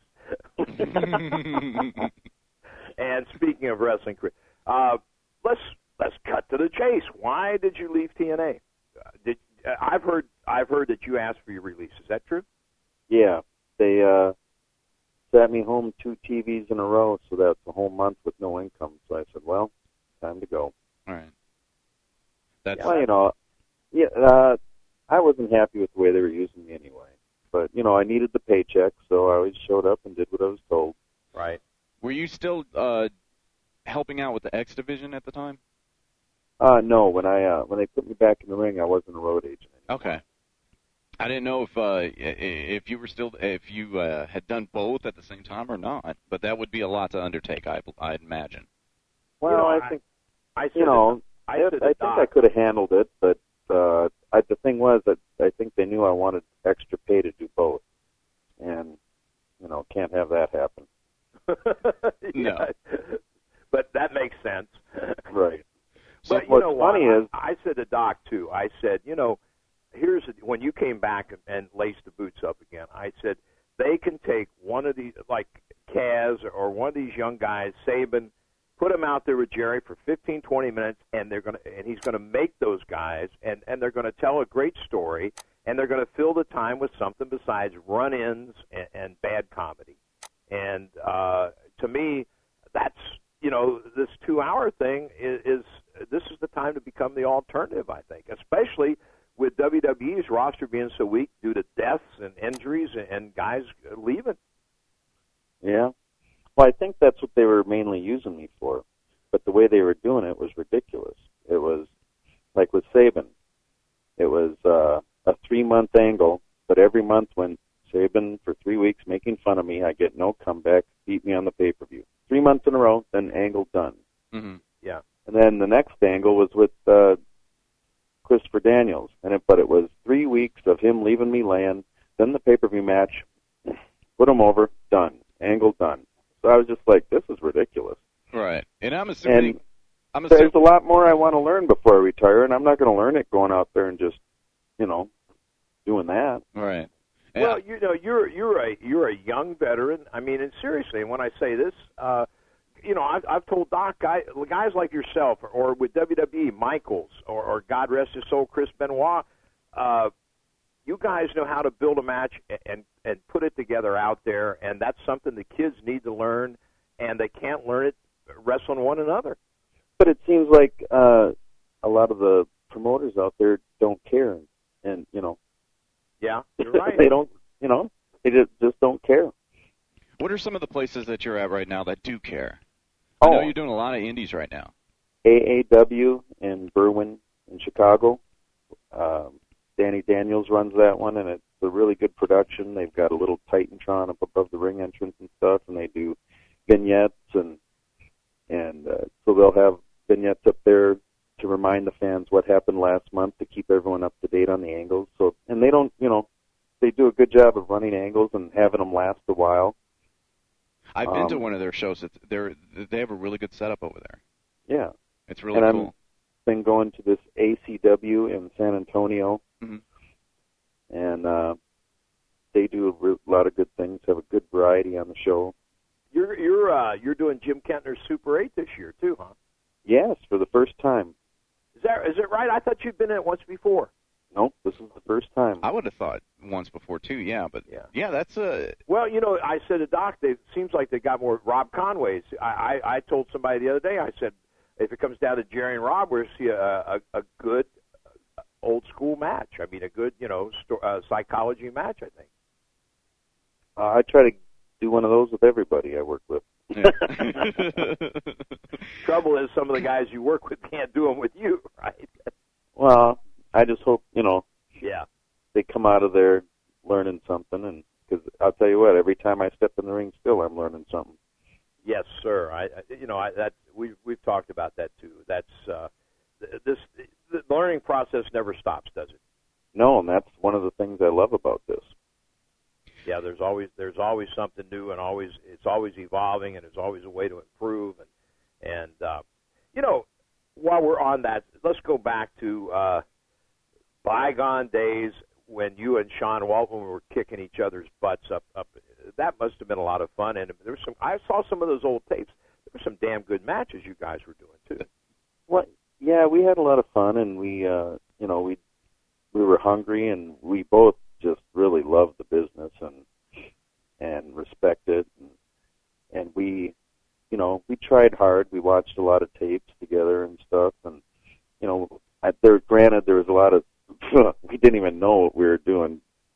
Speaker 2: And speaking of wrestling critics, let's cut to the chase. Why did you leave TNA? I've heard that you asked for your release. Is that true?
Speaker 18: Yeah, they sat me home 2 TVs in a row, so that's a whole month with no income. So I said, well, time to go.
Speaker 3: All right.
Speaker 18: I wasn't happy with the way they were using me anyway. But, you know, I needed the paycheck, so I always showed up and did what I was told.
Speaker 2: Right.
Speaker 3: Were you still helping out with the X division at the time?
Speaker 18: No, when they put me back in the ring, I wasn't a road agent anymore.
Speaker 3: Okay. I didn't know if you were still had done both at the same time or not, but that would be a lot to undertake, I'd imagine.
Speaker 18: Well,
Speaker 2: You know,
Speaker 18: I think
Speaker 2: I
Speaker 18: think I could have handled it, but the thing was that I think they knew I wanted extra pay to do both, and you know, can't have that happen.
Speaker 2: No. But that makes sense.
Speaker 18: Right.
Speaker 2: But
Speaker 18: So
Speaker 2: you know
Speaker 18: what's funny
Speaker 2: what?
Speaker 18: is
Speaker 2: I said to Doc too. I said, you know, when you came back and laced the boots up again, I said they can take one of these, like Kaz or one of these young guys, Saban, put him out there with Jerry for 15, 20 minutes, and he's gonna make those guys, and they're gonna tell a great story, and they're gonna fill the time with something besides run-ins and bad comedy. And to me, that's, you know, this 2-hour thing is this is the time to become the alternative, I think, especially with WWE's roster being so weak due to deaths and injuries and guys leaving.
Speaker 18: Yeah. Well, I think that's what they were mainly using me for. But the way they were doing it was ridiculous. It was like with Saban. It was a 3-month angle, but every month when Saban for 3 weeks making fun of me, I get no comeback, beat me on the pay-per-view. 3 months in a row, then angle done.
Speaker 3: Mm-hmm.
Speaker 2: Yeah.
Speaker 18: And then the next angle was with Christopher Daniels, but it was 3 weeks of him leaving me laying, then the pay-per-view match, put him over, done, angle done. So I was just like, this is ridiculous.
Speaker 3: Right. And I'm assuming
Speaker 18: there's a lot more I want to learn before I retire, and I'm not going to learn it going out there and just, you know, doing that.
Speaker 3: Right.
Speaker 2: Well, you know, you're a young veteran. I mean, and seriously, when I say this, you know, I've told Doc, guys like yourself, or with WWE, Michaels, or God rest his soul, Chris Benoit, you guys know how to build a match and put it together out there, and that's something the kids need to learn, and they can't learn it wrestling one another.
Speaker 18: But it seems like a lot of the promoters out there don't care, and you know.
Speaker 2: Yeah, you're right.
Speaker 18: They don't, you know, they just don't care.
Speaker 3: What are some of the places that you're at right now that do care? I know you're doing a lot of indies right now.
Speaker 18: AAW in Berwyn in Chicago. Danny Daniels runs that one, and it's a really good production. They've got a little Titantron up above the ring entrance and stuff, and they do vignettes, and so they'll have vignettes up there to remind the fans what happened last month to keep everyone up to date on the angles. So, and they don't, you know, they do a good job of running angles and having them last a while.
Speaker 3: I've been to one of their shows. They have a really good setup over there.
Speaker 18: Yeah.
Speaker 3: It's really cool.
Speaker 18: I've been going to this ACW in San Antonio, and they do a lot of good things, have a good variety on the show.
Speaker 2: You're doing Jim Kentner's Super 8 this year, too, huh?
Speaker 18: Yes, for the first time.
Speaker 2: Is it right? I thought you'd been in it once before.
Speaker 18: Nope, this is the first time.
Speaker 3: I would have thought once before too, yeah, but yeah, that's a.
Speaker 2: Well, you know, I said to Doc, it seems like they got more Rob Conways. I told somebody the other day, I said, if it comes down to Jerry and Rob, we'll see a good old school match. I mean, a good, you know, psychology match, I think.
Speaker 18: I try to do one of those with everybody I work with.
Speaker 3: Yeah.
Speaker 2: Trouble is, some of the guys you work with can't do them with you, right?
Speaker 18: Well, I just hope, you know,
Speaker 2: they
Speaker 18: come out of there learning something, and because I'll tell you what, every time I step in the ring, still I'm learning something.
Speaker 2: Yes, sir. We've talked about that too. That's the learning process never stops, does it?
Speaker 18: No, and that's one of the things I love about this.
Speaker 2: Yeah, there's always something new, and it's always evolving, and there's always a way to improve. And you know, while we're on that, let's go back to bygone days when you and Sean Waltman were kicking each other's butts up. That must have been a lot of fun. And there was I saw some of those old tapes. There were some damn good matches you guys were doing too.
Speaker 18: Well, yeah, we had a lot of fun, and we were hungry, and we both just really loved the business and respect it, and we, you know, we tried hard. We watched a lot of tapes together and stuff, and you know, granted there was a lot of we didn't even know what we were doing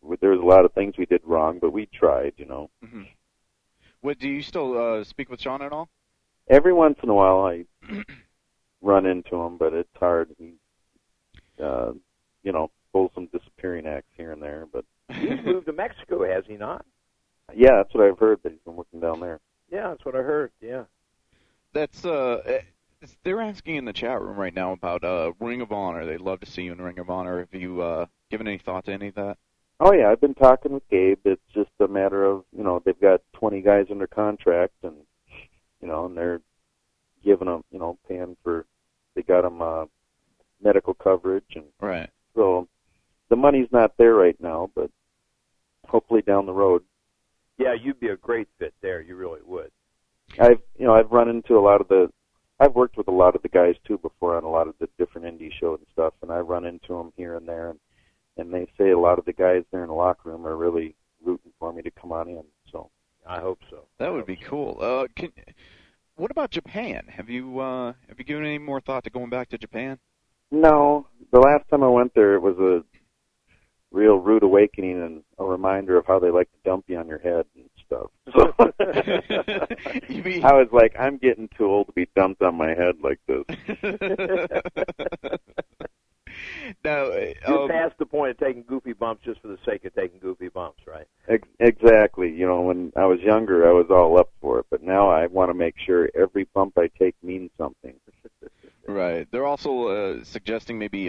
Speaker 18: there was a lot of things we did wrong, but we tried, you know.
Speaker 3: Mm-hmm. What, do you still speak with Sean at all?
Speaker 18: Every once in a while I run into him, but it's hard. He, you know, pulls some disappearing acts here and there. But
Speaker 2: he's moved to Mexico, has he not?
Speaker 18: Yeah, that's what I've heard, that he's been working down there.
Speaker 2: Yeah, that's what I heard, yeah.
Speaker 3: That's, they're asking in the chat room right now about Ring of Honor. They'd love to see you in Ring of Honor. Have you given any thought to any of that?
Speaker 18: Oh, yeah, I've been talking with Gabe. It's just a matter of, you know, they've got 20 guys under contract, and, you know, and they're giving them, you know, paying for, they got them medical coverage. And
Speaker 3: right.
Speaker 18: So the money's not there right now, but hopefully down the road.
Speaker 2: Yeah, you'd be a great fit there. You really would.
Speaker 18: I've run into I've worked with a lot of the guys, too, before on a lot of the different indie shows and stuff, and I run into them here and there, and they say a lot of the guys there in the locker room are really rooting for me to come on in. So
Speaker 2: I hope so.
Speaker 3: That would be cool. What about Japan? Have you given any more thought to going back to Japan?
Speaker 18: No. The last time I went there, it was a real rude awakening and a reminder of how they like to dump you on your head and stuff. So I was like, I'm getting too old to be dumped on my head like this.
Speaker 2: No, you're past the point of taking goofy bumps just for the sake of taking goofy bumps, right?
Speaker 18: Exactly. You know, when I was younger, I was all up for it, but now I want to make sure every bump I take means something.
Speaker 3: Right. They're also suggesting maybe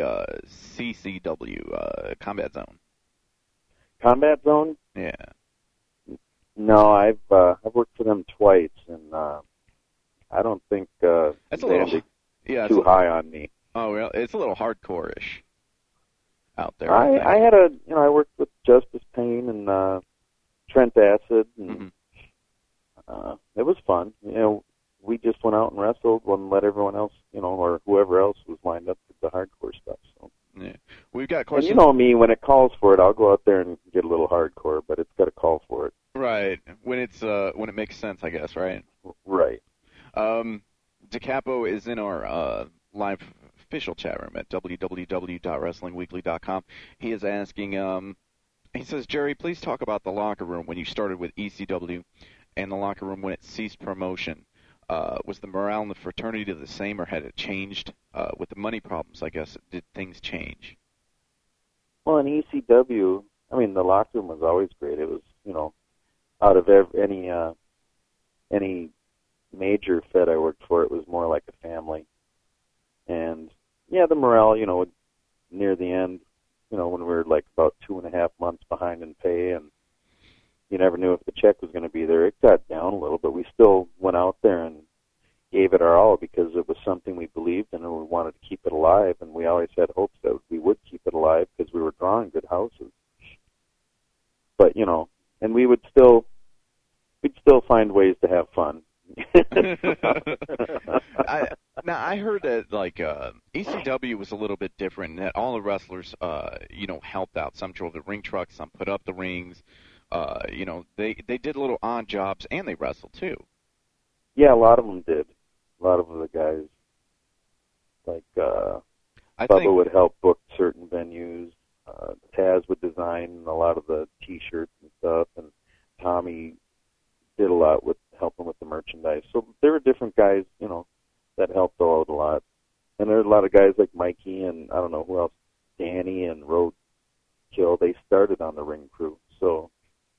Speaker 3: CCW, Combat Zone.
Speaker 18: Combat Zone?
Speaker 3: Yeah.
Speaker 18: No, I've worked for them twice, and I don't think
Speaker 3: that's a little
Speaker 18: too high on me.
Speaker 3: Oh, well, it's a little hardcore-ish out there.
Speaker 18: I worked with Justice Payne and Trent Acid, and it was fun. You know, we just went out and wrestled and let everyone else, you know, or whoever else was lined up with the hardcore stuff. So.
Speaker 3: Yeah, we've got questions.
Speaker 18: And you know me, when it calls for it, I'll go out there and get a little hardcore, but it's got to call for it.
Speaker 3: Right, when it makes sense, I guess. Right.
Speaker 18: Right.
Speaker 3: DeCapo is in our live official chat room at www.wrestlingweekly.com. He is asking. He says, Jerry, please talk about the locker room when you started with ECW, and the locker room when it ceased promotion. Was the morale in the fraternity the same, or had it changed? With the money problems, I guess, did things change?
Speaker 18: Well, in ECW, I mean, the locker room was always great. It was, you know, out of any major fed I worked for, it was more like a family. And, yeah, the morale, you know, near the end, you know, when we were like about 2.5 months behind in pay, and you never knew if the check was going to be there, it got down a little, but we still went out there and gave it our all because it was something we believed in and we wanted to keep it alive, and we always had hopes that we would keep it alive because we were drawing good houses. But, you know, and we'd still find ways to have fun.
Speaker 3: I heard that like ECW was a little bit different, and that all the wrestlers you know, helped out. Some drove the ring trucks, some put up the rings. You know, they did little odd jobs, and they wrestled too.
Speaker 18: Yeah, a lot of them did. A lot of the guys, like Bubba would help book certain venues. Taz would design a lot of the T-shirts and stuff, and Tommy did a lot with helping with the merchandise. So there were different guys, you know, that helped out a lot. And there were a lot of guys like Mikey and I don't know who else, Danny and Roadkill. They started on the ring crew. So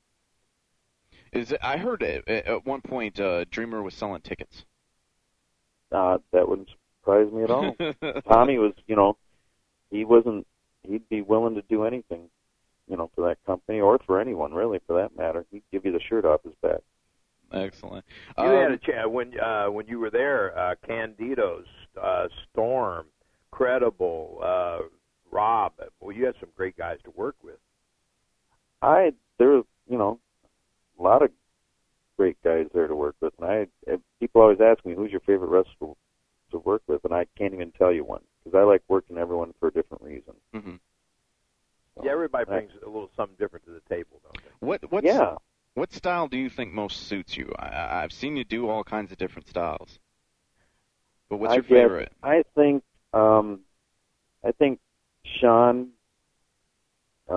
Speaker 3: I heard at one point Dreamer was selling tickets.
Speaker 18: That wouldn't surprise me at all. Tommy was, you know, he'd be willing to do anything, you know, for that company or for anyone really, for that matter. He'd give you the shirt off his back.
Speaker 3: Excellent.
Speaker 2: You had a chance when you were there. Candido's, Storm, Credible, Rob. Well, you had some great guys to work with.
Speaker 18: There was, you know, a lot of great guys there to work with, and people always ask me, who's your favorite wrestler to work with, and I can't even tell you one because I like working everyone for a different reason.
Speaker 3: Mm-hmm.
Speaker 2: So, yeah, everybody brings a little something different to the table, don't they?
Speaker 3: What style do you think most suits you? I've seen you do all kinds of different styles, but what's your favorite?
Speaker 18: I think Sean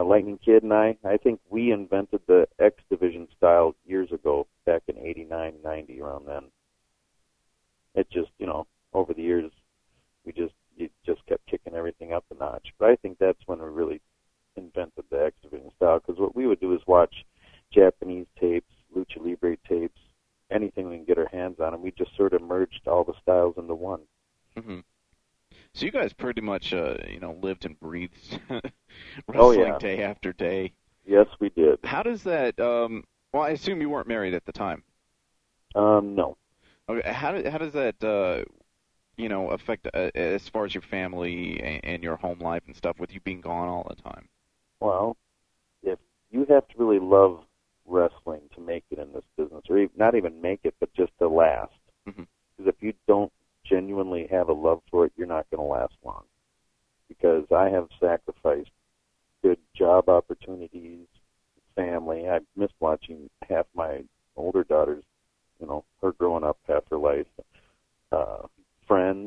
Speaker 18: Lightning Kid and I think we invented the X Division style years ago, back in 89, 90, around then. It just, over the years, it just kept kicking everything up a notch. But I think that's when we really invented the X Division style, because what we would do is watch Japanese tapes, Lucha Libre tapes, anything we can get our hands on, and we just sort of merged all the styles into one.
Speaker 3: Mm-hmm. So you guys pretty much, lived and breathed wrestling day after day.
Speaker 18: Yes, we did.
Speaker 3: How does that? Well, I assume you weren't married at the time.
Speaker 18: No.
Speaker 3: Okay. How does that, affect as far as your family and your home life and stuff, with you being gone all the time?
Speaker 18: Well, if you have to really love wrestling to make it in this business, or not even make it, but just to last. Because if you don't genuinely have a love for it, you're not going to last long. Because I have sacrificed good job opportunities, family. I missed watching half my older daughters, her growing up half her life, friends,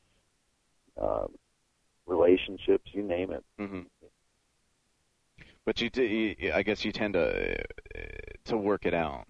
Speaker 18: relationships, you name it.
Speaker 3: Mm-hmm. But I guess you tend to work it out.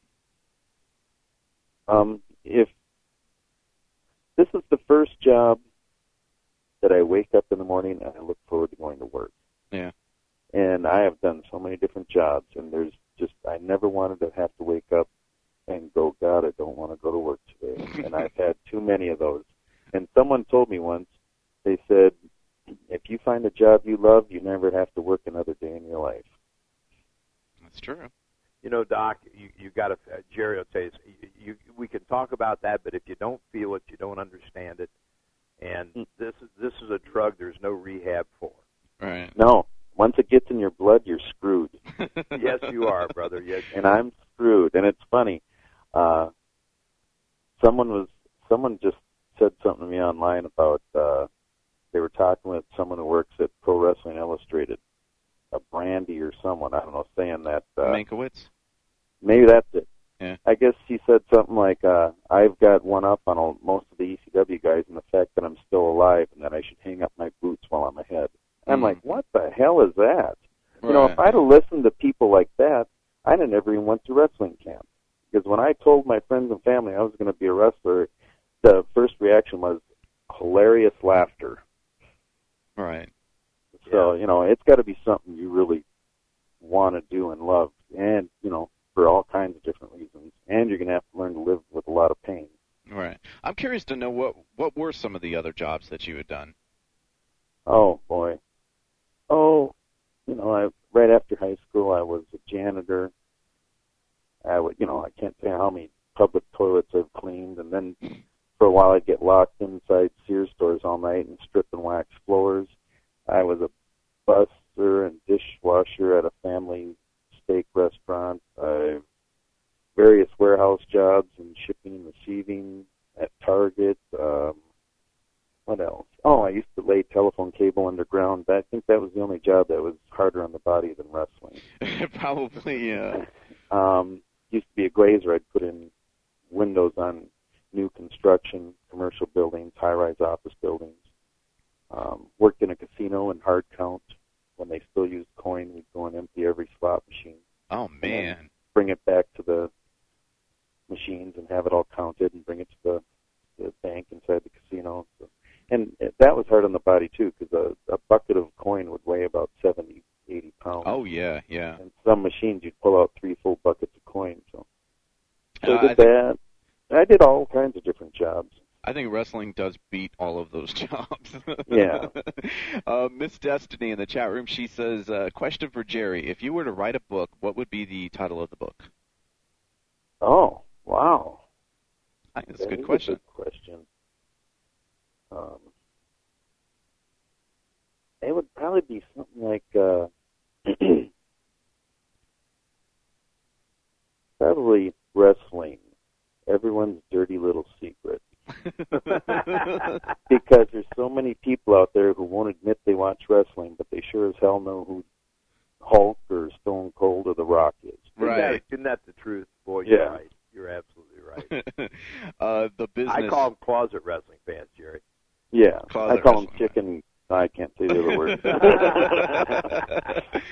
Speaker 18: If this is the first job that I wake up in the morning and I look forward to going to work.
Speaker 3: Yeah.
Speaker 18: And I have done so many different jobs, and I never wanted to have to wake up and go, God, I don't want to go to work today. And I've had too many of those. And someone told me once, they said, if you find a job you love, you never have to work another day in your life.
Speaker 3: That's true.
Speaker 2: Doc, you got to, Jerry will tell you, we can talk about that, but if you don't feel it, you don't understand it. And this is a drug there's no rehab for.
Speaker 3: Right.
Speaker 18: No. Once it gets in your blood, you're screwed.
Speaker 2: Yes, you are, brother. Yes.
Speaker 18: And I'm screwed. And it's funny. Someone just said something to me online about they were talking with someone who works at Pro Wrestling Illustrated, a Brandy or someone, I don't know, saying that
Speaker 3: Mankiewicz?
Speaker 18: Maybe that's it.
Speaker 3: Yeah.
Speaker 18: I guess he said something like, I've got one up on most of the ECW guys in the fact that I'm still alive and that I should hang up my boots while I'm ahead. I'm like, what the hell is that?
Speaker 3: Right.
Speaker 18: If I'd have listened to people like that, I'd have never even went to wrestling camp. Because when I told my friends and family I was going to be a wrestler, the first reaction was hilarious laughter.
Speaker 3: Right.
Speaker 18: So, it's got to be something you really want to do and love. And, for all kinds of different reasons. And you're going to have to learn to live with a lot of pain.
Speaker 3: Right. I'm curious to know what were some of the other jobs that you had done?
Speaker 18: Oh, boy. Right after high school, I was a janitor. I can't tell you how many public toilets I've cleaned. And then for a while, I'd get locked inside Sears stores all night and strip and wax floors. I was a busser and dishwasher at a family steak restaurant. Various warehouse jobs and shipping and receiving at Target. What else? Oh, I used to lay telephone cable underground. I think that was the only job that was harder on the body than wrestling.
Speaker 3: Probably, yeah.
Speaker 18: Used to be a glazer. I'd put in windows on new construction, commercial buildings, high-rise office buildings. Worked in a casino in hard count. When they still used coin, we'd go and empty every slot machine.
Speaker 3: Oh, man.
Speaker 18: Bring it back to the machines and have it all counted and bring it to the bank inside the casino. So, and that was hard on the body, too, because a bucket of coin would weigh about 70, 80 pounds.
Speaker 3: Oh, yeah, yeah.
Speaker 18: And some machines, you'd pull out 3 full buckets of coin. So I did that. I did all kinds of different jobs.
Speaker 3: I think wrestling does beat all of those jobs.
Speaker 18: Yeah.
Speaker 3: Miss Destiny in the chat room, she says, question for Jerry. If you were to write a book, what would be the title of the book?
Speaker 18: Oh, wow.
Speaker 3: I think that's a good question.
Speaker 18: It would probably be something like probably wrestling, everyone's dirty little secret. Because there's so many people out there who won't admit they watch wrestling, but they sure as hell know who Hulk or Stone Cold or The Rock is.
Speaker 2: Right. Isn't that the truth? Boy,
Speaker 18: Yeah.
Speaker 2: you're right. You're absolutely right.
Speaker 3: The business.
Speaker 2: I call them closet wrestling fans, Jerry.
Speaker 18: Yeah.
Speaker 3: Closet
Speaker 18: I call them
Speaker 3: wrestling.
Speaker 18: chicken. I can't say the other word.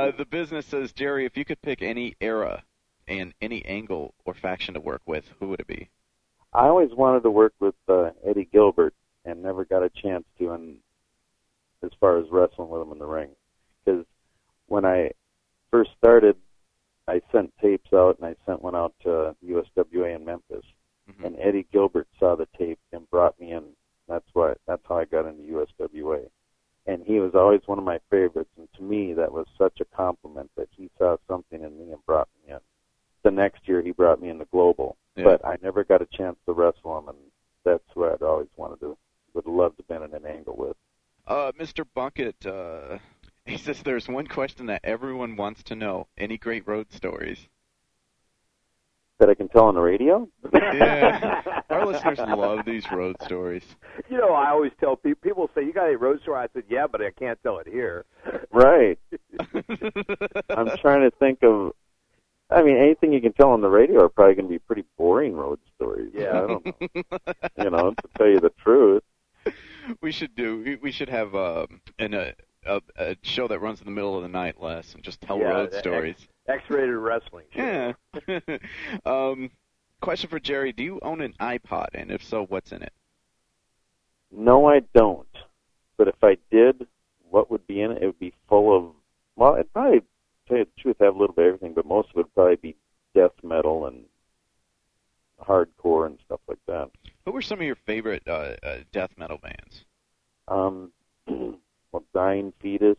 Speaker 3: The business says, Jerry, if you could pick any era and any angle or faction to work with, who would it be?
Speaker 18: I always wanted to work with Eddie Gilbert and never got a chance to, and as far as wrestling with him in the ring. Because when I first started, I sent tapes out, and I sent one out to USWA in Memphis. Mm-hmm. And Eddie Gilbert saw the tape and brought me in. That's how I got into USWA. And he was always one of my favorites, and to me that was such a compliment that he saw something in me and brought me in. The next year he brought me into Global, but I never got a chance to wrestle him, and that's who I'd always would have loved to have been in an angle with.
Speaker 3: Mr. Bucket, he says there's one question that everyone wants to know. Any great road stories?
Speaker 18: That I can tell on the radio?
Speaker 3: Yeah. Our listeners love these road stories.
Speaker 2: You know, I always tell people say, you got a road story? I said, yeah, but I can't tell it here.
Speaker 18: Right. I'm trying to think of, I mean, anything you can tell on the radio are probably going to be pretty boring road stories.
Speaker 2: Yeah.
Speaker 18: I don't know. You know, to tell you the truth.
Speaker 3: We should have a show that runs in the middle of the night, Les, and just tell road stories.
Speaker 2: X-rated wrestling.
Speaker 3: Yeah. Question for Jerry: do you own an iPod, and if so, what's in it?
Speaker 18: No, I don't. But if I did, what would be in it? It would be full of, well, it'd probably, to tell you the truth, have a little bit of everything, but most of it would probably be death metal and hardcore and stuff like that.
Speaker 3: Who were some of your favorite death metal bands?
Speaker 18: Well, Dying Fetus,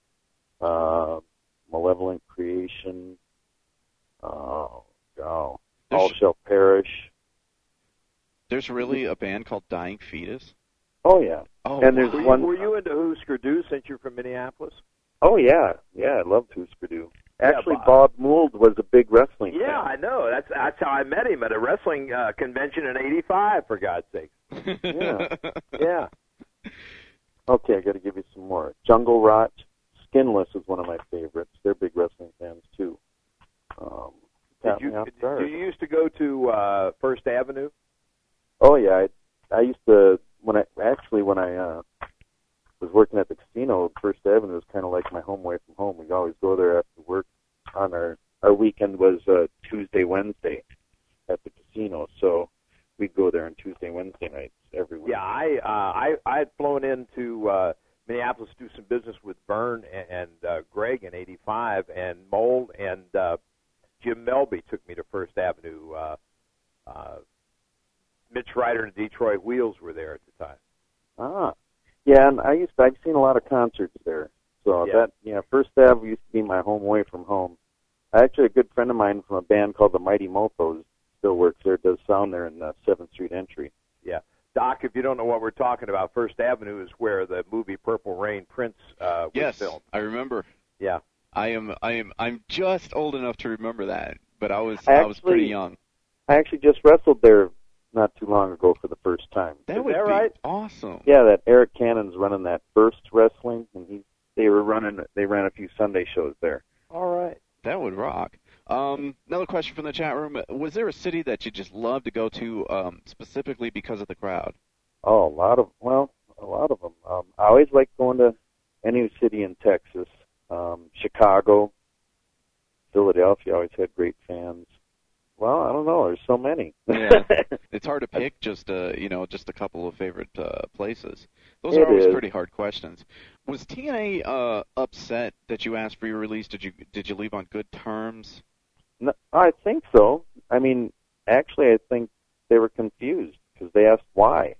Speaker 18: Malevolent Creation, All Shall Perish.
Speaker 2: There's really a band called Dying Fetus?
Speaker 18: Oh, yeah.
Speaker 2: Oh,
Speaker 18: and there's one.
Speaker 2: Were you into Husker Du since you're from Minneapolis?
Speaker 18: Oh, yeah. Yeah, I loved Husker Du. Actually, Bob Mould was a big wrestling fan.
Speaker 2: Yeah, I know. That's how I met him at a wrestling convention in '85. For God's sake.
Speaker 18: Yeah.
Speaker 2: Yeah.
Speaker 18: Okay, I got to give you some more. Jungle Rot, Skinless is one of my favorites. They're big wrestling fans too.
Speaker 2: Did you used to go to First Avenue?
Speaker 18: Oh yeah, I used to when I was working at the casino. First Avenue was kind of like my home away from home. We'd always go there after work. On our weekend was Tuesday, Wednesday at the casino, so we'd go there on Tuesday, Wednesday nights every week.
Speaker 2: Yeah, I had flown into Minneapolis to do some business with Vern and Greg in '85, and Mold and Jim Melby took me to First Avenue. Mitch Ryder and Detroit Wheels were there at the time.
Speaker 18: Ah, yeah, and I've seen a lot of concerts there. So First Ave used to be my home away from home. Actually, a good friend of mine from a band called the Mighty Mofos still works there, does sound there in 7th Street Entry.
Speaker 2: Yeah. Doc, if you don't know what we're talking about, First Avenue is where the movie Purple Rain Prince was filmed.
Speaker 3: I remember.
Speaker 2: Yeah.
Speaker 3: I'm just old enough to remember that, but I was pretty young.
Speaker 18: I actually just wrestled there not too long ago for the first time.
Speaker 3: That would be
Speaker 2: right?
Speaker 3: Awesome.
Speaker 18: Yeah, that Eric Cannon's running that First Wrestling, and they ran a few Sunday shows there.
Speaker 2: All right.
Speaker 3: That would rock. Another question from the chat room. Was there a city that you just loved to go to specifically because of the crowd?
Speaker 18: Oh, a lot of them. I always liked going to any city in Texas. Chicago, Philadelphia always had great fans. Well, I don't know. There's so many.
Speaker 3: Yeah. It's hard to pick just a couple of favorite places. Those are always pretty hard questions. Was TNA upset that you asked for your release? Did you leave on good terms?
Speaker 18: No, I think so. I mean, actually, I think they were confused because they asked why.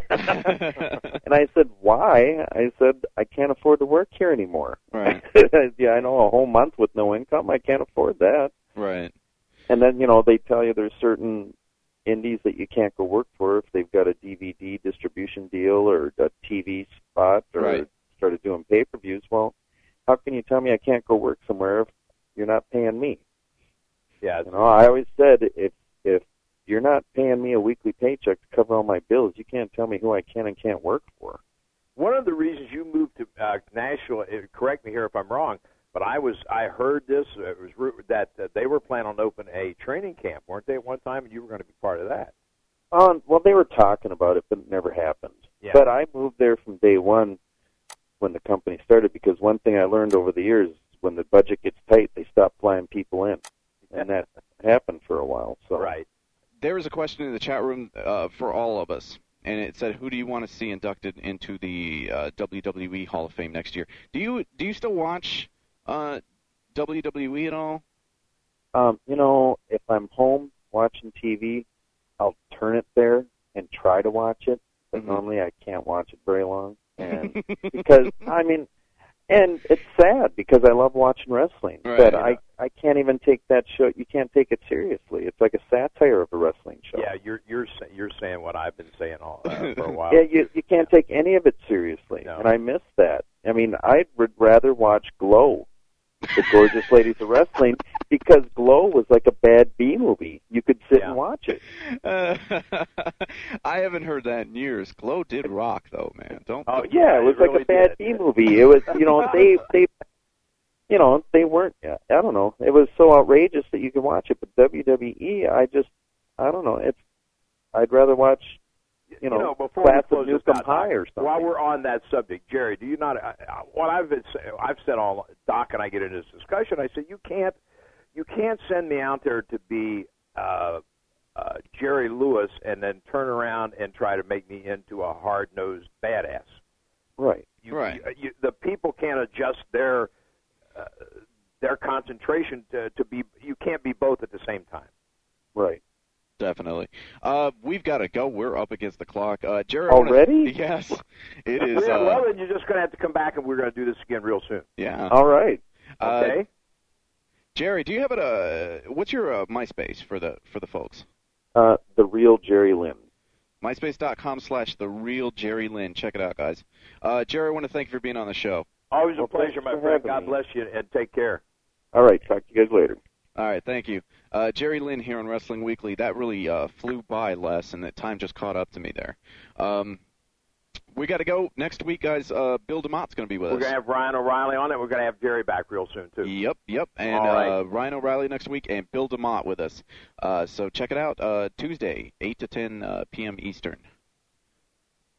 Speaker 18: And I said, why? I said, I can't afford to work here anymore.
Speaker 3: Right.
Speaker 18: Yeah, I know, a whole month with no income, I can't afford that.
Speaker 3: Right.
Speaker 18: And then, they tell you there's certain indies that you can't go work for if they've got a DVD distribution deal or a TV spot or started doing pay-per-views. Well, how can you tell me I can't go work somewhere if you're not paying me?
Speaker 2: Yeah.
Speaker 18: I always said if you're not paying me a weekly paycheck to cover all my bills, you can't tell me who I can and can't work for.
Speaker 2: One of the reasons you moved to Nashville, correct me here if I'm wrong, but I heard this, it was that they were planning on opening a training camp, weren't they, at one time, and you were going to be part of that?
Speaker 18: Well, they were talking about it, but it never happened.
Speaker 2: Yeah.
Speaker 18: But I moved there from day one when the company started because one thing I learned over the years, when the budget gets tight, they stop flying people in, and that happened for a while. So
Speaker 2: right.
Speaker 3: There is a question in the chat room for all of us, and it said, "Who do you want to see inducted into the WWE Hall of Fame next year?" Do you still watch WWE at all?
Speaker 18: If I'm home watching TV, I'll turn it there and try to watch it, but normally I can't watch it very long, and because and it's sad because I love watching wrestling, but I can't even take that show. You can't take it seriously. It's like a satire of a wrestling show.
Speaker 2: Yeah, you're saying what I've been saying all for a while.
Speaker 18: Yeah, you can't take any of it seriously, and I miss that. I mean, I would rather watch Glow, the Gorgeous Ladies of Wrestling, because Glow was like a bad B movie. You could sit and watch it.
Speaker 3: I haven't heard that in years. Glow did rock, though, man.
Speaker 18: It was like a bad B movie. It was, they weren't. I don't know. It was so outrageous that you could watch it. But WWE, I don't know. I'd rather watch, Class of Newcomb High or something.
Speaker 2: While we're on that subject, Jerry, do you not? What I've said all Doc and I get into this discussion. I said you can't send me out there to be Jerry Lewis and then turn around and try to make me into a hard-nosed badass.
Speaker 18: Right.
Speaker 2: The people can't adjust their concentration to be. You can't be both at the same time.
Speaker 18: Right.
Speaker 3: Definitely. We've got to go. We're up against the clock. Jerry,
Speaker 18: already?
Speaker 3: Yes, it is.
Speaker 2: Well, then you're just going to have to come back, and we're going to do this again real soon.
Speaker 3: Yeah.
Speaker 18: All right.
Speaker 2: Okay.
Speaker 3: Jerry, do you have what's your MySpace for the folks?
Speaker 18: The Real Jerry Lynn.
Speaker 3: MySpace.com/The Real Jerry Lynn. Check it out, guys. Jerry, I want to thank you for being on the show.
Speaker 2: Always a pleasure, my friend. God bless you, and take care.
Speaker 18: All right. Talk to you guys later.
Speaker 3: All right, thank you. Jerry Lynn here on Wrestling Weekly. That really flew by, Les, and that time just caught up to me there. We got to go. Next week, guys, Bill DeMott's going to be with us.
Speaker 2: We're going to have Ryan O'Reilly on it. We're going to have Jerry back real soon, too.
Speaker 3: Yep. And Ryan O'Reilly next week and Bill DeMott with us. So check it out Tuesday, 8 to 10 p.m. Eastern.